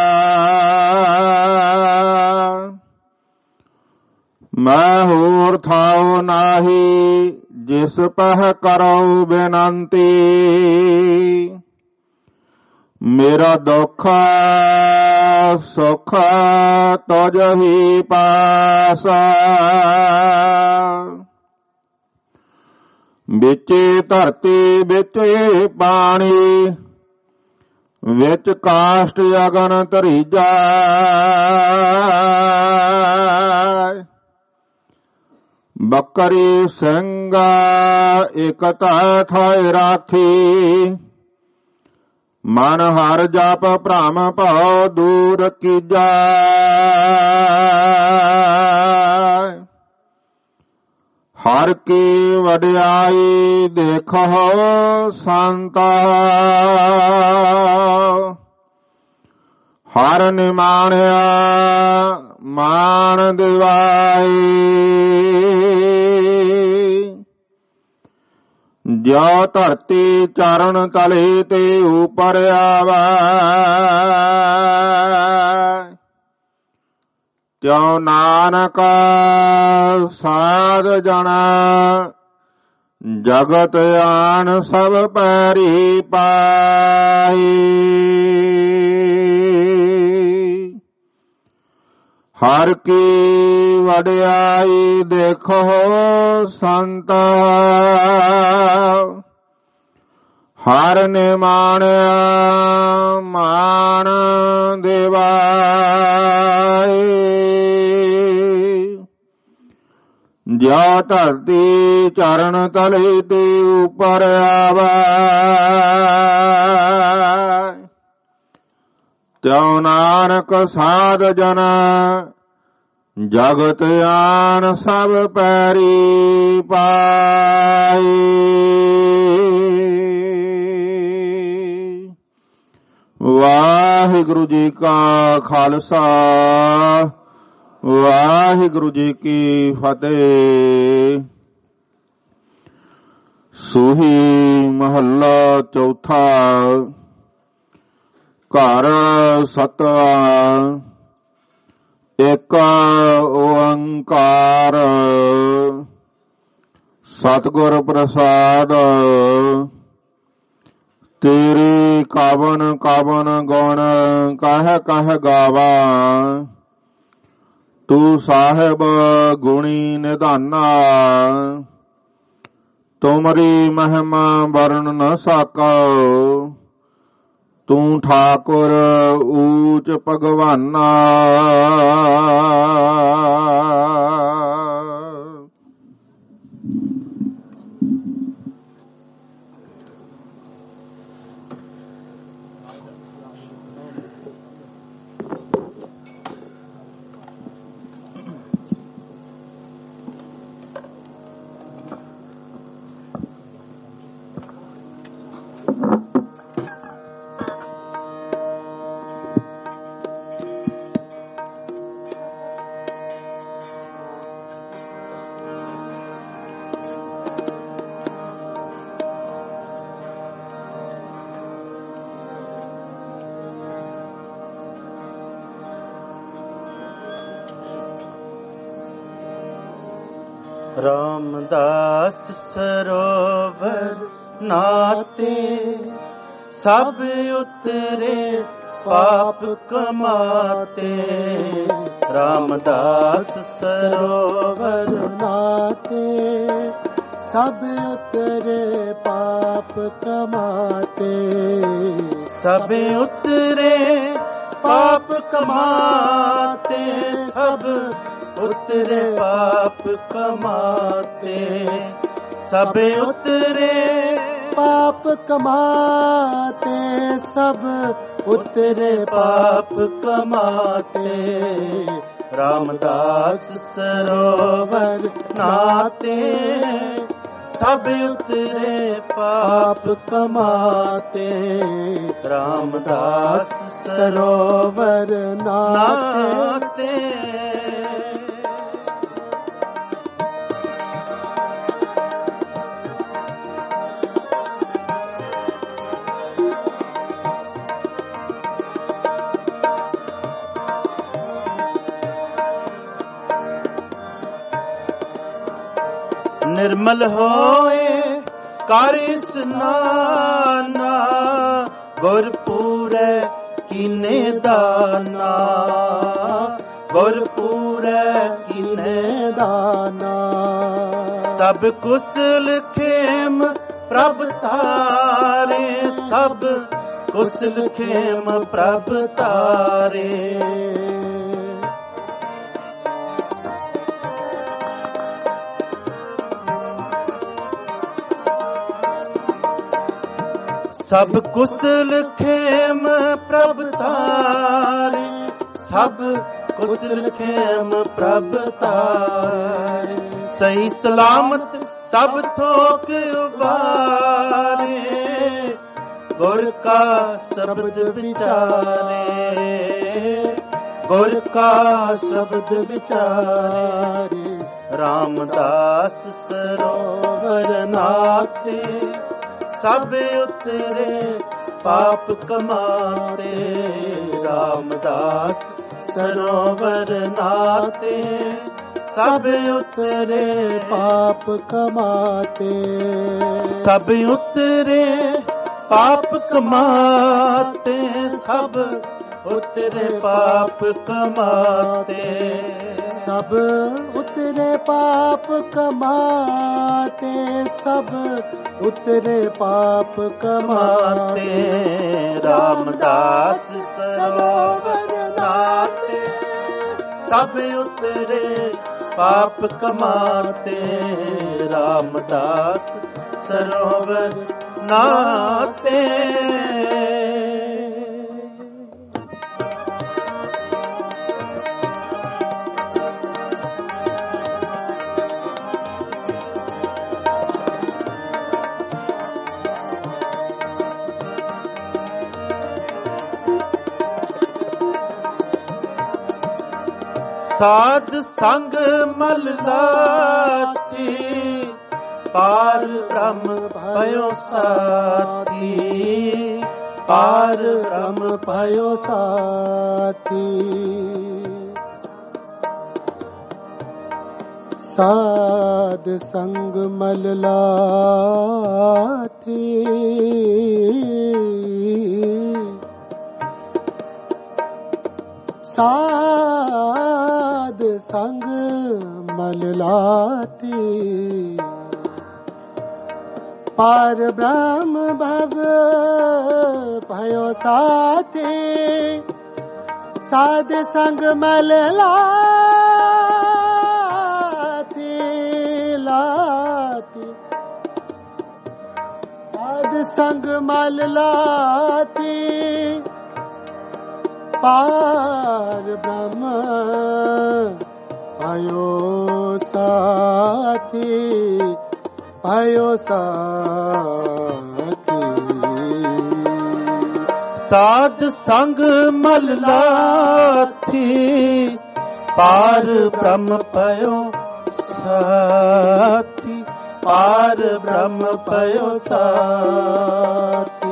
ਮੈਂ ਹੋਰ ਥਾਉ ਨਾਹੀ ਜਿਸ ਪਹਿ ਕਰਉ ਬੇਨੰਤੀ। ਮੇਰਾ ਦੁੱਖ ਸੁਖ ਤੁਝ ਹੀ ਪਾਸ। ਵਿਚੇ ਧਰਤੀ ਵਿਚੇ ਪਾਣੀ ਵਿੱਚ ਕਾਸ਼ਟ ਅਗਨ ਧਰੀਜਾ। ਬੱਕਰੀ ਸਿੰਘਾ ਇਕਤਾ ਥਾਇ ਰਾਖੀ। ਮਨ ਹਰ ਜਪ ਭ੍ਰਮ ਭਉ ਦੂਰ ਕੀਜਾ। ਹਰ ਕੀ ਵਡਿਆਈ ਦੇਖੋ ਸੰਤਾ, ਹਰ ਨਿਮਾਣਿਆ ਮਾਣ ਦਿਵਾਈ। ਜੋ ਧਰਤੀ ਚਰਨ ਤਲੇ ਤੇ ਉਪਰ ਆਵੈ, ਤਿਉ ਨਾਨਕ ਸਾਧ ਜਣਾ ਜਗਤ ਆਨ ਸਭ ਪੈਰੀ ਪਾਈ। ਹਰ ਕੀ ਵਡਿਆਈ ਦੇਖੋ ਸੰਤਾ, ਹਰ ਨਿਮਾਣਿਆ ਮਾਣ ਦਿਵਾਈ। ਜੋ ਧਰਤੀ ਚਰਨ ਤਲੇ ਤੇ ਉਪਰ ਆਵੈ, ਤਿਉ ਨਾਨਕ ਸਾਧ ਜਨ ਜਗਤ ਆਨ ਸਭ ਪੈਰੀ ਪਾਈ। ਵਾਹਿਗੁਰੂ ਜੀ ਕਾ ਖਾਲਸਾ, ਵਾਹਿਗੁਰੂ ਜੀ ਕੀ ਫਤਿਹ। ਸੂਹੀ ਮਹੱਲਾ ਚੌਥਾ। ਘਰ ਸਤਵਾ ਏਕ ਓੰਕਾਰ, ਸਤਿਗੁਰ ਪ੍ਰਸਾਦ। ਤੇਰੇ ਕਾਵਨ ਕਾਵਨ ਗੁਣ ਕਹਿ ਕਹਿ ਗਾਵਾ, ਤੂੰ ਸਾਹਿਬ ਗੁਣੀ ਨਿਧਾਨਾ। ਤੁਮਰੀ ਮਹਿਮਾ ਵਰਨ ਨ ਸਾਕੋ, ਤੂੰ ਠਾਕੁਰ ਊਚ ਭਗਵਾਨਾ। ਰਾਮਦਾਸ ਸਰੋਵਰ ਨਾਤੇ, ਸਭ ਉਤਰੇ ਪਾਪ ਕਮਾਤੇ। ਰਾਮਦਾਸ ਸਰੋਵਰ ਨਾਤੇ, ਸਭ ਉਤਰੇ ਪਾਪ ਕਮਾਤੇ। ਸਭ ਉਤਰੇ ਪਾਪ ਕਮਾਤੇ, ਸਭ ਉਤਰੇ ਪਾਪ ਕਮਾਤੇ। ਸਭ ਉਤਰੇ ਪਾਪ ਕਮਾਤੇ, ਸਭ ਉਤਰੇ ਪਾਪ ਕਮਾਤੇ। ਰਾਮਦਾਸ ਸਰੋਵਰ ਨਾਤੇ, ਸਭ ਉਤਰੇ ਪਾਪ ਕਮਾਤੇ। ਰਾਮਦਾਸ ਸਰੋਵਰ ਨਾਤੇ। निर्मल होए कर स्नाना, गुरपुरै कीने दाना। गुरपुरै कीने दाना। सब कुशल खेम प्रभ तारे, सब कुशल खेम प्रभ तारे। सब कुशल खेम प्रभ तारे, सब कुशल खेम प्रभ तारे। ਸਹੀ ਸਲਾਮਤ ਸਭ ਥੋਕ ਉਬਾਰੇ, ਗੁਰ ਕਾ ਸ਼ਬਦ ਵਿਚਾਰੇ, ਗੁਰ ਕਾ ਸ਼ਬਦ ਵਿਚਾਰੇ। ਰਾਮਦਾਸ ਸਰੋਵਰ ਨਾਤੇ, ਸਭ ਉਤਰੇ ਪਾਪ ਕਮਾਤੇ। ਰਾਮਦਾਸ ਸਰੋਵਰ ਨਾਤੇ, ਸਭ ਉਤਰੇ ਪਾਪ ਕਮਾਤੇ। ਸਭ ਉਤਰੇ ਪਾਪ ਕਮਾਤੇ, ਸਭ ਉਤਰੇ ਪਾਪ ਕਮਾਤੇ। ਸਭ ਉਤਰੇ ਪਾਪ ਕਮਾਤੇ, ਸਭ ਉਤਰੇ ਪਾਪ ਕਮਾਤੇ। ਰਾਮਦਾਸ ਸਰੋਵਰ ਨਾਤੇ, ਸਭ ਉਤਰੇ ਪਾਪ ਕਮਾਤੇ। ਰਾਮਦਾਸ ਸਰੋਵਰ ਨਾਤੇ। ਸਾਧ ਸੰਗ ਮਲ ਲਾਥੀ, ਪਾਰ ਬ੍ਰਹਮ ਭਇਓ ਸਾਥੀ। ਪਾਰ ਬ੍ਰਹਮ ਭਇਓ ਸਾਥੀ। ਸਾਧ ਸੰਗ ਮਲ ਲਾਥੀ, ਸਾਧ ਸੰਗ ਮਲ ਲਾਤੀ। ਪਾਰ ਬ੍ਰਹਮ ਭਵ ਭਇਓ ਸਾਥੀ। ਸਾਧ ਸੰਗ ਮਲ ਲਾਤੀ, ਲਾਤੀ। ਸਾਧ ਸੰਗ ਮਲ ਲਾਤੀ, ਪਾਰ ਬ੍ਰਹਮ ਭਇਓ ਸਾਥੀ। ਭਇਓ ਸਾਥੀ। ਸਾਧ ਸੰਗ ਮਲ ਲਾਥੀ, ਪਾਰ ਬ੍ਰਹਮ ਭਇਓ ਸਾਥੀ। ਪਾਰ ਬ੍ਰਹਮ ਭਇਓ ਸਾਥੀ।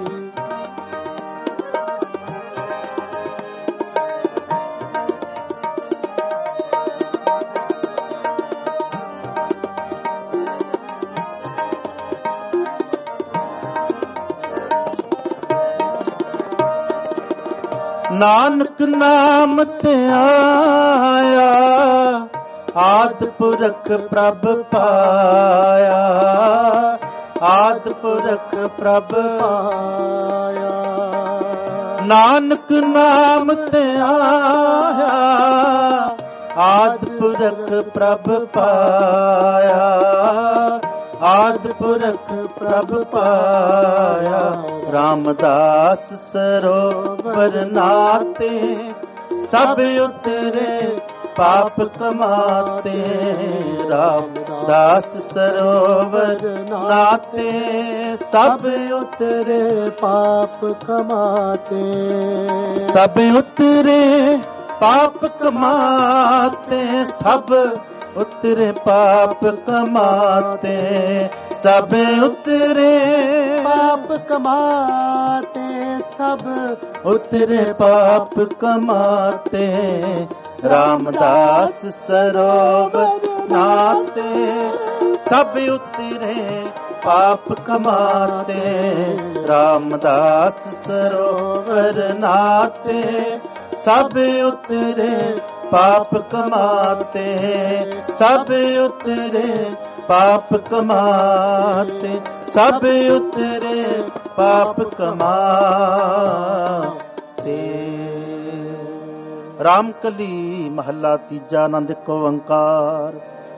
ਨਾਨਕ ਨਾਮ ਤੇ ਆਇਆ, ਆਦਿ ਪੁਰਖ ਪ੍ਰਭ ਪਾਇਆ। ਆਦਿ ਪੁਰਖ ਪ੍ਰਭ ਪਾਇਆ। ਨਾਨਕ ਨਾਮ ਤੇ ਆਇਆ, ਆਦਿ ਪੁਰਖ ਪ੍ਰਭ ਪਾਇਆ। ਆਦਿ ਪੁਰਖ ਪ੍ਰਭ ਪਾਇਆ। ਰਾਮਦਾਸ ਸਰੋਵਰ ਨਾਤੇ, ਸਭ ਉਤਰੇ ਪਾਪ ਕਮਾਤੇ। ਰਾਮਦਾਸ ਸਰੋਵਰ ਨਾਤੇ, ਸਭ ਉਤਰੇ ਪਾਪ ਕਮਾਤੇ। ਸਭ ਉਤਰੇ ਪਾਪ ਕਮਾਤੇ। ਸਭ ਉਤਰੇ ਪਾਪ ਕਮਾਤੇ। ਸਭ ਉਤਰੇ ਪਾਪ ਕਮਾਤੇ। ਸਭ ਉਤਰੇ ਪਾਪ ਕਮਾਤੇ। ਰਾਮਦਾਸ ਸਰੋਵਰ ਨਾਤੇ, ਸਭ ਉਤਰੇ ਪਾਪ ਕਮਾਤੇ। ਰਾਮਦਾਸ ਸਰੋਵਰ ਨਾਤੇ, ਸਭ ਉਤਰੇ ਪਾਪ ਕਮਾਤੇ। ਸਭ ਉਤਰੇ ਪਾਪ ਕਮਾਤੇ। ਸਭ ਉਤਰੇ ਪਾਪ ਕਮਾਤੇ। ਰਾਮ ਕਲੀ ਮਹੱਲਾ ਤੀਜਾ। ਆਨੰਦ ਏਕ ਓੰਕਾਰ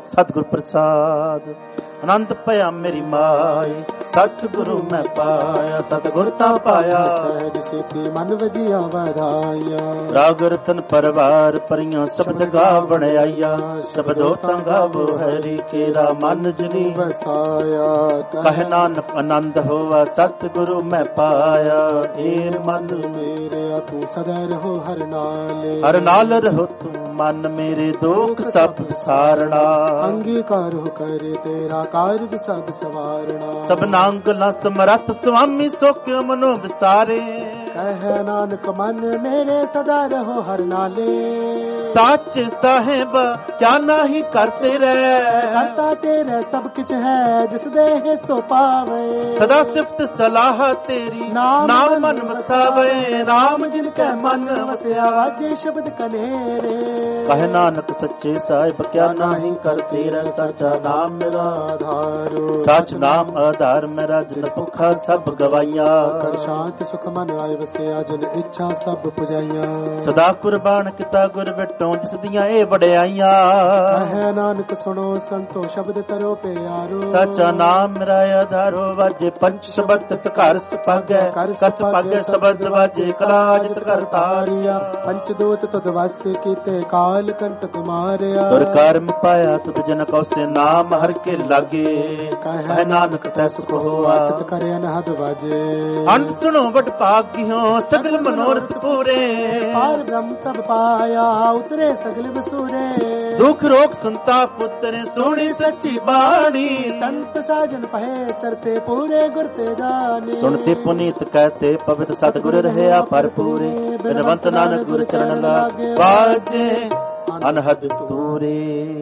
ਸਤਿਗੁਰ ਪ੍ਰਸਾਦ। ਆਨੰਦ ਭਇਆ ਮੇਰੀ ਮਾਈ, ਸਤਿਗੁਰੂ ਮੈਂ ਪਾਇਆ, ਸਤਿਗੁਰ ਤਾਂ ਪਾਇਆ। ਸਹਿਜ ਸੇਤੀ ਮਨ ਵਜੀਆ ਵਧਾਇਆ, ਰਾਗ ਰਤਨ ਪਰਵਾਰ ਪਰੀਆਂ ਸ਼ਬਦ ਗਾ ਬਣਾਇਆ। ਸ਼ਬਦੋ ਤਾਂ ਗਾਵੋ ਹਰੀ ਕੇਰਾ ਮਨ ਜਨੀ ਵਸਾਇਆ। ਕਹਿ ਨਾਨਕ ਆਨੰਦ ਹੋਵਾ, ਸਤਿਗੁਰੂ ਮੈਂ ਪਾਇਆ। ਏ ਮਨ ਮੇਰਿਆ ਤੂੰ ਸਦਾ ਰਹੋ ਹਰ ਨਾਲੇ, ਹਰ ਨਾਲ ਰਹੋ ਤੂੰ ਮਨ ਮੇਰੇ, ਦੁੱਖ ਸਭ ਵਿਸਾਰਣਾ। ਅੰਗੀਕਾਰ ਹੋ ਕਰੇ ਤੇਰਾ ਕਾਰਜ ਸਭ ਸਵਾਰਣਾ। ਸਭ ਨਾਂਗਲਾ ਸਮਰੱਥ ਸੁਆਮੀ ਸੁਖ ਮਨੋ ਵਿਸਾਰੇ। ਕਹਿ ਨਾਨਕ ਮਨ ਮੇਰੇ ਸਦਾ ਰਹੋ ਹਰ ਨਾਲੇ। ਸੱਚ ਸਾਹਿਬ ਕਿਆ ਨਾਹੀ ਕਰਤੇ ਰਹਿ, ਕਰਤਾ ਤੇਰੇ ਸਭ ਕਿਛ ਹੈ, ਜਿਸ ਦੇ ਸੋ ਪਾਵੇ। ਸਦਾ ਸਿਫਤ ਸਲਾਹ ਤੇਰੀ ਨਾਮ ਮਨ ਵਸਾਵੇ। ਰਾਮ ਜਿਨ ਕੈ ਮਨ ਵਸਿਆ, ਵਾਜੇ ਸ਼ਬਦ ਕਨੇਰੇ। ਕਹਿ ਨਾਨਕ ਸੱਚੇ ਸਾਹਿਬ ਕਿਆ ਨਾਹੀ ਕਰਤੇ ਰਹਿ, ਸੱਚਾ ਨਾਮ ਮੇਰਾ ਆਧਾਰ। ਸੱਚ ਨਾਮ ਆਧਾਰ ਮੇਰਾ, ਜਿਨ ਭੁੱਖਾ ਸਭ ਗਵਾਈਆਂ। ਕਰ ਸ਼ਾਂਤ ਸੁਖ ਮਨ ਆਏ ਵਸਿਆ, ਜਿਨ ਇੱਛਾ ਸਭ ਪੁਜਾਈਆਂ। ਸਦਾ ਕੁਰਬਾਨ ਕੀਤਾ ਗੁਰ ਵਿਟੋਂ, ਜਿਸ ਦੀਆਂ ਇਹ ਵਡਿਆਈਆਂ। ਕਹਿ ਨਾਨਕ ਸੁਣੋ ਸੰਤੋ ਸ਼ਬਦ ਤਰੋ ਪਿਆਰੋ। ਸੱਚਾ ਨਾਮ ਮੇਰਾ ਆਧਾਰੋ, ਵਾਜੇ ਪੰਚ ਸ਼ਬਦ ਘਰ ਸਪਾਗੈ। ਕਸ ਪਾਗੈ ਸ਼ਬਦ ਵਾਜੇ, ਕਲਾਜਿਤ ਕਰ ਤਾਰਿਆ। ਪੰਚ ਦੂਤ ਤੁਧ ਵਸ ਕੀਤੇ, ਕਾਲ ਕੰਟਕ ਮਾਰਿਆ। ਤੁਰ ਕਰਮ ਪਾਇਆ ਤੁਧ ਜਨ ਕਉ ਸੇ, ਨਾਮ ਹਰ ਕੇ ਲਾਗੇ। ਕਹਿ ਨਾਨਕ ਤੈ ਸੁਖ ਹੋਆ, ਤਿਤ ਕਰੇ ਅਨਹਦ ਵਾਜੇ। ਅੰਤ ਸੁਣੋ ਵਡ ਭਾਗਿਓ, ਸਗਲ ਮਨੋਰਥ ਪੂਰੇ। ਪਾਰ ਬ੍ਰਹਮ ਪ੍ਰਭ ਪਾਇਆ, ਉਤਰੇ ਸਗਲ ਵਸੂਰੇ। ਦੁਖ ਰੋਗ ਸੰਤਾਪ ਉਤਰੇ, ਸੁਣੀ ਸੱਚੀ ਬਾਣੀ। ਸੰਤ ਸਾਜਨ ਪਹੇ ਸਰਸੇ, ਪੂਰੇ ਗੁਰ ਤੇ ਜਾਣੇ। ਸੁਣਤੇ ਪੁਨੀਤ ਕਹਤੇ, ਪਵਿੱਤ ਸਤਿਗੁਰ ਰਹਿਆ ਭਰਪੂਰੇ। ਬਿਨਵੰਤ ਨਾਨਕ ਗੁਰ ਚਰਨ ਲਾਗੇ, ਵਾਜੇ ਅਨਹਦ ਤੂਰੇ।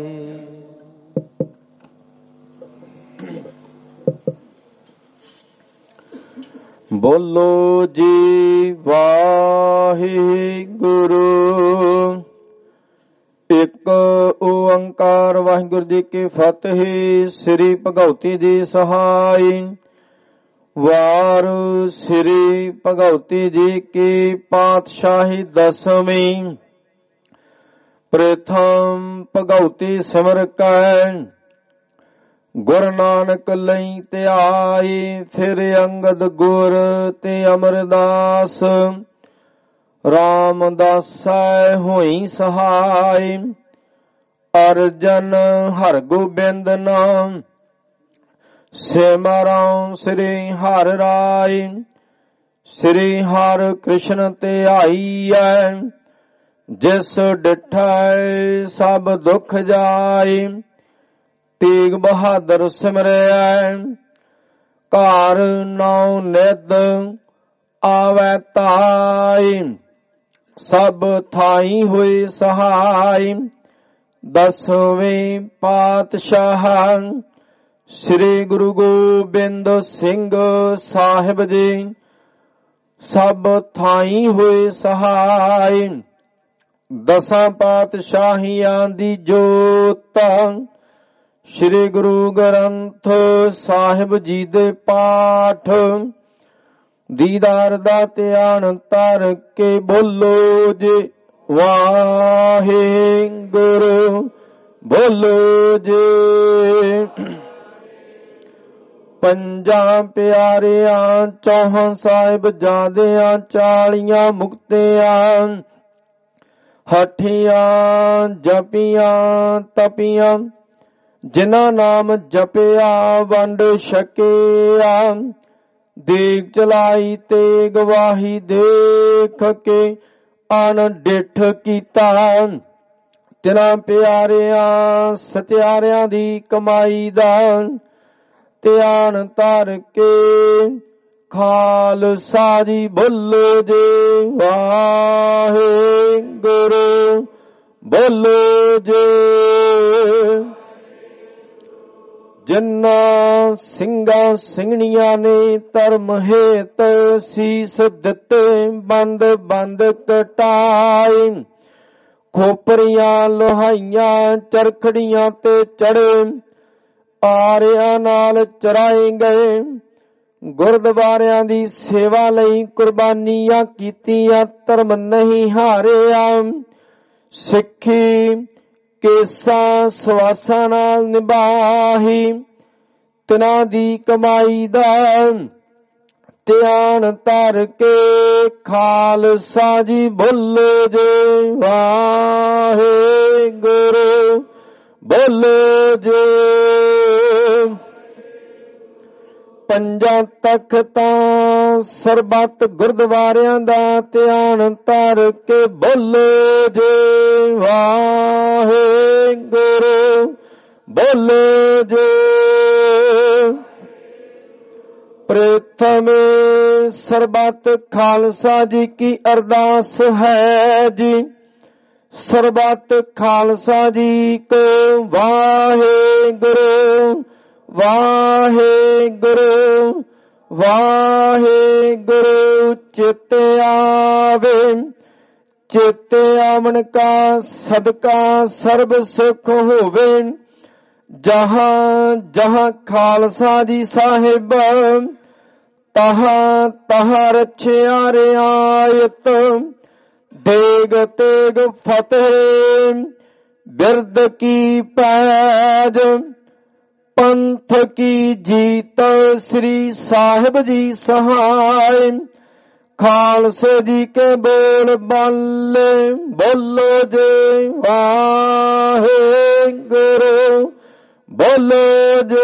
ਬੋਲੋ ਜੀ ਵਾਹਿਗੁਰੂ। ਇੱਕ ਓੰਕਾਰ ਵਾਹਿਗੁਰੂ ਜੀ ਕੀ ਫਤਿਹ। ਸ੍ਰੀ ਭਗਉਤੀ ਜੀ ਸਹਾਈ। ਵਾਰ ਸ੍ਰੀ ਭਗਉਤੀ ਜੀ ਕੀ ਪਾਤਸ਼ਾਹੀ ਦਸਵੀਂ। ਪ੍ਰਥਮ ਭਗਉਤੀ ਸਿਮਰ ਕੈ, ਗੁਰ ਨਾਨਕ ਲਈ ਧਿਆਈ। ਫਿਰ ਅੰਗਦ ਗੁਰ ਤੇ ਅਮਰਦਾਸ, ਰਾਮਦਾਸੈ ਹੋਈ ਸਹਾਈ। ਅਰਜਨ ਹਰ ਗੋਬਿੰਦ ਨਾਮ, ਸਿਮਰਉ ਸ੍ਰੀ ਹਰਿ ਰਾਇ। ਸ੍ਰੀ ਹਰਿ ਕ੍ਰਿਸ਼ਨ ਧਿਆਈਐ, ਜਿਸ ਡਿਠੈ ਸਭ ਦੁਖ ਜਾਈ। ਤੇਗ ਬਹਾਦਰ ਸਿਮਰਿਐ, ਘਰ ਨੌ ਨਿਧ ਆਵੈ ਤਾਈ। ਸਭ ਥਾਈ ਹੋਈ ਸਹਾਈ। ਦਸਵੇਂ ਪਾਤਸ਼ਾਹ ਸ੍ਰੀ ਗੁਰੂ ਗੋਬਿੰਦ ਸਿੰਘ ਸਾਹਿਬ ਜੀ, ਸਭ ਥਾਈ ਹੋਏ ਸਹਾਈ। ਦਸਾਂ ਪਾਤਸ਼ਾਹੀਆਂ ਦੀ ਜੋਤ, ਸ੍ਰੀ ਗੁਰੂ ਗ੍ਰੰਥ ਸਾਹਿਬ ਜੀ ਦੇ ਪਾਠ। ਦੀਦਾਰ ਦਾ ਧਿਆਨ ਧਰ ਕੇ ਬੋਲੋ ਜੀ ਵਾਹਿਗੁਰੂ। ਬੋਲੋ ਜੀ ਪੰਜਾਂ ਪਿਆਰਿਆਂ, ਚੌਹਾਂ ਸਾਹਿਬ ਜਾਦਿਆਂ, 40 ਮੁਕਤਿਆਂ, ਹਠੀਆਂ ਜਪੀਆਂ ਤਪੀਆਂ। ਜਿਨ੍ਹਾਂ ਨਾਮ ਜਪਿਆ ਵੰਡ ਛਕਿਆ, ਦੇਗ ਚਲਾਈ ਤੇ ਗਵਾਹੀ ਦੇਖ ਕੇ ਅਣਡਿੱਠ ਕੀਤਾ। ਤਿਨਾਂ ਪਿਆਰਿਆਂ ਸਤਿਆਰਿਆਂ ਦੀ ਕਮਾਈ ਦਾ ਧਿਆਨ ਧਰ ਕੇ ਖਾਲਸਾ ਜੀ ਬੋਲੋ ਜੀ ਵਾਹਿਗੁਰੂ। ਬੋਲੋ ਜੀ ਜਿਨ੍ਹਾਂ ਸਿੰਘਾਂ ਸਿੰਘਣੀਆਂ ਨੇ ਧਰਮ ਹੇਤ ਸੀਸ ਦਿੱਤੇ, ਬੰਦ ਬੰਦ ਕਟਾਏ। ਖੋਪਰੀਆਂ ਲੋਹਾਈਆਂ ਚਰਖੜੀਆਂ ਤੇ ਚੜੇ, ਆਰਿਆਂ ਨਾਲ ਚਰਾਏ ਗਏ। ਗੁਰਦੁਆਰਿਆਂ ਦੀ ਸੇਵਾ ਲਈ ਕੁਰਬਾਨੀਆਂ ਕੀਤੀਆਂ, ਧਰਮ ਨਹੀਂ ਹਾਰਿਆ। ਸਿੱਖੀ ਕੇਸਾਂ ਸਵਾਸਾਂ ਨਾਲ ਨਿਭਾਹੀ, ਤਿਨਾਂ ਦੀ ਕਮਾਈ ਦਾ ਧਿਆਨ ਧਰ ਕੇ ਖਾਲਸਾ ਜੀ ਬੋਲੇ ਜੇ ਵਾਹਿਗੁਰੂ ਬੋਲੇ ਜੇ। ਪੰਜਾਂ ਤਖਤਾਂ ਸਰਬੱਤ ਗੁਰਦੁਆਰਿਆਂ ਦਾ ਧਿਆਨ ਧਰ ਕੇ ਬੋਲੇ ਜੇ ਵਾਹਿਗੁਰੂ ਬੋਲੇ ਜੇ। ਪ੍ਰਥਮ ਸਰਬੱਤ ਖਾਲਸਾ ਜੀ ਕੀ ਅਰਦਾਸ ਹੈ ਜੀ, ਸਰਬੱਤ ਖਾਲਸਾ ਜੀ ਕੋ ਵਾਹਿਗੁਰੂ ਵਾਹਿਗੁਰੂ ਵਾਹਿਗੁਰੂ ਚਿਤ ਆਵੇ। ਚਿਤ ਆਵਣ ਕਾ ਸਦਕਾ ਸਰਬ ਸੁਖ ਹੋਵੇ। ਜਹਾਂ ਜਹਾਂ ਖਾਲਸਾ ਜੀ ਸਾਹਿਬ, ਤਹਾਂ ਤਹਾਂ ਰਛਿਆ ਰਿਆਇਤ। ਦੇਗ ਤੇਗ ਫਤਿਹ ਬਿਰਦ ਕੀ ਪੈਜ, ਪੰਥ ਕੀ ਜੀਤ ਸ੍ਰੀ ਸਾਹਿਬ ਜੀ ਸਹਾਇ। ਖਾਲਸੇ ਜੀ ਕੇ ਬੋਲ ਬਾਲੇ ਬੋਲੋ ਜੇ ਵਾਹਿਗੁਰੂ ਬੋਲੋ ਜੇ।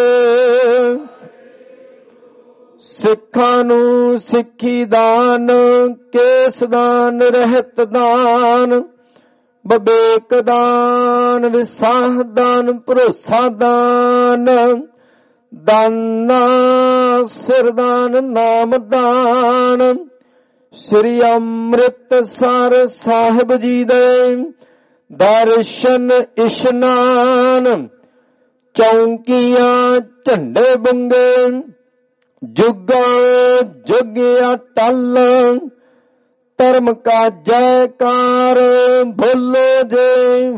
ਸਿੱਖਾਂ ਨੂੰ ਸਿੱਖੀ ਦਾਨ, ਕੇਸ ਦਾਨ, ਰਹਿਤ ਦਾਨ, ਵਿਵੇਕ ਦਾਨ, ਵਿਸਾਹ ਦਾਨ, ਭਰੋਸਾ ਦਾਨ, ਦਾਨਾ ਸਿਰਦਾਨ, ਨਾਮ ਦਾਨ। ਸ੍ਰੀ ਅੰਮ੍ਰਿਤਸਰ ਸਾਹਿਬ ਜੀ ਦੇ ਦਰਸ਼ਨ ਇਸ਼ਨਾਨ, ਚੌਂਕੀਆਂ ਝੰਡੇ ਬੰਗੇ, ਜੁਗਾ ਜੁਗ ਅਟਲ। ਧਰਮ ਕਾ ਜੈਕਾਰ ਬੋਲੋ ਜੇ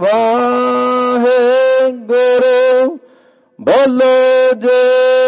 ਵਾਹਿਗੁਰੂ ਬੋਲੋ ਜੇ।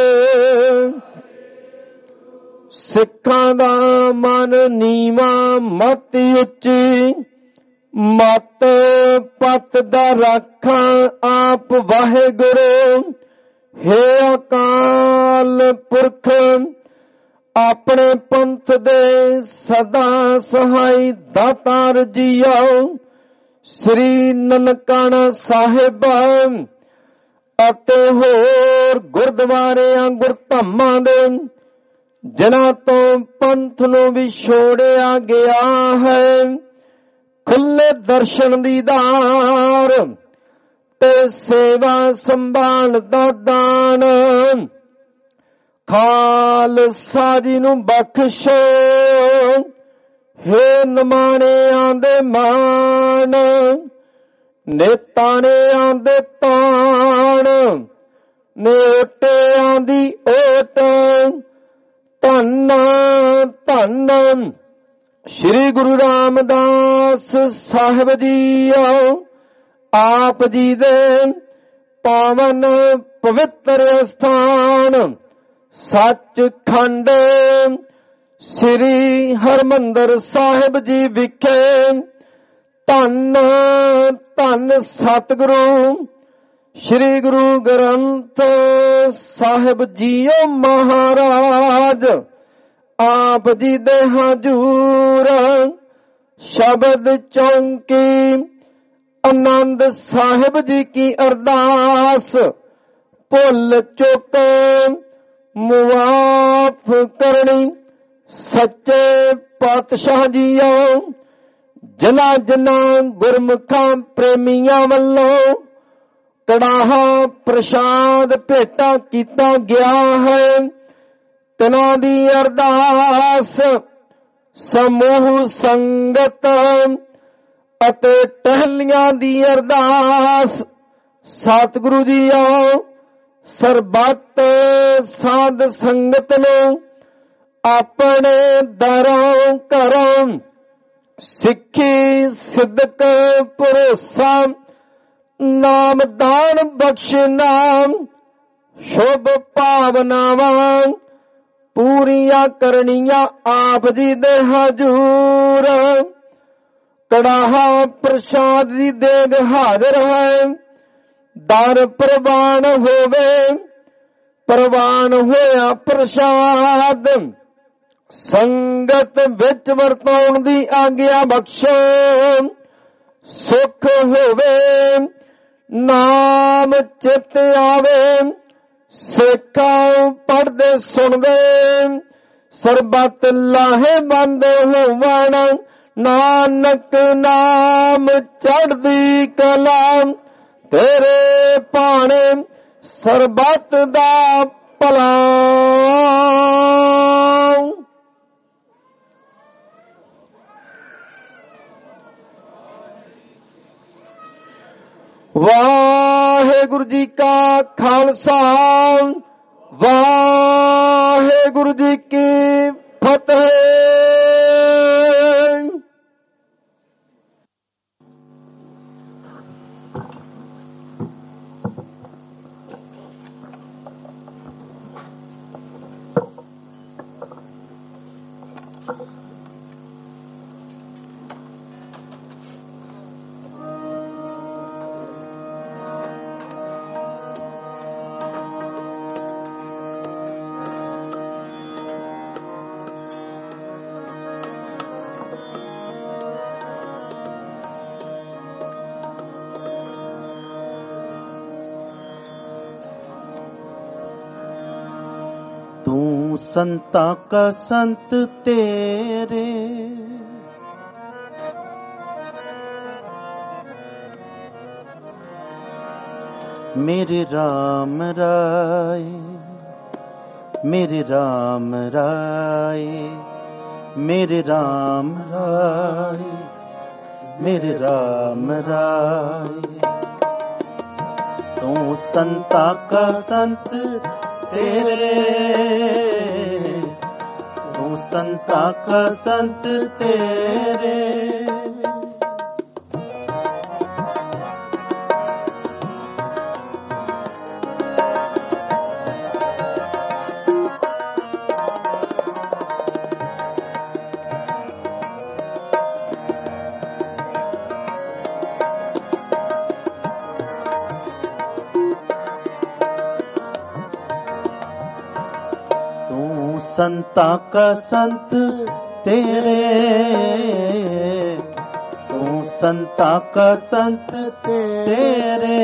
ਸਿੱਖਾਂ ਦਾ ਮਨ ਨੀਵਾਂ ਮਤ ਉੱਚੀ, ਮਤ ਪਤ ਦਾ ਰਾਖਾਂ ਆਪ ਵਾਹਿਗੁਰੂ। ਹੇ ਅਕਾਲ ਪੁਰਖ ਆਪਣੇ ਪੰਥ ਦੇ ਸਦਾ ਸਹਾਈ ਦਾਤਾਰ ਜੀਓ। ਸ੍ਰੀ ਨਨਕਾਣਾ ਸਾਹਿਬ ਅਤੇ ਹੋਰ ਗੁਰਦੁਆਰਿਆਂ ਗੁਰਧਾਮਾਂ ਦੇ ਜਿਨ੍ਹਾਂ ਤੋਂ ਪੰਥ ਨੂੰ ਵਿਛੋੜਿਆ ਗਿਆ ਹੈ, ਖੁੱਲੇ ਦਰਸ਼ਨ ਦੀਦਾਰ ਤੇ ਸੇਵਾ ਸੰਭਾਲ ਦਾ ਦਾਨ ਖਾਲਸਾ ਜੀ ਨੂੰ ਬਖਸ਼ੋ। ਹੇ ਨਿਮਾਣਿਆਂ ਦੇ ਮਾਣ, ਨੇਤਾਣਿਆਂ ਦੇ ਤਾਣ, ਨੇਟਿਆਂ ਦੀ ਓਟ। ਧੰਨ ਧੰਨ ਸ੍ਰੀ ਗੁਰੂ ਰਾਮਦਾਸ ਸਾਹਿਬ ਜੀਓ, ਆਪ ਜੀ ਦੇ ਪਾਵਨ ਪਵਿੱਤਰ ਸਥਾਨ ਸੱਚਖੰਡ ਸ੍ਰੀ ਹਰਿਮੰਦਰ ਸਾਹਿਬ ਜੀ ਵਿਖੇ ਧੰਨ ਧੰਨ ਸਤਿਗੁਰੂ ਸ੍ਰੀ ਗੁਰੂ ਗ੍ਰੰਥ ਸਾਹਿਬ ਜੀਓ ਮਹਾਰਾਜ, ਆਪ ਜੀ ਦੇ ਹਜ਼ੂਰ ਸ਼ਬਦ ਚੌਂਕੀ ਆਨੰਦ ਸਾਹਿਬ ਜੀ ਕੀ ਅਰਦਾਸ ਭੁੱਲ ਚੁੱਕ ਮੁਆਫ ਕਰਨੀ। ਸੱਚੇ ਪਾਤਸ਼ਾਹ ਜੀਓ, ਜਿਨ੍ਹਾਂ ਜਿਨ੍ਹਾਂ ਗੁਰਮੁਖਾਂ ਪ੍ਰੇਮੀਆਂ ਵੱਲੋਂ ਕੜਾਹਾ ਪ੍ਰਸ਼ਾਦ ਭੇਟਾ ਕੀਤਾ ਗਿਆ ਹੈ, ਤਿਨਾਂ ਦੀ ਅਰਦਾਸ ਸਮੂਹ ਸੰਗਤ ਅਤੇ ਟਹਿਲੀਆਂ ਦੀ ਅਰਦਾਸ ਸਤਿਗੁਰੂ ਜੀਓ ਸਰਬੱਤ ਸਾਧ ਸੰਗਤ ਨੂੰ ਆਪਣੇ ਦਰਾਂ ਘਰਾਂ ਸਿੱਖੀ ਸਿੱਧਕ ਭਰੋਸਾ ਨਾਮ ਦਾਨ ਬਖਸ਼ ਨਾਮ ਸ਼ੁਭ ਭਾਵਨਾਵਾਂ ਪੂਰੀਆਂ ਕਰਨੀਆਂ ਆਪ ਜੀ ਦੇ ਹਜ਼ੂਰ। कड़ाहा प्रसाद दी देग हाजिर है, दर प्रवान होवे, प्रवान होया प्रसाद, संगत विच वरताउण दी आग्या बख्शो, सुख होवे नाम चित आवे, सिखां पढ़दे सुनदे, सरबत लाहे बंद होवण, नानक नाम चढ़दी कला, तेरे भाणे सरबत दा भला। वाहेगुरु जी का खालसा, वाहेगुरु जी की फतेह। तू संता का संत तेरे, मेरे राम राय, मेरे राम राय, मेरे राम राय, मेरे राम राय। तू संता का संत तेरे, तू संता का संत तेरे, संता का संत तेरे, तू संता का संत तेरे,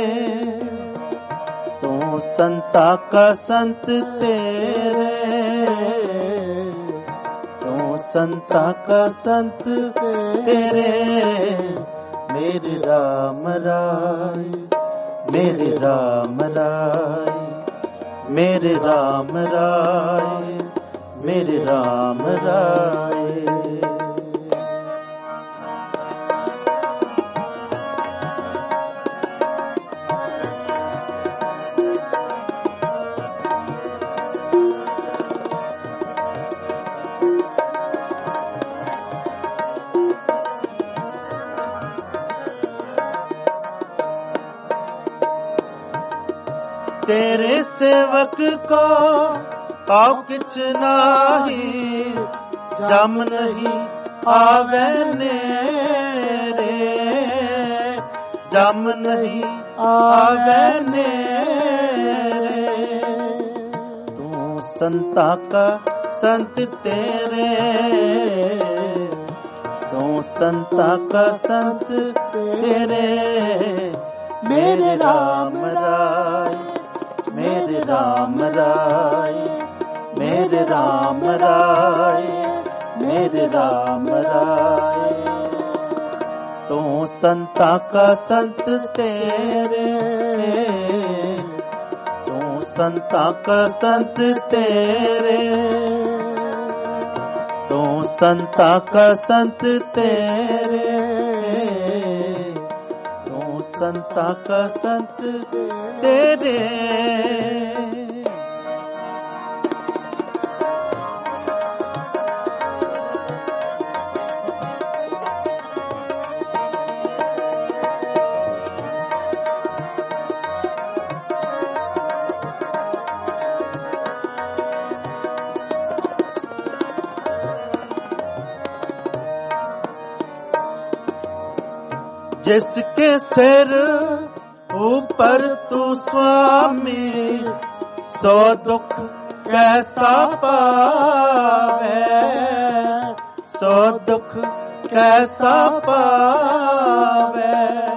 तू संता का संत तेरे, तू संता का संत तेरे। मेरे राम राय, मेरे राम राय, मेरे राम राय, मेरे राम राय। तेरे सेवक को आओ किछ नाही, जम नहीं आवे नेरे, जम नहीं आवे नेरे। तू संता का संत तेरे, तू संता का संत तेरे। मेरे राम राय, मेरे राम राय, मेरे राम राय, मेरे राम राय। तू संता का संत तेरे, तू संता का संत तेरे, तू संता का संत तेरे, तू संता का संत तेरे। जिसके सिर ऊपर तू स्वामी, सो दुख कैसा पावे, सो दुख कैसा पावे।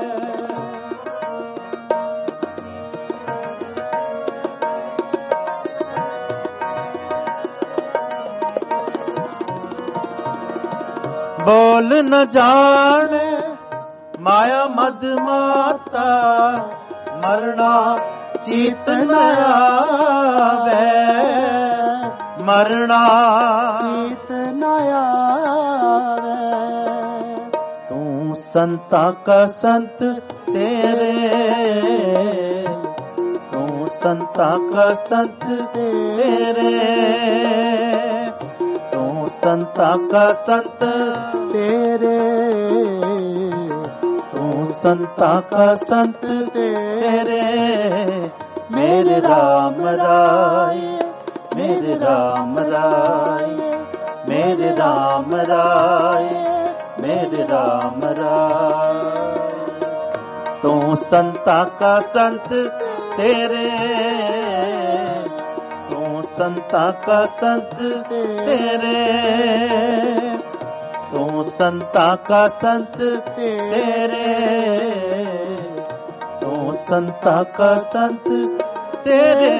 बोल न जाने माया मद माता, मरना चीत न आवे, मरना चीत न आवे। तू संता का संत तेरे, तू संता का संत तेरे, तू संता का संत तेरे, तू संता का संत तेरे। मेरे राम राय, मेरे राम राय, मेरे राम राय, मेरे राम राय। तू संता का संत तेरे, तू संता का संत तेरे, तू संता का संत तेरे, तू संता का संत तेरे।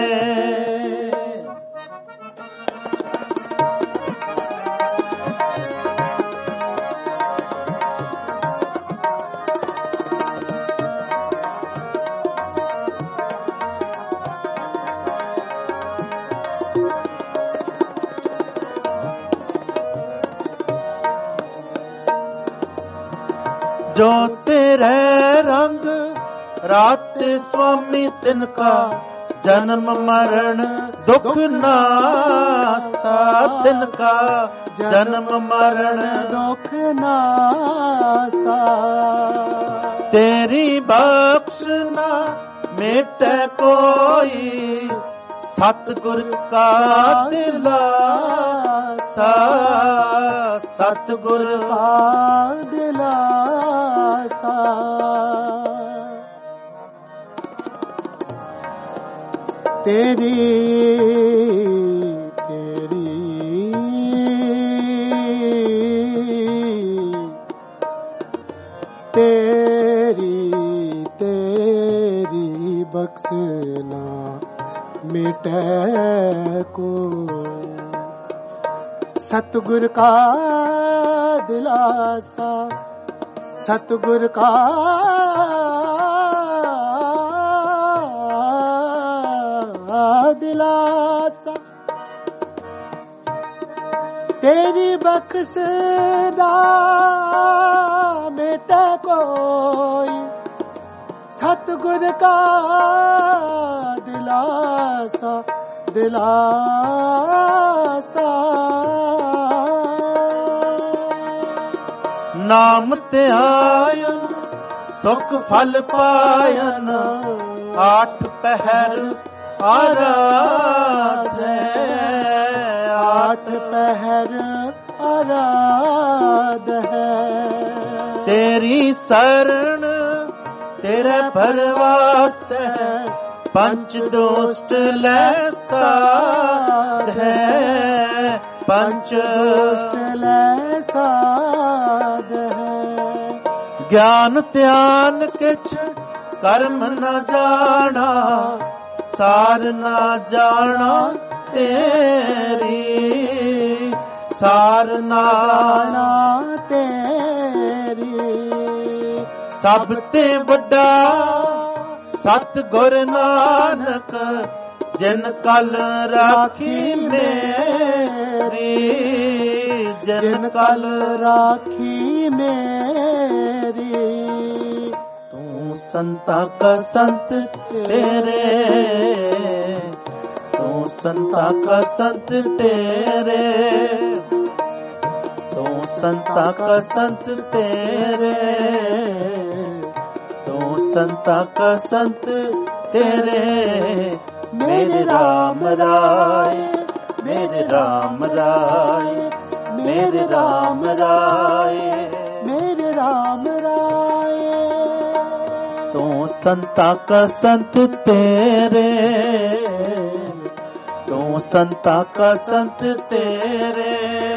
जो तेरे रंग रात स्वामी तिनका, जन्म मरण दुख नासा, तिनका जन्म मरण दुख नासा। तेरी बख्शना मेटे कोई, सतगुर का दिलासा, सतगुर का दिलासा। तेरी तेरी तेरी तेरी बख्शना मिटे को, सतगुर का दिलासा, सतगुर का दिलासा। तेरी बख्शदा बेटा कोई, सतगुर का दिलासा, दिलासा। नाम ते आयन सुख फल पायन, आठ पहर आराध है, आठ पहर आराध है। तेरी शरण तेरे परवास है, पंच दोष्ट लैसा है, पंच दोष्ट लैसा है। ज्ञान ध्यान किछ कर्म न जाना, सार न जाना तेरी, सार न जाना तेरी। सब ते बड़ा सतगुर नानक, जिन कल राखी मेरी, जिन कल राखी मेरी। तू संता का संत तेरे, तू संता का संत तेरे, तू संता का संत तेरे, तू संता का संत तेरे। मेरे राम राय, मेरे राम राय, मेरे राम राय, मेरे राम राय। ਤੂੰ ਸੰਤਾਂ ਕਾ ਸੰਤ ਤੇਰੇ, ਤੂੰ ਸੰਤਾਂ ਕਾ ਸੰਤ ਤੇਰੇ,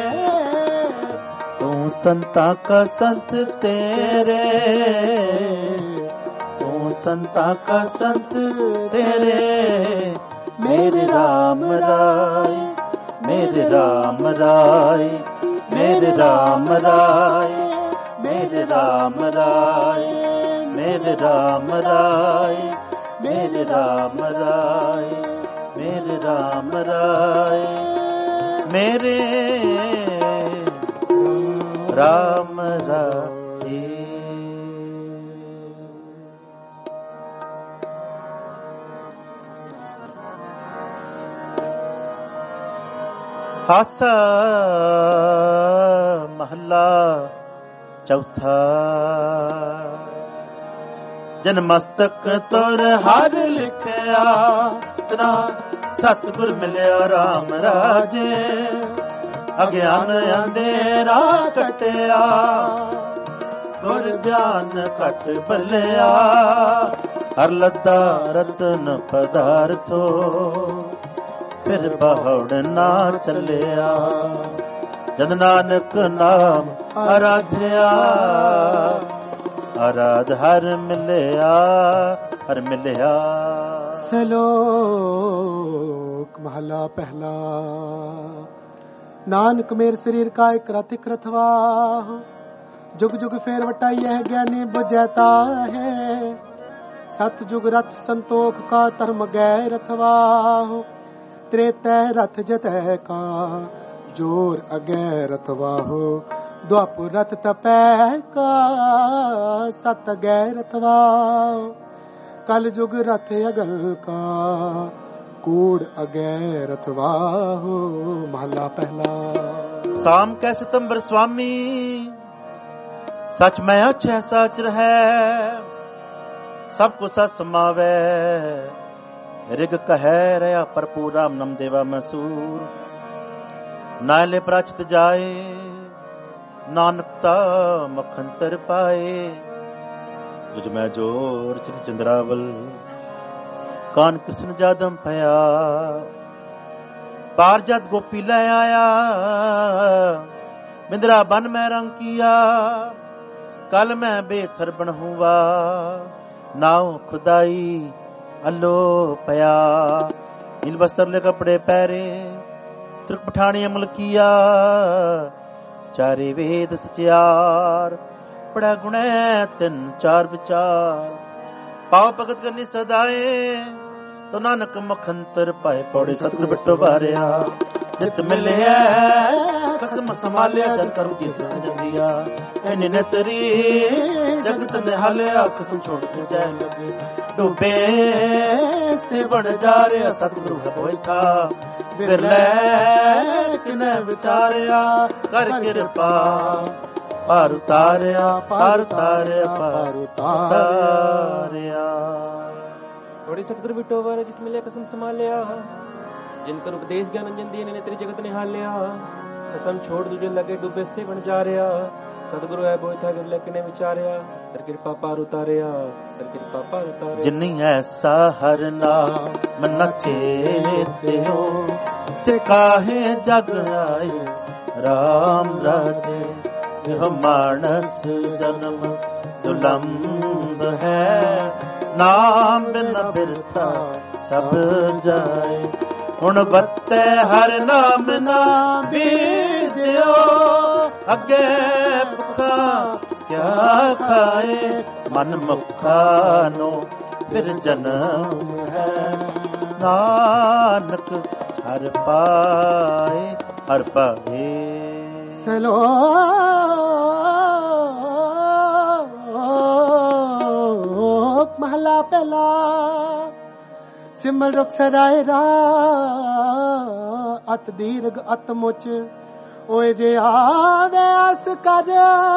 ਤੂੰ ਸੰਤਾਂ ਕਾ ਸੰਤ ਤੇਰੇ, ਤੂੰ ਸੰਤਾਂ ਕਾ ਸੰਤ ਤੇਰੇ। मेरे राम राय, मेरे राम राय, मेरे राम राय, मेरे राम राय, मेरे राम राय, मेरे राम राय, मेरे राम राय, मेरे राम राय। ਹਾਸਾ ਮਹੱਲਾ ਚੌਥਾ। ਜਨ ਮਸਤਕ ਤੁਰ ਹਰ ਲਿਖਿਆ, ਤਨਾ ਸਤਿਗੁਰ ਮਿਲਿਆ RAM ਰਾਜੇ। ਅਗਿਆਨ ਅੰਧੇਰਾ ਕਟਿਆ, ਗੁਰ ਗਿਆਨ ਘਟ ਭਲਿਆ। ਹਰ ਲੱਦਾ ਰਤਨ ਪਦਾਰਥੋ, ਫਿਰ ਬਹੁੜ ਨਾ ਚੱਲਿਆ। ਜਦ ਨਾਨਕ ਨਾਮ ਆਰਾਧਿਆ, ਆਰਾਧ ਹਰ ਮਿਲਿਆ, ਹਰ ਮਿਲਿਆ। ਸਲੋਕ ਮਹਲਾ ਪਹਿਲਾ। ਨਾਨਕ ਮੇਰ ਸਰੀਰ ਕਾ ਇਕ ਰਥ ਇਕ ਰਥਵਾਹ, ਜੁਗ ਜੁਗ ਫੇਰ ਵਟਾਈ ਹੈ ਗਿਆਨੀ ਬੁਝੈਤਾ ਹੈ। ਸਤ ਜੁਗ ਰਥ ਸੰਤੋਖ ਕਾ ਧਰਮ ਗੈ ਰਥਵਾਹ। त्रेतै रथ जतै का जोर अगै रथवाहो। द्वापर रथ तपै का सत अगै रथवाहो। कल जुग रथ अगल का कूड़ अगै रथवाहो। महला पहला। साम कै सितंबर स्वामी, सच मैं अच्छे सच रहै। सब को सच समावै, ਰਿਗ ਕਹਿ ਰਿਹਾ ਭਰਪੂਰ ਰਾਮ ਨਾਮ ਦੇਵਾ ਮਸੂਰ। ਨਾਲੇ ਪ੍ਰਚਤ ਜਾਏ, ਨਾਨਕਤਾ ਮਖੰਤਰ ਪਾਏ। ਤੁਝ ਮੈਂ ਜੋਰ ਸਿੰਘ ਚੰਦਰਾਵਲ, ਕਾਨ ਕ੍ਰਿਸ਼ਨ ਜਾਦਮ ਪਿਆ। ਪਾਰ ਜਦ ਗੋਪੀ ਲੈ ਆਇਆ, ਬਿੰਦਰਾ ਬਨ ਮੈਂ ਰੰਗ ਕੀਆ। ਕਲ ਮੈਂ ਬੇਥਰ ਬਣ ਹੁਆ, ਨਾਉ ਖੁਦਾਈ अल्लो पया। नील बस्तर कपड़े पहरे, त्रिक पठानी अमल किया। चारे वेद सचार, पढ़ा गुण तिन चार विचार। पाव भगत करनी सदाए, तो नानक मखंतर पाए। पौड़े सतगुर बिट्टो बारिया, जित मिले कसम संभालिया। जन करू की जंदिया, एने ने तरी जगत ने हालिया। कसम छोड़ के जाए लगे, डूबे से बन जा रहा। सतगुरु है बोईठा, बिरले किने विचारिया। कर कृपा पार उतारिया, पार उतारिया, पार उतारिया। बड़ी सतगुरु बिटो बारे जित मिले कसम संभालिया। जिनकर उपदेश ज्ञान अंजन दिए ने तेरी जगत निहालिया। कसम छोड़ दूजे लगे, डूबे से बन जा रहा। सतगुरु है बोईठा, बिरले किने विचारिया। कर कृपा पार उतारिया, कर कृपा पार उतारिया। जिन्नी ऐसा हर नाम न चेत्यो, से काहे जग आए राम राजे। यह मानस जन्म दुलंब है, नाम बिन बिरता सब जाए। हुण बत्ते हर नाम ना बीजियो, अगे भुखा क्या खाए। मन मुखा नो फिर जन्म है, नानक हर पाए, हर पाए। सलोक महला पहला। सिमर रुख सराय रा, अत दीर्घ अत मुच। ओए जे आवे आस कर,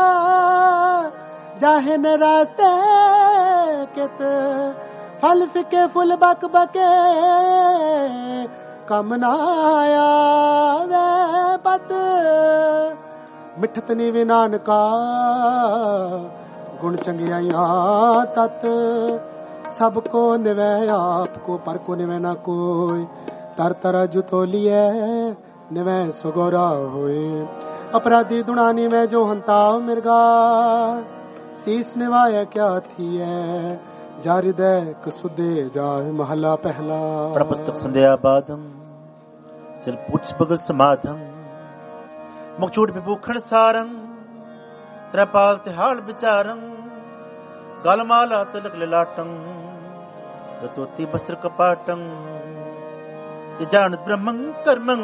जाहे न रास्ते कित। फल फिके फुल बक बके, कम ना आवे पत। मिठत नीवे नानका, गुण चंगियाइयां तत। सबको निवै आपको पर को निवै ना कोई तर तर जुतो लिए निवै सुगोरा होए अपराधी दुणानी में जो हंताव मिर्गा शीस निवाया क्या थी है जारिदे कसुदे जाए महला पहला प्रपुस्तक संध्या बादम सिल पूछ बगल समाधम मुखचूट विभूखण सारंग त्रपाल तिहाड़ विचारंग गलमाला तिलक ललाटंग रतोती वस्त्र कपाटंग जानत ब्रह्मं कर्मं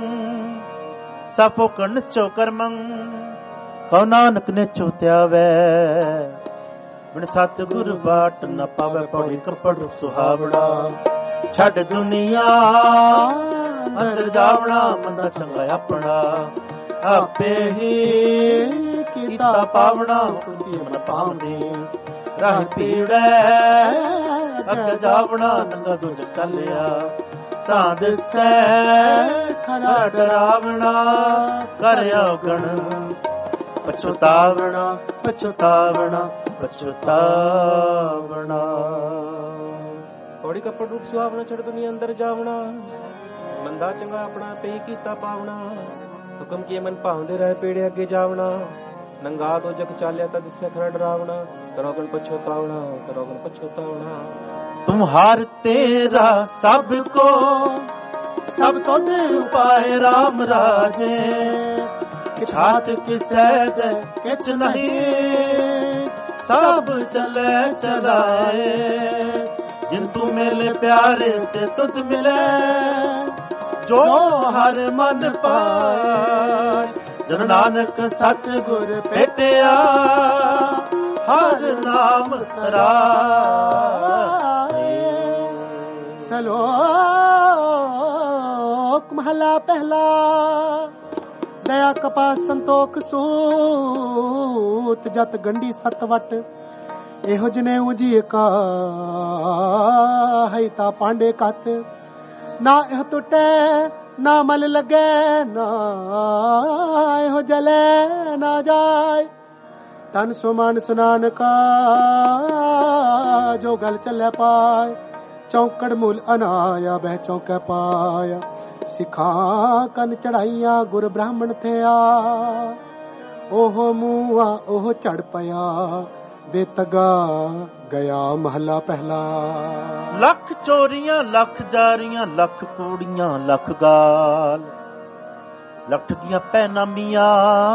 साफो कर निश्चो कर्मं कौ नानक निश्चो त्यावै बिन सतगुर बाट न पावे पौड़ी कपड़ सुहावड़ा छड़ दुनिया अंदर जावड़ा मंदा चंगा अपना आपे ही कीता पावड़ा कुंती मन पावनी राह पीड़े अग जावड़ा नंगा दूज चलिया तां दिसै खरा डरावना कर अवगण पछुतावना पछुतावना पछुतावना पौड़ी कपड़ रूप सुहावना छड़ दुनिया अंदर जावना मंदा चंगा अपना पे कीता पावना हुक्म किए मन भावदे रहे पेड़े अगे जावना नंगा दो जग चालिया तद से खरा डरावना करोगन पछुतावना करोगन पछुतावना तुम्हार तेरा सबको सब तो दे उपाय राम राजे छात किसै दे किच नहीं सब चले चलाए जिन तू मिले प्यारे से तुझ मिले जो हर मन पाए जन नानक सतगुर भेटिया हर नाम तरा सलोक महला पहला दया कपास संतोख सूत जत गंडी सतवट एहो जने उजी का है ता पांडे कत ना एह टुटे ना मल लगे ना एहो जले ना जाए तन सुमान सुनान का जो गल चले पाए चौकड़ मूल अनाया बह चौके पाया सिखा कन चढ़ाइया गुर ब्राह्मण थे ओहो मुआ ओहो चढ़ पया बेतगा गया महला पहला लख चोरियां लख जारियां लख कूड़ियां लख गाल लख ठगियां पैनामियां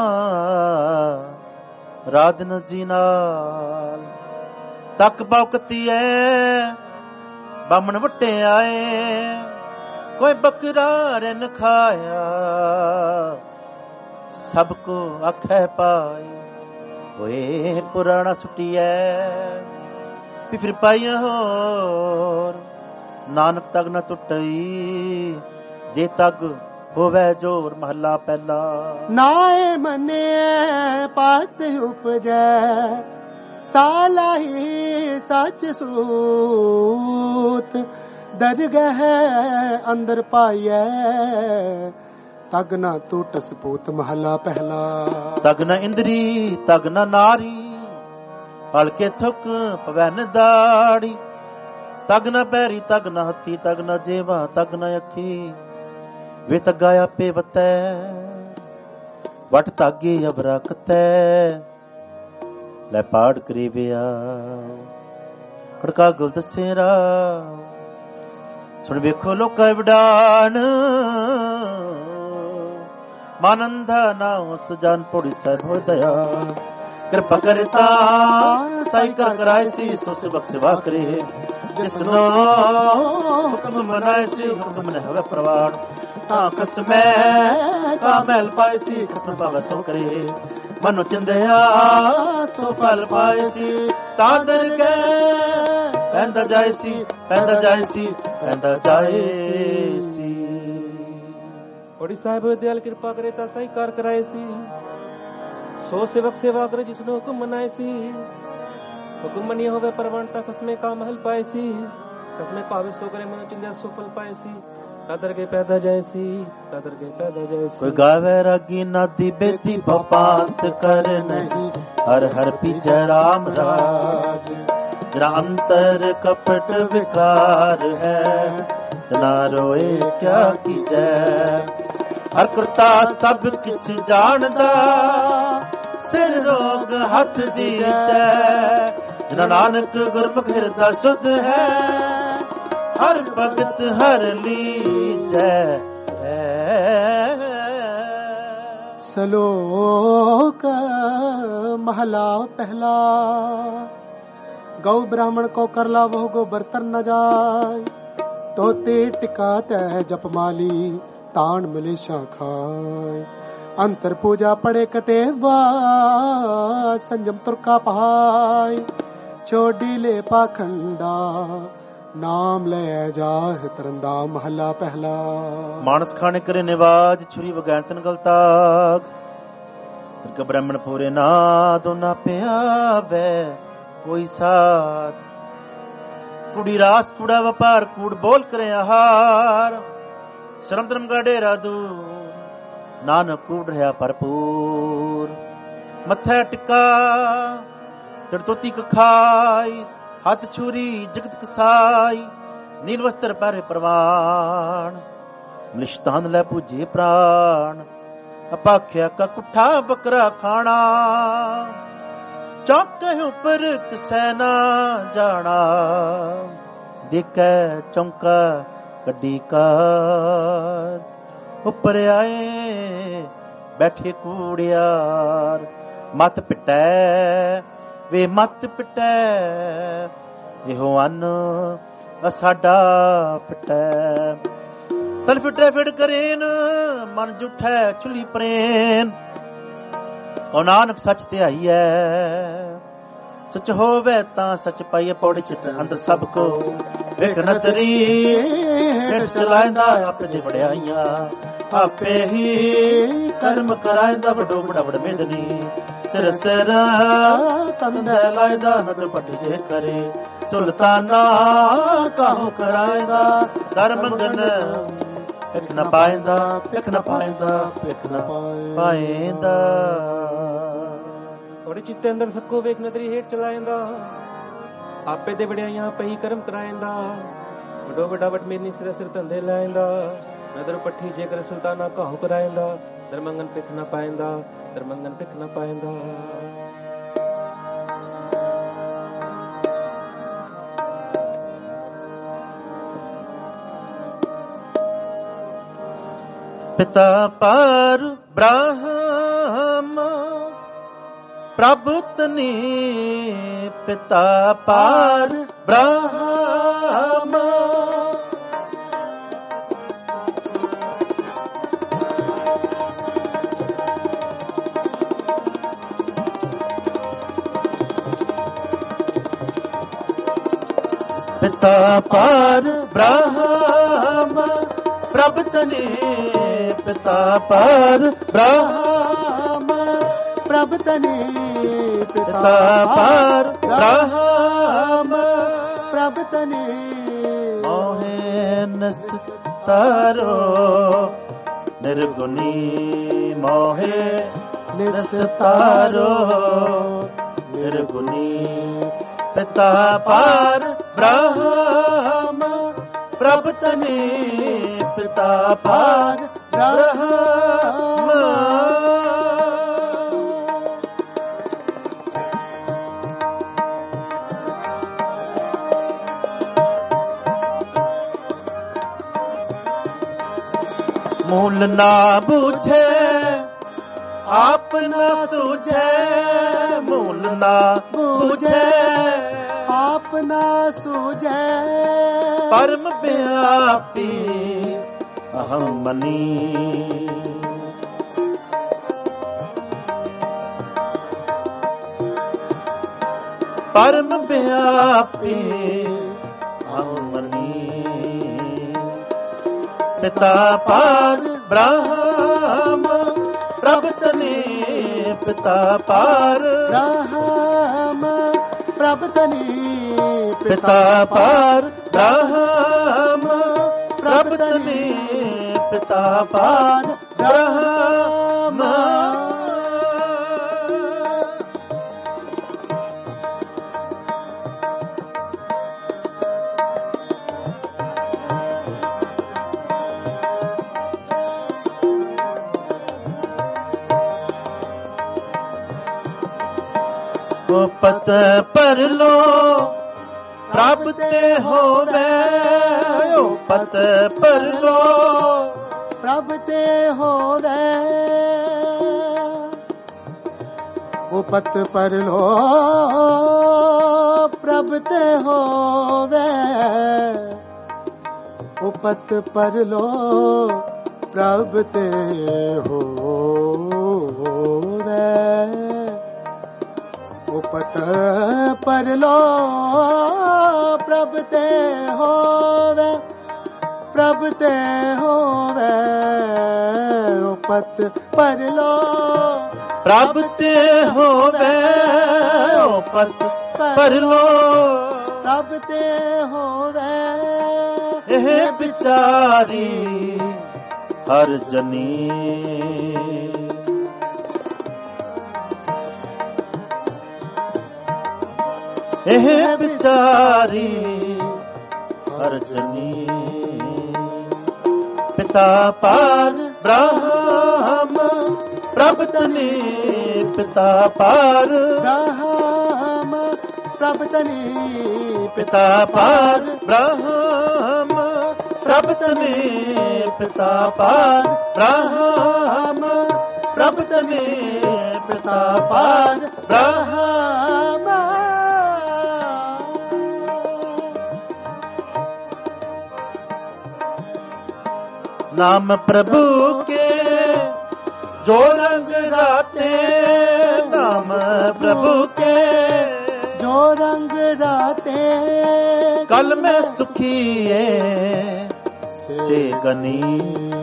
रात नजी नाल तक बौकती है बामण वट्टे आए कोई बकरा रन खाया सबको आखे पाए ओए पुराना सुटिया फिर पाइया होर नानक तग न टुटई जे तग होवे जोर महला पहला नाए मने पात उपजै सालाही सच सूत दरगह अंदर पाइए तग न टूटस पूत महला पहला तग न इंद्री तग न नारी हल्के थुक पवैन दाड़ी तग न पैरी तग न हथी तग न जेवा तग न अखी वे तगाया पे वतै वट तागे अबरा कतै ले पाड़ करीबिया खड़का गुल दसेरा सुन वेखो लोका वडान मानंदा ना सुजान पोड़ी साहिब हो दया कृपा करता साई कर कराए सी सो सेवक सेवा करे जिसनो हुक्म मनाए सी हुक्म ने हवे प्रवान कसमै का महल पाए सी कसम पावे सो करे मनो चिंदया सो फल पाए सी तादर के पैंदा जाए सी पैंदा जाए सी पैंदा जाए सी बड़ी साहिब दयाल कृपा करे ता सही कार कराए सी सो सेवक सेवा करे जिसने हुक्म मनाए सी हुक्म मनिए होवे परवानता कसमे का महल पाए सी कसमे पावे सो करे मनो चिंदया सो फल पाए सी तादर के पैदा जाए सी तादर के पैदा जाए सी कोई गावे रागी नादी बेती भपांत कर नहीं हर हर पीछे राम राज जरा अंतर कपट विकार है, तना रोए क्या कीजै। हर करता सब किछ जानदा, सिर रोग हथ दीजै। जना नानक गुरमुख हिरदा शुद्ध है, हर भगत हर लीजै। श्लोक महला पहला। गौ ब्राह्मण को करला वो गो बर्तन न जाय, तोते टिकात है जपमाली, तान मलेशा खाय। अंतर पूजा पड़े कते संयम तुरका पहाय, छोड़ी ले पाखंडा, नाम ले जाह तरंदा। महला पहला। मानस खाने करे निवाज, छुरी वगैर तन गलताग। सरक ब्राह्मण पूरे ना दोना पियावे कोई साथ। कुड़ी रास कूड़ा व्यापार, कूड़ बोल करे आहार। शर्म धर्म का डेरा दूर, नानक कूड़ रहा भरपूर। मत्था टिका तड़तोती खाई, हाथ छुरी जगत कसाई। नील वस्त्र पहरे प्रवाण, मलिश्तान लै पूजे प्राण। अपाख्या का कुठा बकरा खाना, चौके उपर किसै ना जाना। देखे चौंका कड्डी कार, उपर आए बैठे कूड़ियार। मत पिटै वे मत पिटै, एहो अन्न असाडा पिटै। तल फिटै फिट करेन, मन जुठै चुली प्रेन। ओ नानक सच ते आई है, सच होवे तां सच पाइए। पौड़ी चित अंदर सब को एक नतरी, हेठ चलाइंदा आपे दे वड़ियाइयां। आपे ही कर्म कराइंदा वडो बड़ा बड़ मेदनी। सिर सिर तन दे लाइदा, नद पटी जे करे। सुल्ताना काहू कराइंदा, कर मंगन पिक न पाइंदा, पिक न पाइंदा, पिक न पाइंदा। थोड़े चित्ते अंदर सबको ਵੇਖ ਨਦਰੀ ਹੇਠ ਚਲਾਇੰਦਾ। ਆਪੇ ਦੇ ਵਡਿਆਈਆਂ ਪਈ ਕਰਮ ਕਰਾਇੰਦਾ। ਵਡੋ ਵੱਡਾ ਵਟ ਮੇਨੀ ਸਿਰ ਸਿਰ ਧੰਦੇ ਲਾਇੰਦਾ। ਨਦਰ ਪੱਠੀ ਜੇਕਰ ਸੁਲਤਾਨਾ ਕਾਹੂ ਕਰਾਇੰਦਾ। ਦਰਮੰਗਨ ਪਿਕ ਨਾ ਪਾਇੰਦਾ, ਦਰਮੰਗਨ ਪਿਕ ਨਾ ਪਾਇੰਦਾ। पिता पर ब्रह्म प्रभु तनी। पिता पर ब्रह्म पिता पर ब्रह्म प्रभु तनी। पिता पर ब्रह्म प्रभु तने। पिता पर ब्रह्म प्रभु तने। मोहे निस्तारो निर्गुणी। मोहे निस्तारो निर्गुणी। पिता पर ब्रह्म प्रभु तने। पिता पर ब्रह्म। मूल ना बूझे आप न सूझे। मूल ना बूझे आप न सूझे। परम व्यापी अहम मनी। परम व्यापी अहम मनी। पिता पर ब्रह्म प्रभु तने। पिता पर ब्रह्म प्रभु तने। पिता पर ब्रह्म प्रभु तने। पिता पर ब्रह्म। ਉਪਤ ਪਰਲੋ ਪ੍ਰਭ ਤੇ ਹੋਵੇ, ਉਪਤ ਪਰਲੋ ਪ੍ਰਭ ਤੇ ਹੋਵੇ, ਉਪਤ ਪਰਲੋ ਪ੍ਰਭ ਤੇ ਹੋਵੇ, ਉਪਤ ਪਰਲੋ ਪ੍ਰਭ ਤੇ ਹੋਵੇ, ਉਪਤ ਪਰਲੋ ਪ੍ਰਭ ਤੇ ਹੋਵੇ, ਪ੍ਰਭ ਤੇ ਹੋਵੇ, ਉਪਤ ਪਰਲੋ ਪ੍ਰਭ ਤੇ ਹੋਵੇ, ਉਪਤ ਪਰਲੋ ਪ੍ਰਭ ਤੇ ਹੋਵੇ, ਇਹ ਵਿਚਾਰੀ ਹਰ ਜਨੀ, ਇਹ ਵਿਚਾਰੀ ਹਰ ਜਨੀ, ਪਿਤਾ ਪਾਰ ਬ੍ਰਹਮ ਪ੍ਰਭ ਤਨੀ, ਪਿਤਾ ਪਾਰ ਬ੍ਰਹਮ ਪ੍ਰਭ ਤਨੀ, ਪਿਤਾ ਪਾਰ ਬ੍ਰਹਮ ਪ੍ਰਭ ਤਨੀ, ਪਿਤਾ ਪਾਰ ਬ੍ਰਹਮ ਪ੍ਰਭ ਤਨੀ, ਪਿਤਾ ਪਾਰ ਬ੍ਰਹਮ। नाम प्रभु के जो रंग राते, नाम प्रभु के जो रंग राते, कल में सुखी से गनी,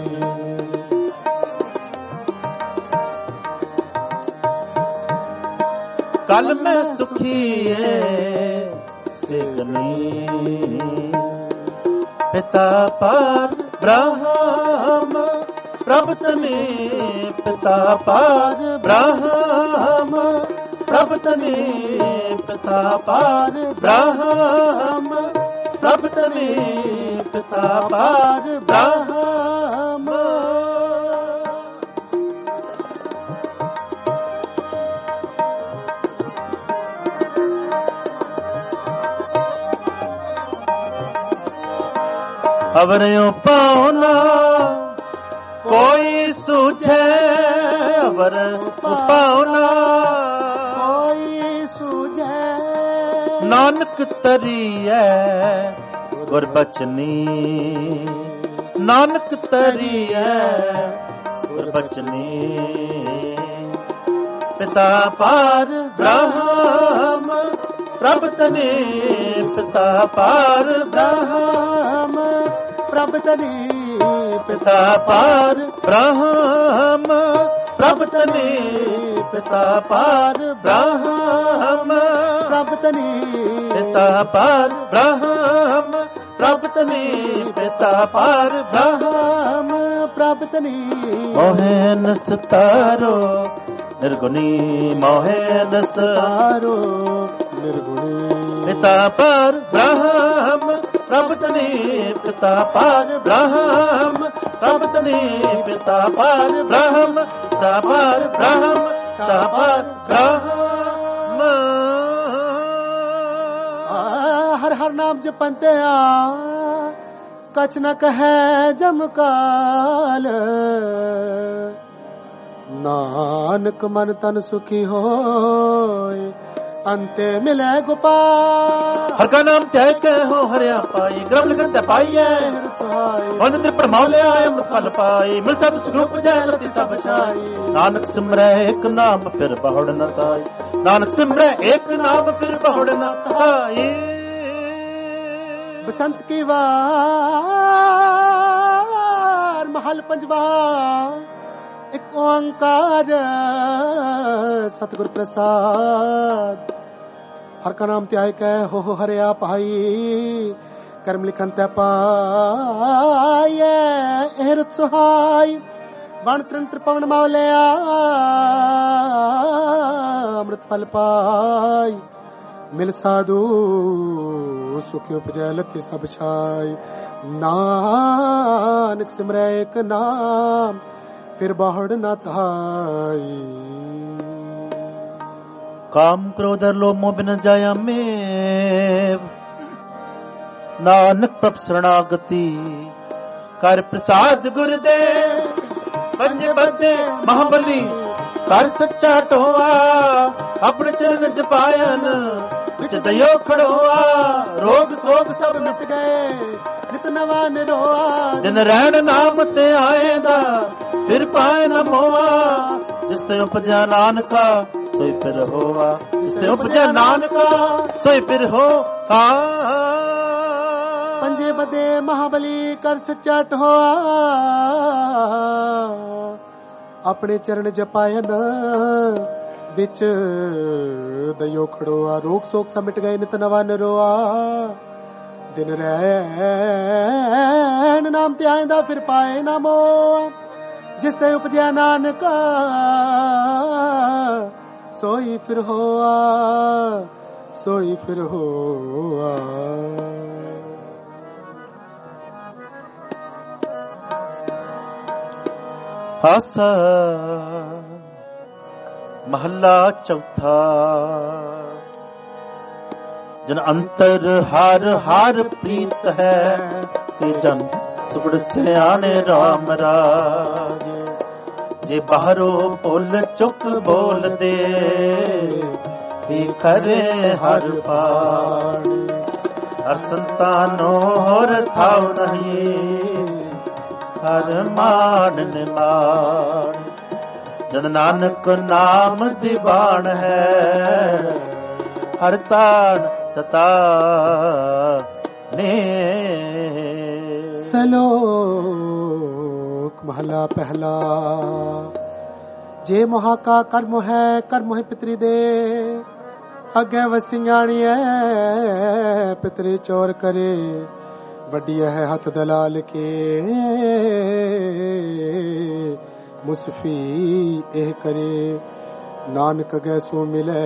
कल में सुखी से गनी, पिता पार ब्रह्म प्रभ तनी, पिता पार ब्रह्म प्रभ तनी, पिता पार ब्रह्म प्रभ तनी, पिता पार ब्रह्म। अवरयों पाओना कोई सूझे, अवर पाओना कोई सूझे, नानक तरिए गुरबचनी, नानक तरिए गुरबचनी, पिता पार ब्रह्म प्रभ तनी, पिता पार ब्रह्म प्रभ तनी, पिता पार ब्रह्म प्रभ तनी, पिता पार ब्रह्म प्रभ तनी, पिता पार ब्रह्म प्रभ तनी, पिता पार ब्रह्म प्रभ तनी। मोहे नसतारो निर्गुणी, मोहे नसतारो निर्गुणी, पिता पार ब्रह्म प्रभ तनी, पिता पार ब्रह्म प्रभ तनी, पिता पार ब्रह्म, पिता पार ब्रह्म, पिता पार ब्रह्म। हर हर नाम जपंते कछ न कहे जमकाल, नानक मन तन सुखी होय, अंते मिले गोपाल। हर का नाम त्याग के हो हरिया पाई, ग्रम लिखन ते पाई है वन तिर परमौले आए अमृत फल पाई, मिल सत सुरूप जय लती सब छाई, नानक सिमरे एक नाम फिर बहुड़ न ताई, नानक सिमरे एक नाम फिर बहुड़ न ताई। बसंत की वार महल पंजवा, एक ओंकार सतगुर प्रसाद। हर का नाम त्याय कह हो हरिया पाई, कर्म लिखन तै पाए एहरत सुहाय, बण तंत्र पवन मौलिया अमृत फल पाई, मिल साधु सुखी उपजय लती सब छाय, नानक सिमरै एक नाम फिर बाहड़ न थाई। काम क्रोध लोभ मोह बिन जाया में नानक प्रभ शरणागति कर प्रसाद गुरुदेव पंजे बदे महाबली कर सच्चा टोआ अपने चरण जपायन विच दयो खड़ोआ रोग सोग सब मिट गए नित नवा निरोआ दिन रहन नाम ते आएदा फिर पाए न मोआ जिस ते उपजा नानका सोई फिर होआ जिस ते उपजा नानका सोई फिर हो पंजे बदे महाबली कर सच्चा टोआ अपने चरण जपायन विच दयो खड़ोआ रोग सोग सब मिट गए नित नवा निरोआ दिन रहन नाम ते आएंदा फिर पाए ना मोआ जिस ते उपजया नानका सोई फिर होआ सोई फिर होआ। आसा महला चौथा जन अंतर हार हार प्रीत है ते जन सुगड़ सियाने राम राज जे बाहरो पुल चुक बोल दे भी करे हर पार हर संतानो होर थाव नहीं हर मान निमान जन नानक नाम दीवान है हर तान सता ने। सलोक महला पहला जे मोहा का कर्म है कर्म है पितरी दे अगे वसियाणी है पितरी चोर करे वड्डी है हथ दलाल के मुसफी एह करे नानक गै सो मिले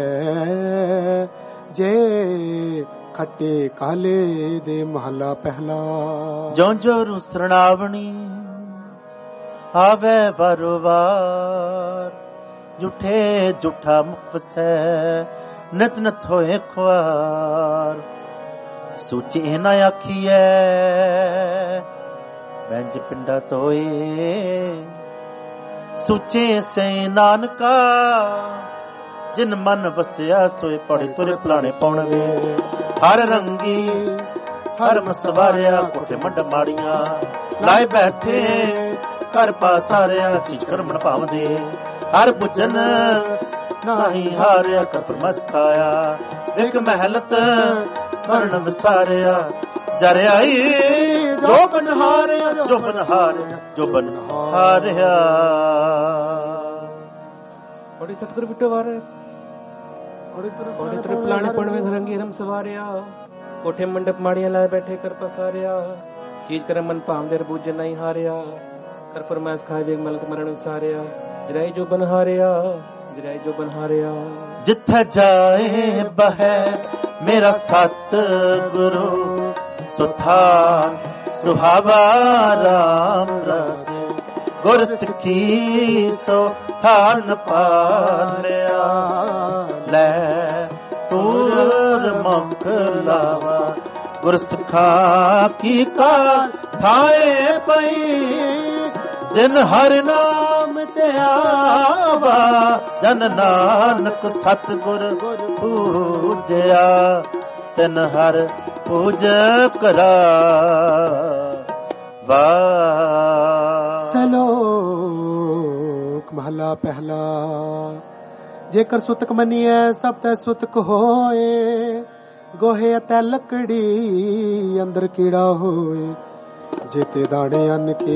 जे खट्टे काले दे महला पहला जो जो रुसरणावणी आवे वारोवार जुठे जुठा मुखसे नित नित होए ख्वार सूची न आखिए बैंज पिंडा तोए सूचे से नानका जिन मन बसिया सोए पड़े तुरे फलाने पौणवे हर रंगी हर मसवारिया कोठे मंड माड़िया लाए बैठे कर पासारिया चीज करमण पावदे हर बुझन नाही हारिया कर मस्ताया विक महलत मरण विसारिया जर आई जो बन हारिया जो बन हारिया जो बन हारिया। बड़ी सतगुरु बिट्टो वारे बड़ी तुरे फलाने पड़वे रंगी रम सवारिया कोठे मंडप माड़िया लाए बैठे कर पसारिया चीज कर मन पामदेर बूझे नहीं हारिया कर फरमाइश खाए वेग मलक मरण विसारिया जराई जो बन हारिया जराई जो बन हारिया। जिथे जाए बहे मेरा सत गुरु सुथा सुहावा राम राजे गुर सिखी सो थान पालिया ले तूर मुख लावा गुर सिखा की का थाए पई जिन हर नाम ते आवा जन नानक सतगुर पूजया तिन हर पूज करा वा। सलोक महला पहला जेकर सुतक मनिए सब ते सुतक होए गोहे अते लकड़ी अंदर कीड़ा होए जेते दाने अन्न के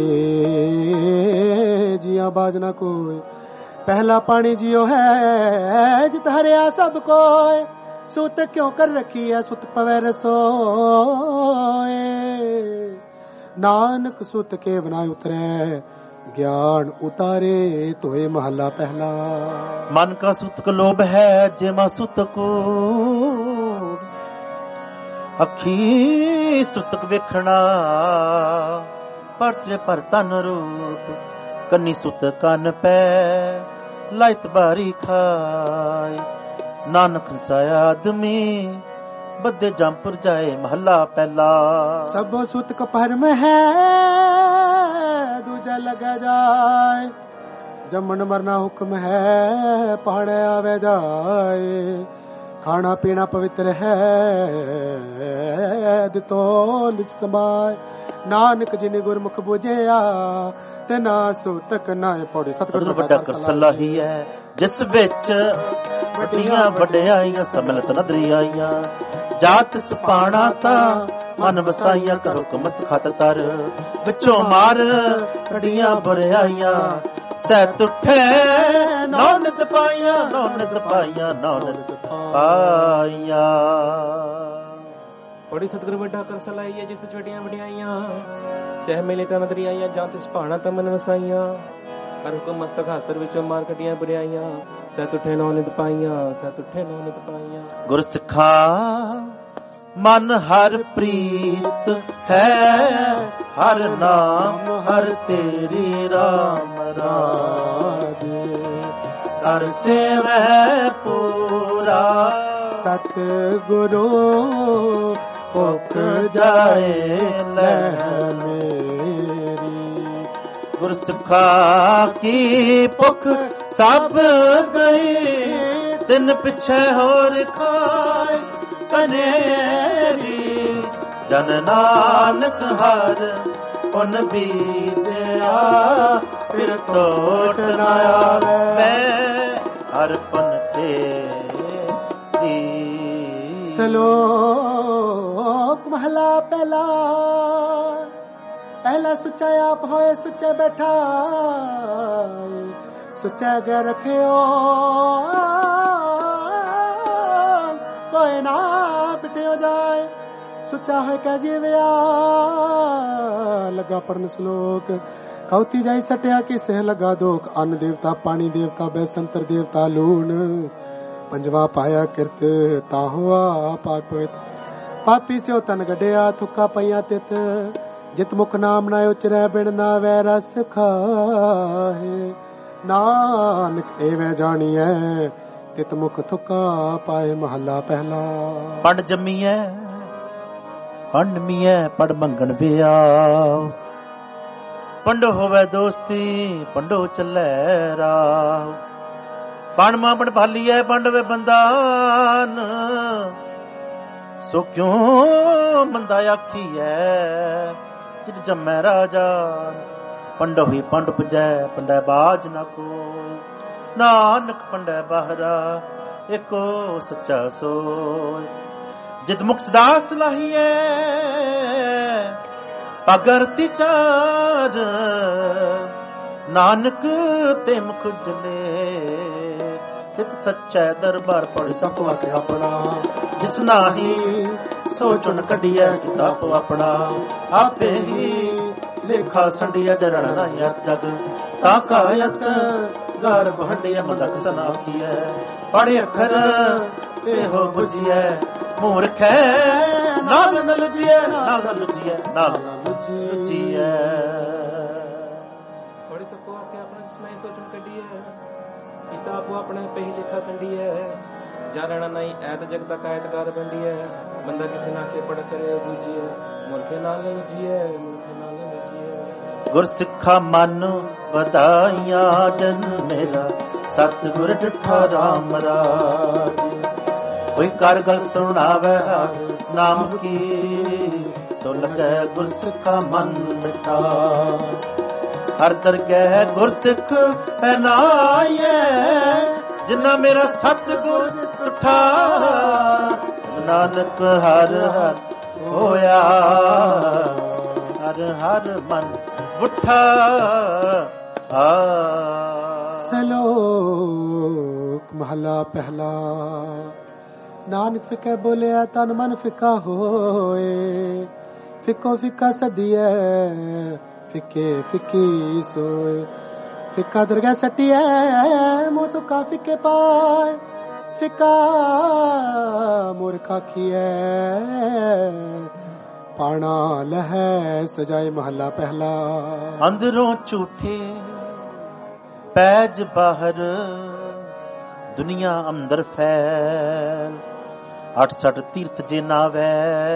जिया बाज ना कोई पहला पानी जियो है जित हरिया सब कोई सुत क्यों कर रखी है सुत पवे रसोए नानक सुत के बनाए उतरे ज्ञान उतारे तोए महला पहला। मन का सुत को लोभ है जेमा सुत को अखी सुतक वेखना परतरे पर तन रूप कन्नी सुत कन पै लाइत बारी खाए ਨਾਨਕ ਸਾਇਆ ਆਦਮੀ ਬੱਦੇ ਜੰਪੁਰ ਜਾਏ ਮਹੱਲਾ ਪਹਿਲਾ। सबो सुत कपहर में है दूजा लगा जाए, जमन मरना हुक्म है पहाड़े आवे जाए, खाना पीना पवित्र है दितो निज समाय, नानक जिने गुरमुख बुझिया ते ना सुतक ना पौड़ी। सतगुरु ਵੱਡਾ ਕਰ ਸਲਾਹੀ ਹੈ ਜਿਸ ਵਿੱਚ ਵੱਡੀਆਂ ਵਡਿਆਈਆਂ ਸਮਲਤ ਨਦਰੀ ਆਈਆਂ, ਜਾਤ ਸੁਪਾਣਾ ਤਾਂ ਮਨ ਵਸਾਈਆਂ, ਕਰੋ ਕਮਸਤ ਖਾਤ ਤਰ ਵਿੱਚੋਂ ਮਾਰ ਕੜੀਆਂ ਬੁਰਿਆਈਆਂ, ਸਹਿਤ ਉੱਠੇ ਨੌਨਤ ਪਾਈਆਂ, ਨੌਨਤ ਪਾਈਆਂ, ਨੌਨਤ ਪਾਈਆਂ। ਪੜੀ ਸਤਿਗੁਰੂ ਵੱਡਾ ਕਰ ਸਲਾਹੀ ਹੈ ਜਿਸ ਛੋਟੀਆਂ ਵਡਿਆਈਆਂ, ਸਹਿ ਮੇਲੇ ਤਾਂ ਨਦਰੀ ਆਈਆਂ, ਜਾਂ ਤਿਸ ਭਾਣਾ ਤਾਂ ਮਨ ਵਸਾਈਆਂ, ਕਰ ਹੁਕਮ ਮਸਤਕ ਹਾਸਰ ਵਿੱਚੋਂ ਮਾਰ ਕੱਢੀਆਂ ਬੁਰਿਆਈਆਂ, ਸਹਿ ਤੁਠੇ ਨੌ ਨਿਤ ਪਾਈਆਂ, ਸਹਿ ਤੁਠੇ ਨੌ ਨਿਤ ਪਾਈਆਂ। ਗੁਰ ਸਿੱਖਾ ਮਨ ਹਰ ਪ੍ਰੀਤ ਹੈ, ਹਰ ਨਾਮ ਹਰ ਤੇਰੀ ਰਾਮ ਰਾਜ, ਕਰ ਸੇਵੈ ਪੂਰਾ सतगुरु पुक जाए ले मेरी। गुर सिखा की पुख सब गई, दिन पिछे होर खाए कनेरी, जन नानक हर पुन बीजया, फिर तोट न आवे हर पुन के। सलोक महला पहला, पहला सुचा आप होए सुचे बैठा, सुचा गे रखियो कोई ना पिटियो जाए, सुचा होए कह जीविया लगा पढ़न श्लोक, कौती जाई सटिया किसे लगा दोख, अन्न देवता पानी देवता बैसंतर देवता लून, पंजवा पाया किरत ता हुआ पाक पवित्र, पापी स्यो तन गड्या थुक्का पईया तित, जित मुख नाम ना उचरै बिन ना वै रस खाहे, नानक एवं जानिए तित मुख थुक्का पाए महला पहला। पंड जम्मीए पंड मीए पड़ मंगण बिया, पंडो होवे दोस्ती पंडो चलै राह, पण मां बण भालीए पंड वे बंदान, सो क्यों मंदा आखीए जित जम्मै राजा, पंड हुई पंड पुजै पंडै बाज ना कोई, नानक पंडै बाहरा एको सच्चा सोय, जित मुख सदा सलाहिए पगरती चार, नानक ते मुख जले, हित सच्चा दरबार पढ़ सको के अपना, जिस नाही सो चुन कढिया किताब अपना, आपे ही लेखा संडिया जरण नहीं जग, ताकायत गार बहंडिया मदक सनाखी है, पढ़े अखर हो बुझिए मूर्ख है, नाल न लुझिए नाल न लुझिए नाल न लुझिए। पढ़ सको के अपना जिस नहीं सो चुन कढिया, किताब अपने पे ही लिखा संडी है, जारणा नहीं ऐत जग तक आयतकार बंडी है, बंदा किसी ना के पढ़ करे दूजी है, मूर्खे नाल लुझी है मूर्खे नाल लुझी है। गुर सिखा मन बधाइयां जन मेरा, सतगुर डिठा राम राज, कोई कर गल सुनावे नाम की, सो लगे गुर सिखा मन मिठा, हर दरगह गुरसिख पहनाइए, जिन्ना मेरा सतगुर उठा, नानक हर हर होया, हर हर मन उठा। सलोक महला पहला, नानक फिके बोलिया तन मन फिका होए, फिको फिका सदिए फिके फिकी सोए, फिका दरगाह सटी है मुँह तो का फिके पाए, फिका मूर्खा खिए पाना लहे सजाए महला पहला। अंदरों झूठे पैज बाहर दुनिया अंदर फैल 68 तीर्थ जे नावै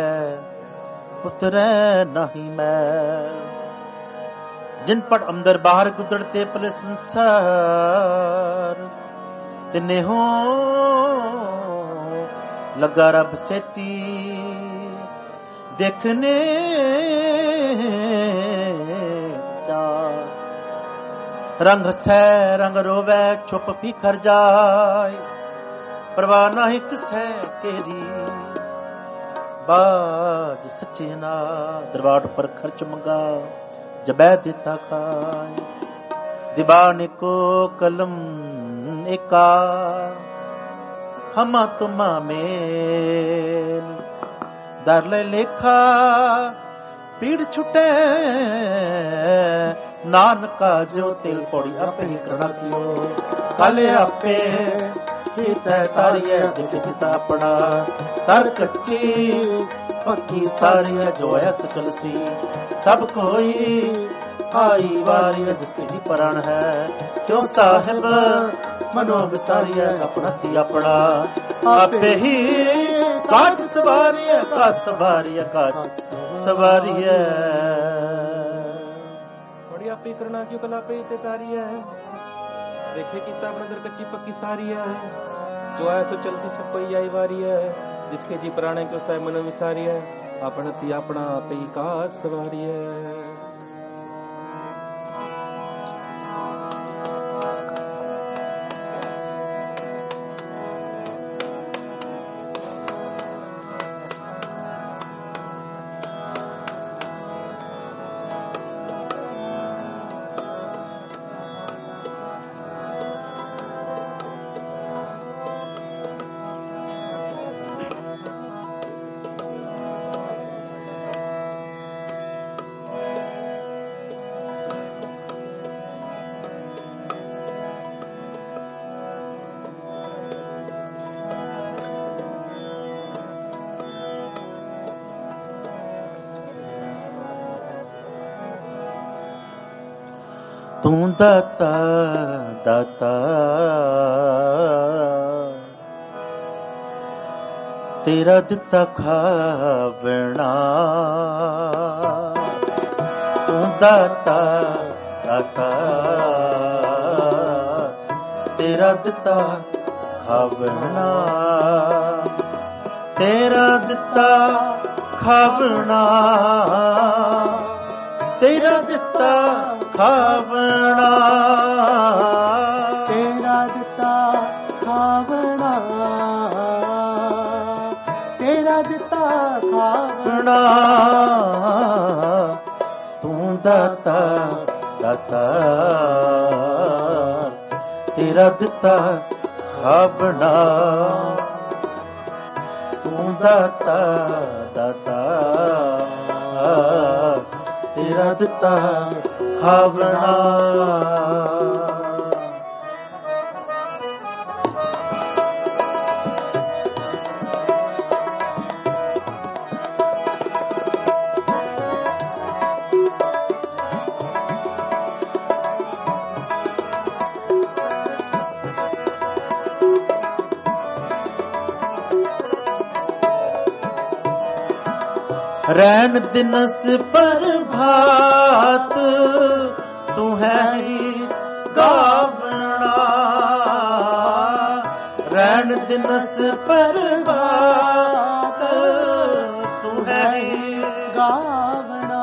उतरै नहीं मैं जिन पट अंदर बाहर गुदड़ते पले संसार तिन्ने हो लगा रब सेती देखने रंग सै रंग रोवै चुप बिखर जाए परवाह नहीं किसै केरी बाज सच्चे ना दरबार पर खर्च मंगा जबै देता खाए दीवाने को कलम एका हमा तुमा मेल दर ले लेखा पीड़ छुटे नानका जो तिल पौड़ी आपे ही करना कियो काले आपे ही तय तारिय दिख दिता अपना तर कच्ची पक्की सारी है जो ऐस चलसी सब कोई आई वारी है जिसकी जी प्राण है क्यों साहिब मनो विसारी है अपना थी अपना आपे ही काज सवारी है का सवारी है काज सवारी है आपे करना क्यों कला पे ते तारी है देखे कि तब नजर कच्ची पक्की सारी है जो आए तो चल सी सब कोई आई वारी है जिसके जी प्राणे को साय मन विसारी है अपना ती अपना आपे ही का सवारी है तू दाता दाता तेरा दिता खावना तू दाता दाता तेरा दिता खावना तेरा दिता खावना तेरा दिता खावना तेरा दिता खावना तेरा दिता खावना तू दाता दाता तेरा दिता खावना तू दाता दाता तेरा दिता खावना रैन दिनस पर भात तू है ही गावना रैन दिनस पर भात तू है ही गावना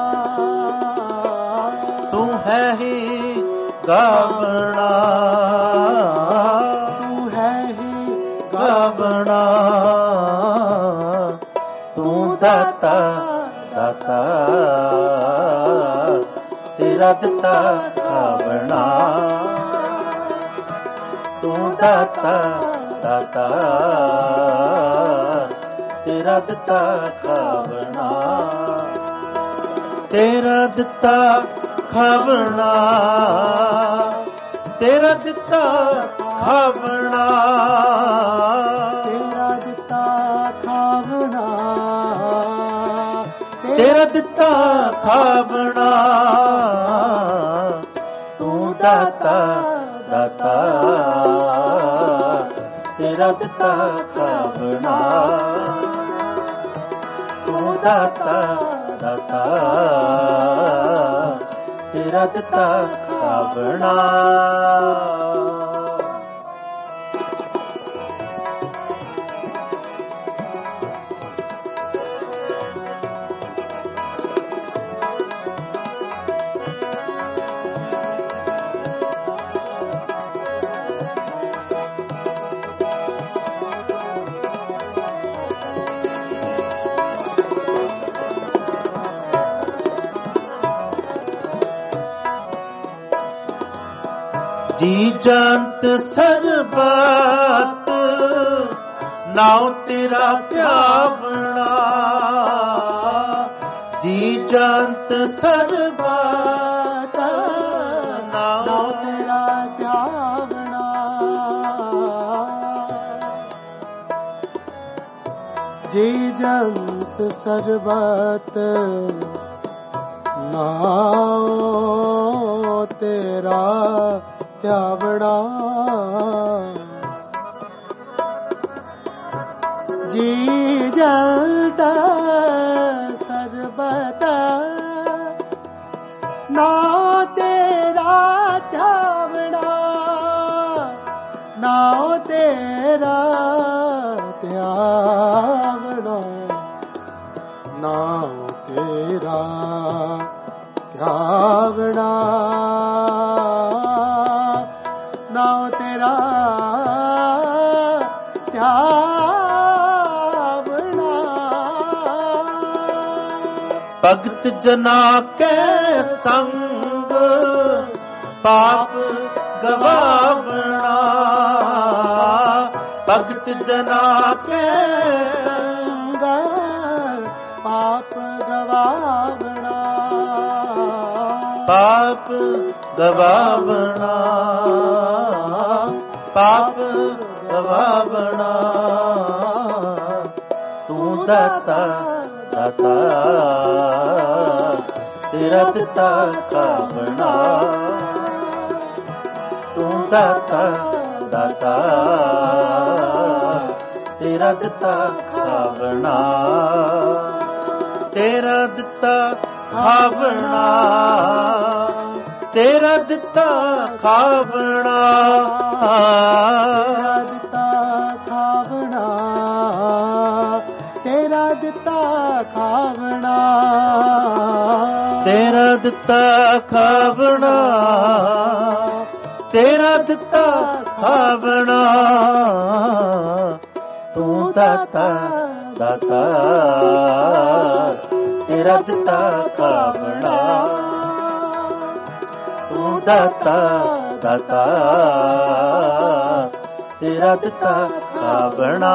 तू है ही गावना तू है ही गावना तू दाता दाता तेरा दिता खावना तू दाता दाता तेरा दिता खावना तेरा दिता खावना तेरा दिता खावना तेरा दिता खावना तेरा दिता खावना तू दाता दाता ਤੇਰਾ ਦਿੱਤਾ ਖਾਵਣਾ, ਤੂੰ ਦਾਤਾ ਦਾਤਾ ਤੇਰਾ ਦਿੱਤਾ ਖਾਵਣਾ। ਜੀ ਜੰਤ ਸਰਬਤ ਨਾਉ ਤੇਰਾ ਧਿਆਵਣਾ, ਜੀ ਜੰਤ ਸਰਬਤ ਨਾਉ ਤੇਰਾ ਧਿਆਵਣਾ। ਜੀ ਜੰਤ ਸਰਬਤ ਨਾਉ ਤੇਰਾ ਧਿਆਵਣਾ, ਜੀ ਜੰਤ ਸਰਬਤ ਨਾਉ ਤੇਰਾ ਧਿਆਵਣਾ, ਨਾਉ ਤੇਰਾ ਧਿਆਵਣਾ, ਨਾਉ ਤੇਰਾ ਧਿਆਵਣਾ, ਨਾਉ ਤੇਰਾ ਧਿਆਵਣਾ। ਭਗਤ ਜਨਾ ਕੈ ਸੰਗ ਪਾਪ ਗਵਾਵਣਾ, ਭਗਤ ਜਨਾ ਕੈ ਸੰਗ ਪਾਪ ਗਵਾਵਣਾ, ਪਾਪ ਗਵਾਵਣਾ, ਪਾਪ ਗਵਾਵਣਾ। ਤੂੰ ਦਾਤਾ ਦਾਤਾ ਤੇਰਾ ਦਿੱਤਾ ਖਾਵਣਾ, ਤੂੰ ਦਾਤਾ ਦਾਤਾ ਤੇਰਾ ਦਿੱਤਾ ਖਾਵਣਾ, ਤੇਰਾ ਦਿੱਤਾ ਖਾਵਣਾ, ਤੇਰਾ ਦਿੱਤਾ ਖਾਵਣਾ, ਦਿੱਤਾ ਖਾਵਣਾ, ਤੇਰਾ ਦਿੱਤਾ ਖਾਵਣਾ, ਤੇਰਾ ਦਿੱਤਾ ਖਾਵਣਾ, ਤੇਰਾ ਦਿੱਤਾ ਖਾਵਣਾ। ਤੂੰ ਦਾਤਾ ਦਾਤਾ ਤੇਰਾ ਦਿੱਤਾ ਖਾਵਣਾ, ਤੂੰ ਦਾਤਾ ਦਾਤਾ ਤੇਰਾ ਦਿੱਤਾ ਖਾਵਣਾ।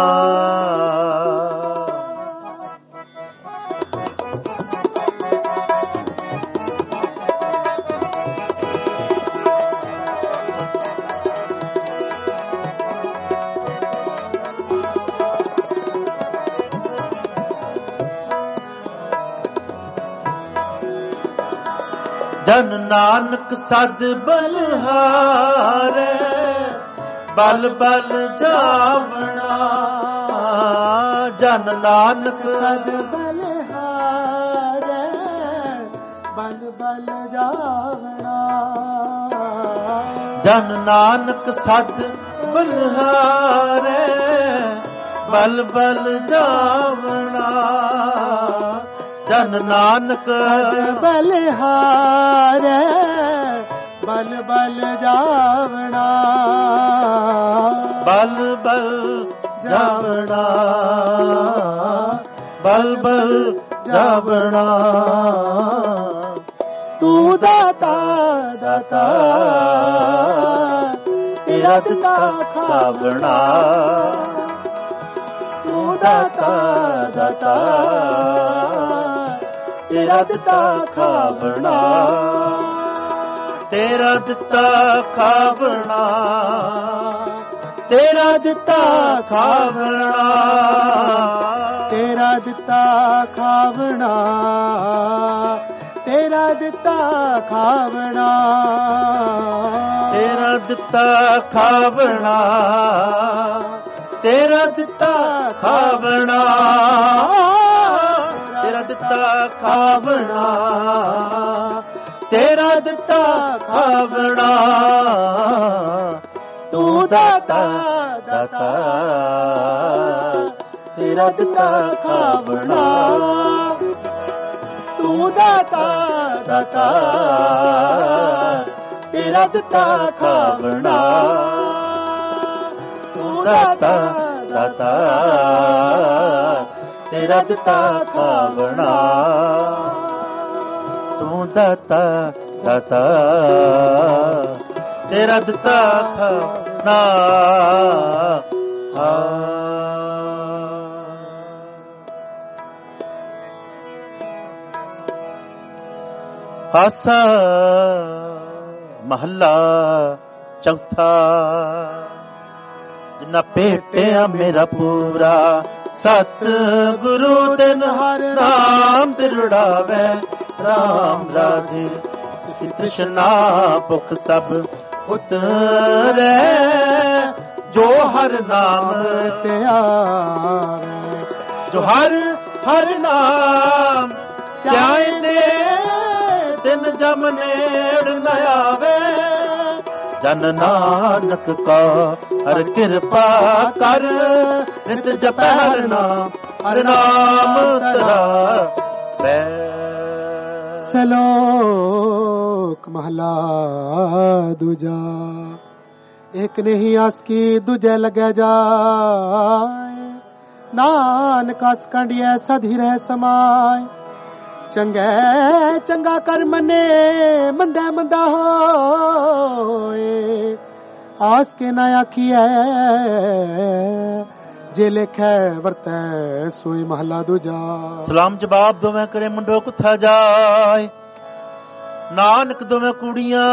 ਜਨ ਨਾਨਕ ਸਦ ਬਲਹਾਰੇ, ਬਲ ਬਲ ਜਾਵਣਾ, ਜਨ ਨਾਨਕ ਸਦ ਬਲਹਾਰੇ, ਬਲ ਬਲ ਜਾਵਣਾ, ਜਨ ਨਾਨਕ ਸਦ ਬਲਹਾਰੇ, ਬਲ ਬਲ ਜਾਵਣਾ, ਜਨ ਨਾਨਕ ਬਲਿਹਾਰੇ, ਬਲ ਬਲ ਜਾਵਣਾ, ਬਲ ਬਲ ਜਾਵਣਾ, ਬਲ ਬਲ ਜਾਵਣਾ। ਤੂੰ ਦਾਤਾ ਦਾਤਾ ਤੇਰਾ ਦਿੱਤਾ ਖਾਵਣਾ, ਤੂੰ ਦਾਤਾ ਦਾਤਾ ਤੇਰਾ ਦਿੱਤਾ ਖਾਵਣਾ, ਤੇਰਾ ਦਿੱਤਾ ਖਾਵਣਾ, ਤੇਰਾ ਦਿੱਤਾ ਖਾਵਣਾ, ਤੇਰਾ ਦਿੱਤਾ ਖਾਵਣਾ, ਤੇਰਾ ਦਿੱਤਾ ਖਾਵਣਾ, ਤੇਰਾ ਦਿੱਤਾ ਖਾਵਣਾ, ਤੇਰਾ ਦਿੱਤਾ ਖਾਵਣਾ, ਤੇਰਾ ਦਿੱਤਾ ਖਾਵਣਾ, ਤੇਰਾ ਦਿੱਤਾ ਖਾਵਣਾ, ਤੂੰ ਦਾਤਾ ਦਾਤਾ, ਤੇਰਾ ਦਿੱਤਾ ਖਾਵਣਾ, ਤੂੰ ਦਾਤਾ ਦਾਤਾ, ਤੇਰਾ ਦਿੱਤਾ ਖਾਵਣਾ, ਤੂੰ ਦਾਤਾ ਦਾਤਾ, ਤੇਰਾ ਦਿੱਤਾ ਖਾਵਣਾ, ਤੂੰ ਦਾਤਾ ਦਾਤਾ, ਤੇਰਾ ਦਿੱਤਾ ਖਾਵਣਾ। ਆਸਾ ਮਹੱਲਾ ਚੌਥਾ। ਜਿਨਾ ਭੇਟਿਆ ਮੇਰਾ ਪੂਰਾ, ਸਤ ਗੁਰੂ ਦਿਨ ਹਰ ਨਾਮ ਦਿਰੜਾਵੇ, ਰਾਮ ਰਾਜੇ ਜਿਸ ਤ੍ਰਿਸ਼ਨਾ ਭੁਖ ਸਭ ਉਤਰੈ, ਜੋ ਹਰ ਨਾਮ ਤੇ ਆਵੇ, ਜੋ ਹਰ ਹਰ ਨਾਮ ਧਿਆਏ ਦੇ, ਦਿਨ ਜਮ ਨੇੜ ਨ ਆਵੇ, ਜਨ ਨਾਨਕ ਕਾ ਹਰ ਕਿਰਪਾ ਕਰ, ਨਿਤ ਜਪੈ ਹਰ ਨਾਮ, ਹਰ ਨਾਮ ਧਰਾਵੈ। ਸਲੋਕ ਮਹਲਾ ਦੂਜਾ। ਇੱਕ ਨਹੀਂ ਆਸ ਕੀ ਦੂਜੇ ਲਗੇ ਜਾਏ, ਨਾਨਕ ਆਸ ਕੰਡੀਐ ਸਧੀ ਰਹਿ ਸਮਾਏ, ਚੰਗੇ ਚੰਗਾ ਕਰ ਮਨੇ, ਮੰਦਾ ਮੰਦਾ ਹੋਏ, ਆਸ ਕੇ ਨਾ ਆਖੀਐ, ਜੇ ਲਿਖੈ ਵਰਤੈ ਸੋਈ ਮਹਲਾ ਦੂਜਾ। ਸਲਾਮ ਜਵਾਬ ਦੋਵੇਂ ਕਰੇ ਮੁੰਡੋ ਕੁੱਥਾ ਜਾਏ, ਨਾਨਕ ਦੋਵੇਂ ਕੁੜੀਆਂ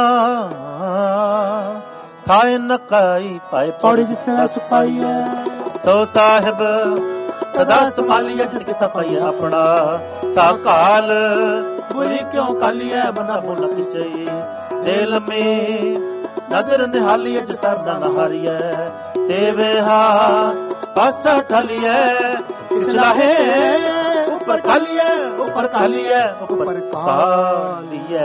ਖਾਏ ਨਕਾਈ ਪਾਏ, ਪੌੜੀ ਜਿੱਥੇ ਸੁਪਾਈਐ, ਸੋ ਸਾਹਿਬ ਸਦਾ ਸੰਭਾਲੀਐ, ਜਿਨ ਕਿਤਾ ਪਾਈਐ ਆਪਣਾ, ਸਾਕਾਲ ਬੁਰੀ ਕਿਉਂ ਕਾਲੀਐ, ਬੰਦਾ ਮੁੱਲ ਕਿਚਈ, ਦਿਲ ਮੇ ਨਦਰ ਨਿਹਾਲੀਐ, ਜਿ ਸਭ ਨਾ ਨਹਾਰੀਐ, ਦੇਵੇ ਹਾ ਪਾਸਾ ਖਾਲੀਐ, ਚਲਾਹੇ ਉੱਪਰ ਖਾਲੀਐ, ਉੱਪਰ ਖਾਲੀਐ, ਉੱਪਰ ਖਾਲੀਐ।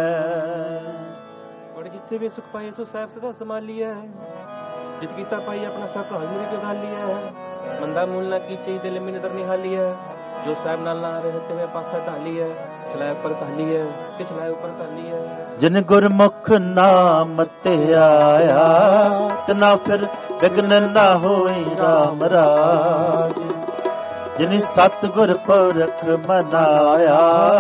ਬੜੇ ਜਿਸੇ ਵੀ ਸੁਖ ਪਾਈਏ, ਸੋ ਸਾਹਿਬ ਸਦਾ ਸੰਭਾਲੀਐ, ਜਿਤ ਕੀਤਾ ਪਾਈ ਆਪਣਾ ਸਾਕਾਲ ਬੁਰੀ ਕਿਉਂ ਕਾਲੀਐ, ਮੰਦਾ ਮੂਲ ਨਾ ਕੀਚੇ, ਦਿਲ ਮੇ ਨਦਰ ਨਿਹਾਲੀਐ, ਜੋ ਸਾਹਿਬ ਨਾਲ ਨਾ ਰਹੇ ਤੇ ਪਾਸਾ ਢਾਲੀਐ, ਚਲਾਏ ਉੱਪਰ ਕਾਲੀਐ, ਕਿ ਚਲਾਏ ਉੱਪਰ ਕਾਲੀਐ। ਜਿਨ ਗੁਰਮੁਖ ਨਾਮ ਤੇ ਆਇਆ, ਤਨਾ ਫਿਰ ਵਿਗਨ ਨਾ ਹੋਈ ਰਾਮ ਰਾਜ, ਜਿਨੀ ਸਤਿਗੁਰ ਪੁਰਖ ਮਨਾਇਆ,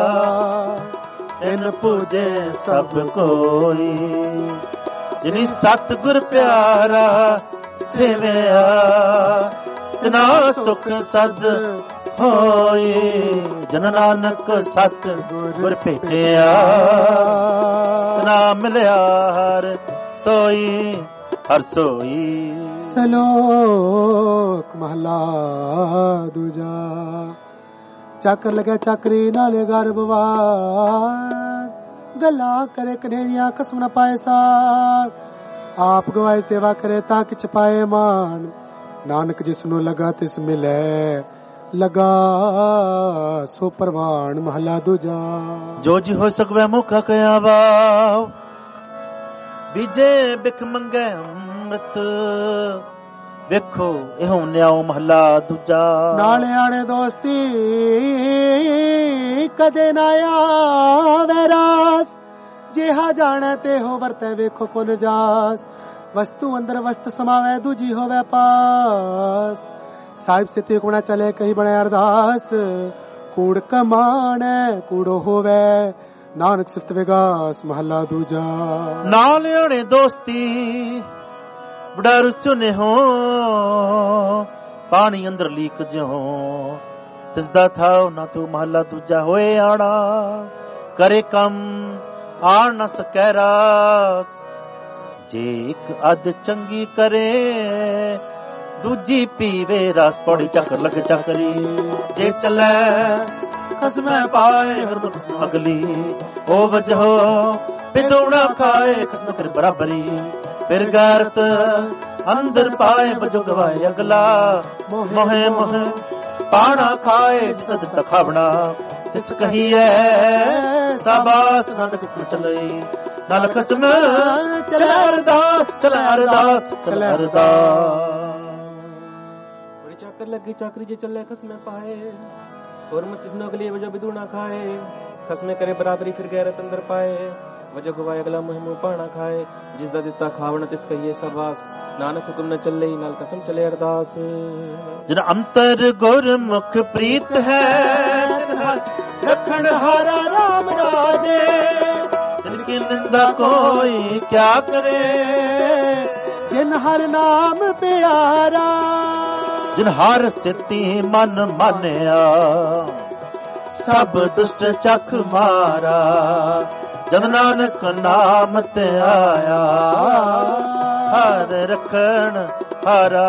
ਤਿਨ ਪੂਜੇ ਸਭ ਕੋਈ, ਜਿਨੀ ਸਤਿਗੁਰ ਪਿਆਰਾ ਸੇਵਿਆ, ਤਿਨਾ ਸੁਖ ਸਦ ਹੋਈ, ਜਨ ਨਾਨਕ ਸਤ ਗੁਰ ਭੇਟਿਆ, ਨਾ ਮਿਲਿਆ ਹਰ ਸੋਈ, ਹਰ ਸੋਈ। ਸਲੋਕ ਮਹਲਾ ਦੂਜਾ। ਚੱਕਰ ਲਗੇ ਚੱਕਰੀ ਨਾਲੇ ਗਰਭਵਾਨ, ਗੱਲਾਂ ਕਰੇ ਕਨੇਰੀਆਂ ਕਸਮ ਨ ਪਾਏ ਸਾਥ, ਆਪ ਗਵਾਏ ਸੇਵਾ ਕਰੇ ਤਾਂ ਕਿਛ ਪਾਏ ਮਾਨ, ਨਾਨਕ ਜਿਸ ਨੂੰ ਲਗਾ ਤਿਸ ਮਿਲੇ, ਲਗਾ ਸੋ ਪ੍ਰਵਾਨ ਮਹਲਾ ਦੂਜਾ। ਜੋ ਜੀ ਹੋ ਸਕਵੇ ਮੁਖਾ ਕਿਆ ਵਾਵ, ਬੀਜੇ ਬਿਖ ਮੰਗੇ ਅੰਮ੍ਰਿਤ, ਵੇਖੋ ਇਹੋ ਨਿਆਉ ਮਹਲਾ ਦੂਜਾ। ਨਾਲੇ ਆਣੇ ਦੋਸਤੀ ਕਦੇ ਨਾ ਆਵੇ ਰਾਸ, ਜਿਹਾ ਜਾਣੇ ਤੇ ਹੋ ਵਰਤੇ ਵੇਖੋ ਕੋਨ ਜਾਸ, ਵਸਤੂ ਅੰਦਰ ਵਸਤ ਸਮਾਵੇ ਦੂਜੀ ਹੋਵੇ ਪਾਸ, ਸਾਹਿਬ ਸੇ ਤੇ ਕੋਣਾ ਚਲੇ ਕਹੀ ਬਣੇ ਅਰਦਾਸ, ਕੂੜ ਕਮਾਣੇ ਕੂੜੋ ਹੋਵੇ, ਨਾਨਕ ਸਿਫਤ ਵਿਗਾਸ ਮਹਲਾ ਦੂਜਾ। ਨਾਲ ਆਣੇ ਦੋਸਤੀ ਬੜਾ ਰੁਸਿਓ ਨੇ ਹੋ, ਪਾਣੀ ਅੰਦਰ ਲੀਕ ਜਿਉ, ਤਿਸਦਾ ਥਾਉ ਨਾ ਤੂੰ ਮਹਲਾ ਦੂਜਾ। ਹੋਏ ਆਣਾ ਕਰੇ ਕੰਮ ਆਣ ਨ ਸਕੈ ਰਾਸ, ਜੇ ਇੱਕ ਅੱਧ ਚੰਗੀ ਕਰੇ ਦੂਜੀ ਪੀਵੇ ਰਸ, ਪੌੜੀ ਚੱਕਰ ਲੱਗ ਚੱਕਰੀ, ਜੇ ਚੱਲੇ ਖਸਮੈ ਪਾਏ ਹਰਮਤ ਅਗਲੀ, ਉਹ ਵਜੋ ਆਪੇ ਦੋਣਾ ਖਾਏ ਖਸਮ ਕਰ ਬਰਾਬਰੀ, ਫਿਰ ਗੈਰਤ ਅੰਦਰ ਪਾਏ ਵਜੋ ਗਵਾਏ ਅਗਲਾ, ਮੋਹੇ ਮੋਹੇ ਪਾਣਾ ਖਾਏ ਜਿਤ ਦਿੱਤਾ ਖਾਵਣਾ, ਤਿਸ ਕਹੀਏ ਸਾਬਾਸ ਨਾਨਕ ਹੁਕਮ ਚਲੇ, ਨਾਲ ਖਸਮ ਚਲੇ ਅਰਦਾਸ, ਚਲੇ ਅਰਦਾਸ, ਚਲੇ ਅਰਦਾਸ। ਬੜੀ ਚਾਕਰ ਲੱਗੀ ਚਾਕਰੀ ਜੇ ਚੱਲੇ ਖਸਮੇ ਪਾਏ, ਹੋਰ ਮਤ ਤਿਸ ਨਗਲੀ ਵਜੋ ਬਿਦੂ ਨਾ ਖਾਏ, ਖਸਮੇ ਕਰੇ ਬਰਾਬਰੀ ਫਿਰ ਗੈਰਤ ਅੰਦਰ ਪਾਏ, ਵਜੋ ਗਵਾਏ ਅਗਲਾ ਮੁਹਿ ਮੁਹ ਪਾਣਾ ਖਾਏ, ਜਿਸ ਦਾ ਦਿੱਤਾ ਖਾਵਣ ਤਿਸ ਕਹੀਏ ਸਾਬਾਸ, ਨਾਨਕ ਹੁਕਮ ਨ ਚੱਲੇ ਨਾਲ ਕਸਮ ਚਲੇ ਅਰਦਾਸ। ਜਿਨ ਅੰਤਰ ਗੁਰਮੁਖ ਪ੍ਰੀਤ ਹੈ, ਰਖਣ ਹਾਰਾ ਰਾਮ ਰਾਜੇ, ਤਿਨਕੀ ਨਿੰਦਾ ਕੋਈ ਕਿਆ ਕਰੇ, ਜਿਨ ਹਰ ਨਾਮ ਪਿਆਰਾ, ਜਿਨ ਹਰ ਸਿੱਤੀ ਮਨ ਮਾਨਿਆ, ਸਭ ਦੁਸ਼ਟ ਚਖ ਮਾਰਾ, ਜਦ ਨਾਨਕ ਨਾਮ ਤੇ ਆਇਆ, ਹਰ ਰਖਣ ਹਾਰਾ।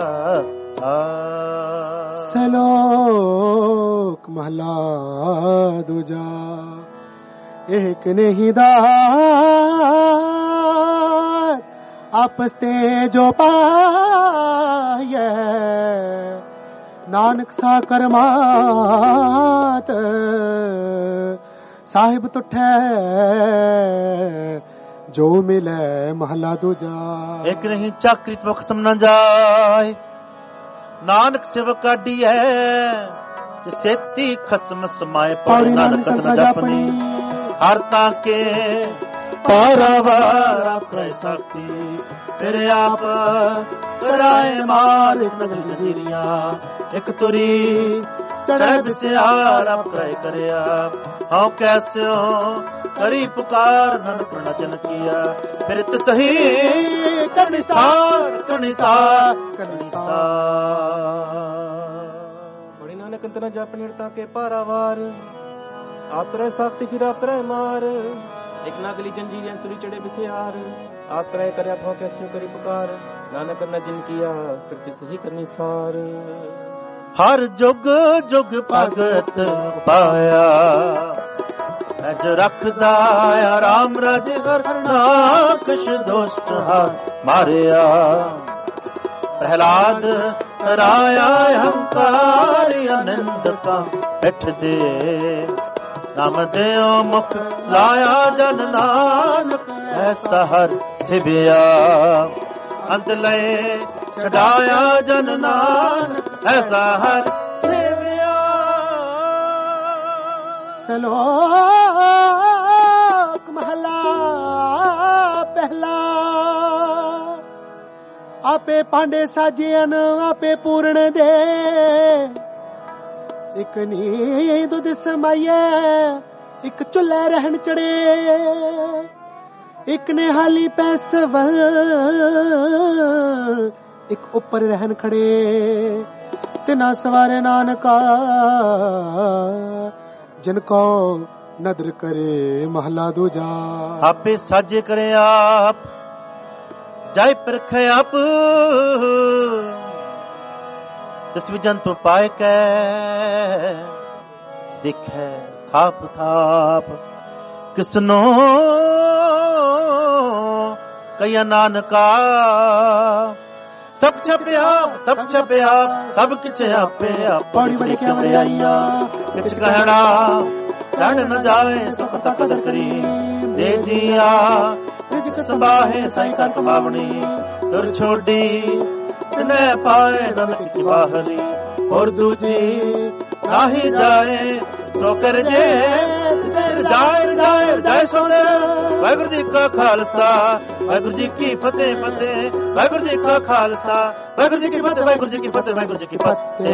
ਸਲੋਕ ਮਹਲਾ ਦੂਜਾ। ਇੱਕ ਨਹੀਂ ਦਾਤ ਆਪਸ ਤੇ ਜੋ ਪਾਇਐ, ਨਾਨਕ ਸਾ ਕਰਮਾਤ ਸਾਹਿਬ ਤੁਠੈ ਜੋ ਮਿਲੈ। ਮਹਲਾ ਦੂਜਾ। ਇੱਕ ਨਹੀਂ ਚਾਕਰਿਤ ਮੁਖ ਸਮ ਨਾ ਜਾਏ, ਨਾਨਕ ਸਿਵ ਕਾਢੀਐ, ਜੇ ਸੇਤੀ ਖਸਮ ਸਮਾਏ। ਪੌੜੀ ਨਾਨਕ ਨਾ ਜਾਪਣੀ, ਹਰ ਤਾਂ ਕੇ ਪਾਰਾਵਾਰ ਆਪੇ ਸਾਖੀ, ਫਿਰ ਆਪ ਕਰਾਏ ਮਾਰ ਇੱਕ ਨਗਲ ਜੀਰੀਆਂ, ਇੱਕ ਤੁਰੀ ਚੜ੍ਹ ਬਿਸਿਆਰ ਆਪ ਕਰਾਏ ਕਰਿਆ। ਹਉ ਕੈਸਿਓ ਕਰੀ ਪੁਕਾਰ, ਨਾਨਕ ਨਚਨ ਕੀਆ, ਫਿਰ ਤਸਹੀ ਕਰਨਿਸਾਰ ਕਰਨਿਸਾਰ ਕਰਨਿਸਾਰ। ਬੜੀ ਨਾਨਕ ਅੰਤਰ ਜਾਪਣੀ ਹਰਤਾ ਕੇ ਪਾਰਾਵਾਰ, ਆਤਰੇ ਸਾਖਤੀ ਫਿਰ ਆਤਰੇ ਮਾਰ। ਇੱਕ ਨਗਲੀ ਜੰਜੀਰ ਤੁਰੀ ਚੜੇ ਬਿਸਿਆਰ, ਆਤਰੇ ਕਰਿਆ ਭਉ ਕੈਸਿਓ ਕਰੀ ਪੁਕਾਰ, ਨਾਨਕ ਨ ਜਿਨ ਕੀਆ ਫਿਰ ਤਿਸ ਹੀ ਕਰਨੀ ਸਾਰ। ਹਰ ਜੁਗ ਜੁਗ ਭਗਤ ਪਾਇਆ, ਅਜ ਰੱਖਦਾ ਰਾਮ ਰਾਜ ਹਰ ਨਾਕਸ਼ ਦੁਸ਼ਟ ਮਾਰਿਆ। ਪ੍ਰਹਿਲਾਦ ਰਾਇਆ ਹੰਕਾਰੀ ਅਨੰਦ ਕਾ ਪਿੱਠ ਦੇ, ਨਾਮ ਦਿਓ ਮੁਖ ਲਾਇਆ ਜਨ ਨਾਨਕ ਐਸਾ ਹਰ ਸਿਵਿਆ। ਅੰਤ ਲਏ ਛਡਾਇਆ ਜਨ ਨਾਨਕ ਐਸਾ ਹਰ ਸਿਵਿਆ। ਸਲੋਕ ਮਹਲਾ ਪਹਿਲਾ। ਆਪੇ ਪਾਂਡੇ ਸਾਜਿਆਨ ਆਪੇ ਪੂਰਨ ਦੇ, ਇੱਕ ਨੀ ਦੁੱਧ ਸਮਾਈਐ ਇੱਕ ਚੁੱਲ੍ਹੇ ਰਹਿਣ ਚੜੇ। ਇੱਕ ਨੇ ਹਾਲੀ ਪੈਸਵਲ ਇੱਕ ਉੱਪਰ ਰਹਿਣ ਖੜੇ। ਤਿਨਾ ਸਵਾਰੇ ਨਾਨਕਾ ਜਿਨ ਕੋ ਨਦਰ ਕਰੇ। ਮਹਲਾ ਦੂਜਾ। ਆਪੇ ਸਾਜੇ ਕਰੇ ਆਪ, ਜਾਇ ਪਰਖੇ ਆਪ, ਤਿਸ ਵਿਜਨ ਤੋਂ ਪਾਏ ਕੈ। ਦੇਖੈ ਥਾਪ ਥਾਪ ਕਿਸਨੋ ਕਇਆ ਨਾਨਕਾ। ਸਭ ਛਪਿਆ ਸਭ ਛਪਿਆ ਸਭ ਕਿਛ ਆਪੇ ਆਪ। ਬੜੀ ਬੜੀ ਕਿਆ ਵਡਿਆਈਆਂ ਕਿਛ ਕਹਿਣਾ ਕਹਿਣ ਨ ਜਾਵੇ। ਸੁਖ ਤੱਕ ਕਦਰ ਕਰੀ ਦੇ ਜੀਆ, ਰਿਜਕ ਸੰਭਾਹੇ ਸਾਈ ਕਰ ਕਮਾਵਣੀ। ਦੁਰ ਛੋਡੀ ਤਨੇ ਪਾਏ ਨਾਨਕ ਕੀ ਬਾਹਰੀ। ਹੋਰ ਦੂਜੀ ਨਾਹੀ ਜਾਏ ਸੋ ਕਰ ਜੇ ਰਜਾਏ ਰਜਾਏ ਰਜਾਏ ਸੋਨੇ। ਵਾਹਿਗੁਰੂ ਜੀ ਕਾ ਖਾਲਸਾ ਵਾਹਿਗੁਰੂ ਜੀ ਕੀ ਫਤਿਹ ਫਤਿਹ। ਵਾਹਿਗੁਰੂ ਜੀ ਕਾ ਖਾਲਸਾ ਵਾਹਿਗੁਰੂ ਜੀ ਕੀ ਫਤਿਹ। ਵਾਹਿਗੁਰੂ ਜੀ ਕੀ ਫਤਿਹ ਵਾਹਿਗੁਰੂ ਜੀ ਕੀ ਫਤਿਹ।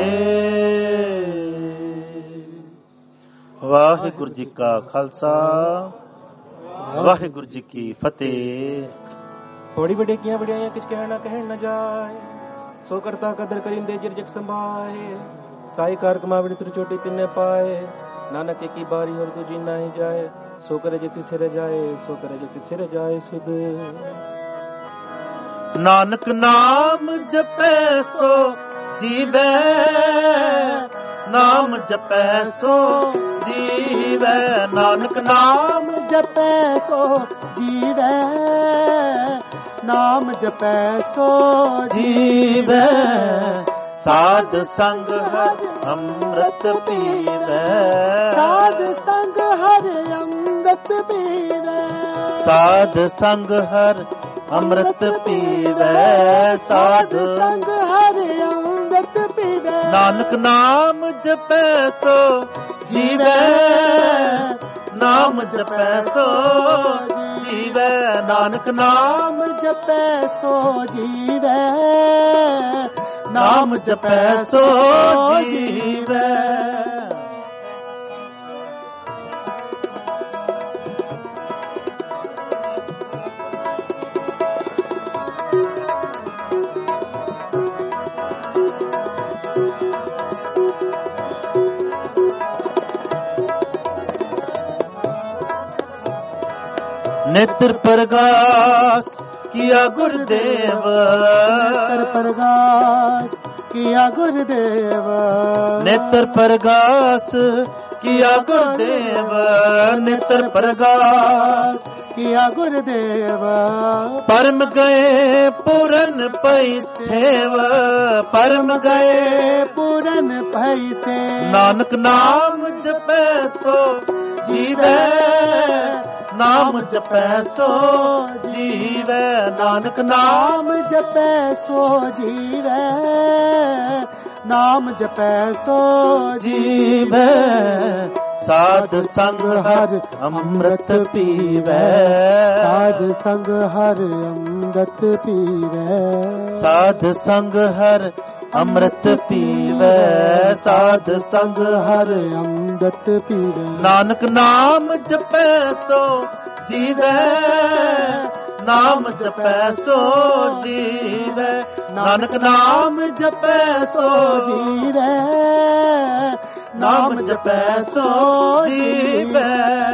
ਵਾਹਿਗੁਰੂ ਜੀ ਕਾ ਖਾਲਸਾ ਵਾਹਿਗੁਰੂ ਜੀ ਕੀ ਫਤਿਹ। ਬੜੀ ਵੱਡੇ ਕੀਆਂ ਵਡਿਆਈਆਂ ਕਿਛ ਕਹਿਣਾ ਕਹਿਣ ਨ ਜਾਏ। ਸੋ ਕਰਤਾ ਕਦਰ ਕਰਿੰਦੇ ਜਿਰਜਕ ਸੰਭਾਏ। ਸਾਈ ਕਾਰ ਕਮਾਵਣੀ ਤੁਰ ਚੋਟੀ ਤਿੰਨੇ ਪਾਏ। ਨਾਨਕ ਕੀ ਬਾਰੀ ਹੋਰ ਦੂਜੀ ਨਹੀਂ ਜਾਏ। ਸੋ ਕਰੇ ਜਿति ਸਿਰ ਜਾਏ ਸੋ ਕਰੇ ਜਿति ਸਿਰ ਜਾਏ ਸੁਧ। ਨਾਨਕ ਨਾਮ ਜਪੈ ਸੋ ਜੀਵੈ। ਨਾਮ ਜਪੈ ਸੋ ਜੀਵੈ। ਨਾਨਕ ਨਾਮ ਜਪੈ ਸੋ ਜੀਵੈ, ਨਾਮ ਜਪੈ ਸੋ ਜੀਵੈ। ਸਾਧ ਸੰਗ ਹਰ ਅੰਮ੍ਰਿਤ ਪੀਵੈ, ਸਾਧ ਸੰਗ ਹਰ ਅੰਮ੍ਰਿਤ ਪੀਵੈ, ਸਾਧ ਸੰਗ ਹਰ ਅੰਮ੍ਰਿਤ ਪੀਵੈ, ਸਾਧ ਸੰਗ ਹਰ ਅੰਮ੍ਰਿਤ ਪੀਵੈ। ਨਾਨਕ ਨਾਮ ਜਪੈ ਸੋ ਜੀਵੈ, ਨਾਮ ਜਪੈ ਸੋ ਜੀਵੈ, ਨਾਨਕ ਨਾਮ ਜਪੈ ਸੋ ਜੀਵੈ, ਨਾਮ ਜਪੈ ਸੋ ਜੀਵੈ। नेत्र प्रगास किया गुरुदेव, नेत्र प्रगास किया गुरुदेव, नेत्र प्रगास किया गुरुदेव, नेत्र प्रगास किया गुरुदेव। परम गए पूरन पै सेव, परम गए पूरन पैसे, नानक नाम जपै सो जीवै, नाम जपै सो जीवै, नानक नाम जपै सो जीवै, नाम जपै सो जीवै। साध संग हर अमृत पीवै, साध संग हर अमृत पीवै, साध संग हर अमृत पीवै, साध संग हर अमृत पीवै। नानक नाम जपै सो जीवै, नाम जपै सो जीवै, नानक नाम जपै सो जीवै, नाम जपै सो जीवै।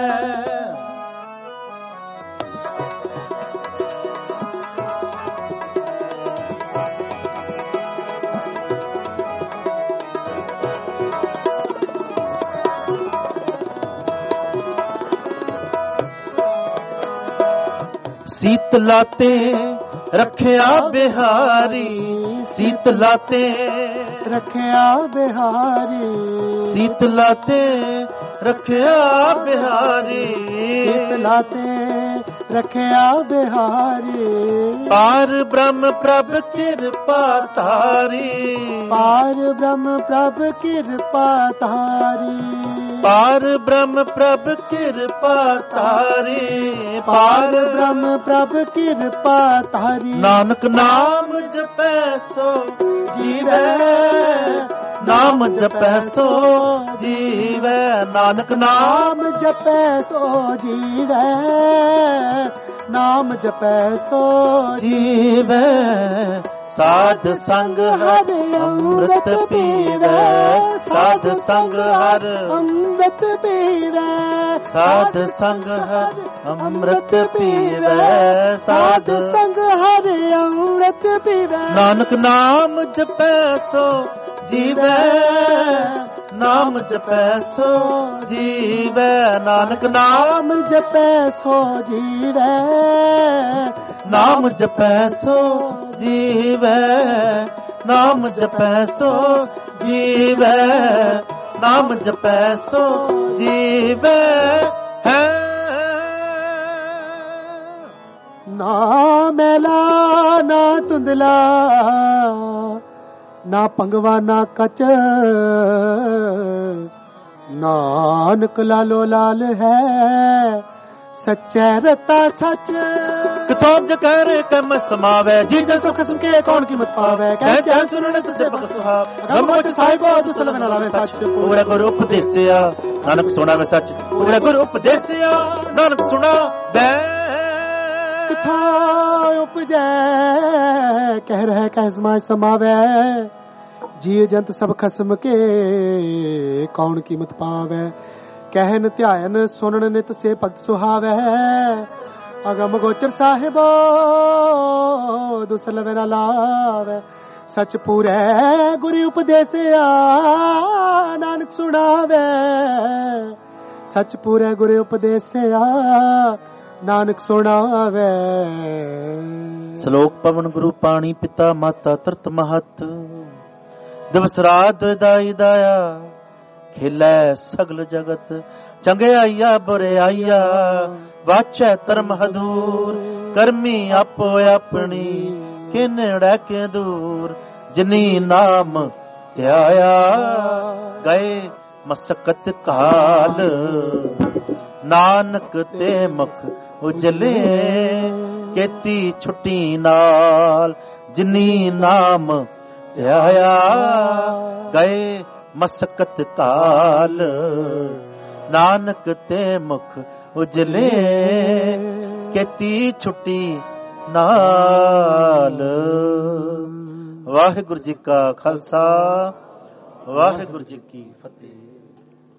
शीतलाते रखिया बिहारी, शीतलाते रखिया बिहारी, शीतलाते रखिया बिहारी, शीतलाते रखिया बिहारी। पार ब्रह्म प्रभ कृपा तारी, पार ब्रह्म प्रभ कृपा तारी, पार ब्रह्म प्रभ कृपा तारी, पार ब्रह्म प्रभ कृपा तारी। नानक नाम जपै सो जीवै, नाम जपै सो जीवै, नानक नाम जपै सो जीवै, नाम जपै सो जीवै। साध संग हर अमृत पीवै, साध संग हर अमृत पीवै, साध संग हर अमृत पीवै, साध संग हर अमृत पीवै। नानक नाम जपै सो जीवै, नाम जपै सो जीवै, नानक नाम जपै सो जीवै, नाम जपै सो जीवै, नाम जपै सो जीवै, नाम जपै सो जीवै। है ना मैला ना धुंधला, ना पंगवा ना कच, नानक लालो लाल है सच्चै रता सच। किताब जकर कम समावै, जी जस खसम के कौन कीमत पावै, कहते सुनने तुसे बख सुहाव, गमोट साहिबो दुसल में लावे सच। पूरा गुरु उपदेसिया नानक सुनावे सच, पूरा गुरु उपदेसिया नानक सुनावे। कथा उपजै कह रहे कह समाज समावै, जी जंत सब खसम के कौन कीमत पावै। कहन ध्यान सुनन नित से भगत सुहावै, अगम गोचर साहिबो दुसल में न लावै। सच पूरै गुरु उपदेसिया नानक सुनावै, ਸੱਚ ਪੂਰੇ ਗੁਰੇ ਉਪਦੇਸਿਆ ਨਾਨਕ ਸੁਣਾਵੇ। ਸ਼ਲੋਕ ਪਵਨ ਗੁਰੂ ਪਾਣੀ ਪਿਤਾ ਮਾਤਾ ਤਰਤ ਮਹਤ ਦਿਵਸ ਰਾਤ ਦਾਈ ਦਾਇਆ ਖੇਲੇ ਸਗਲ ਜਗਤ ਚੰਗਿਆਈਆ ਬੁਰਿਆਈਆ ਵਾਚੈ ਧਰਮ ਹਦੂਰ ਕਰਮੀ ਆਪੋ ਆਪਣੀ ਕਿਨੜਾ ਕੇ ਦੂਰ ਜਿਨੀ ਨਾਮ ਧਿਆਇਆ ਗਏ ਮਸਕਤ ਕਾਲ ਨਾਨਕ ਤੇ ਮੁਖ ਉਜਲੇ ਕੀਤੀ ਛੁੱਟੀ ਨਾਲ ਜਿਨੀ ਨਾਮ ਧਿਆਇਆ ਗਏ ਮਸਕਤ ਕਾਲ ਨਾਨਕ ਤੇ ਮੁਖ ਉਜਲੇ ਕੀਤੀ ਛੁੱਟੀ ਨਾਲ। ਵਾਹਿਗੁਰੂ ਜੀ ਕਾ ਖਾਲਸਾ ਵਾਹਿਗੁਰੂ ਜੀ ਕੀ ਫਤਿਹ।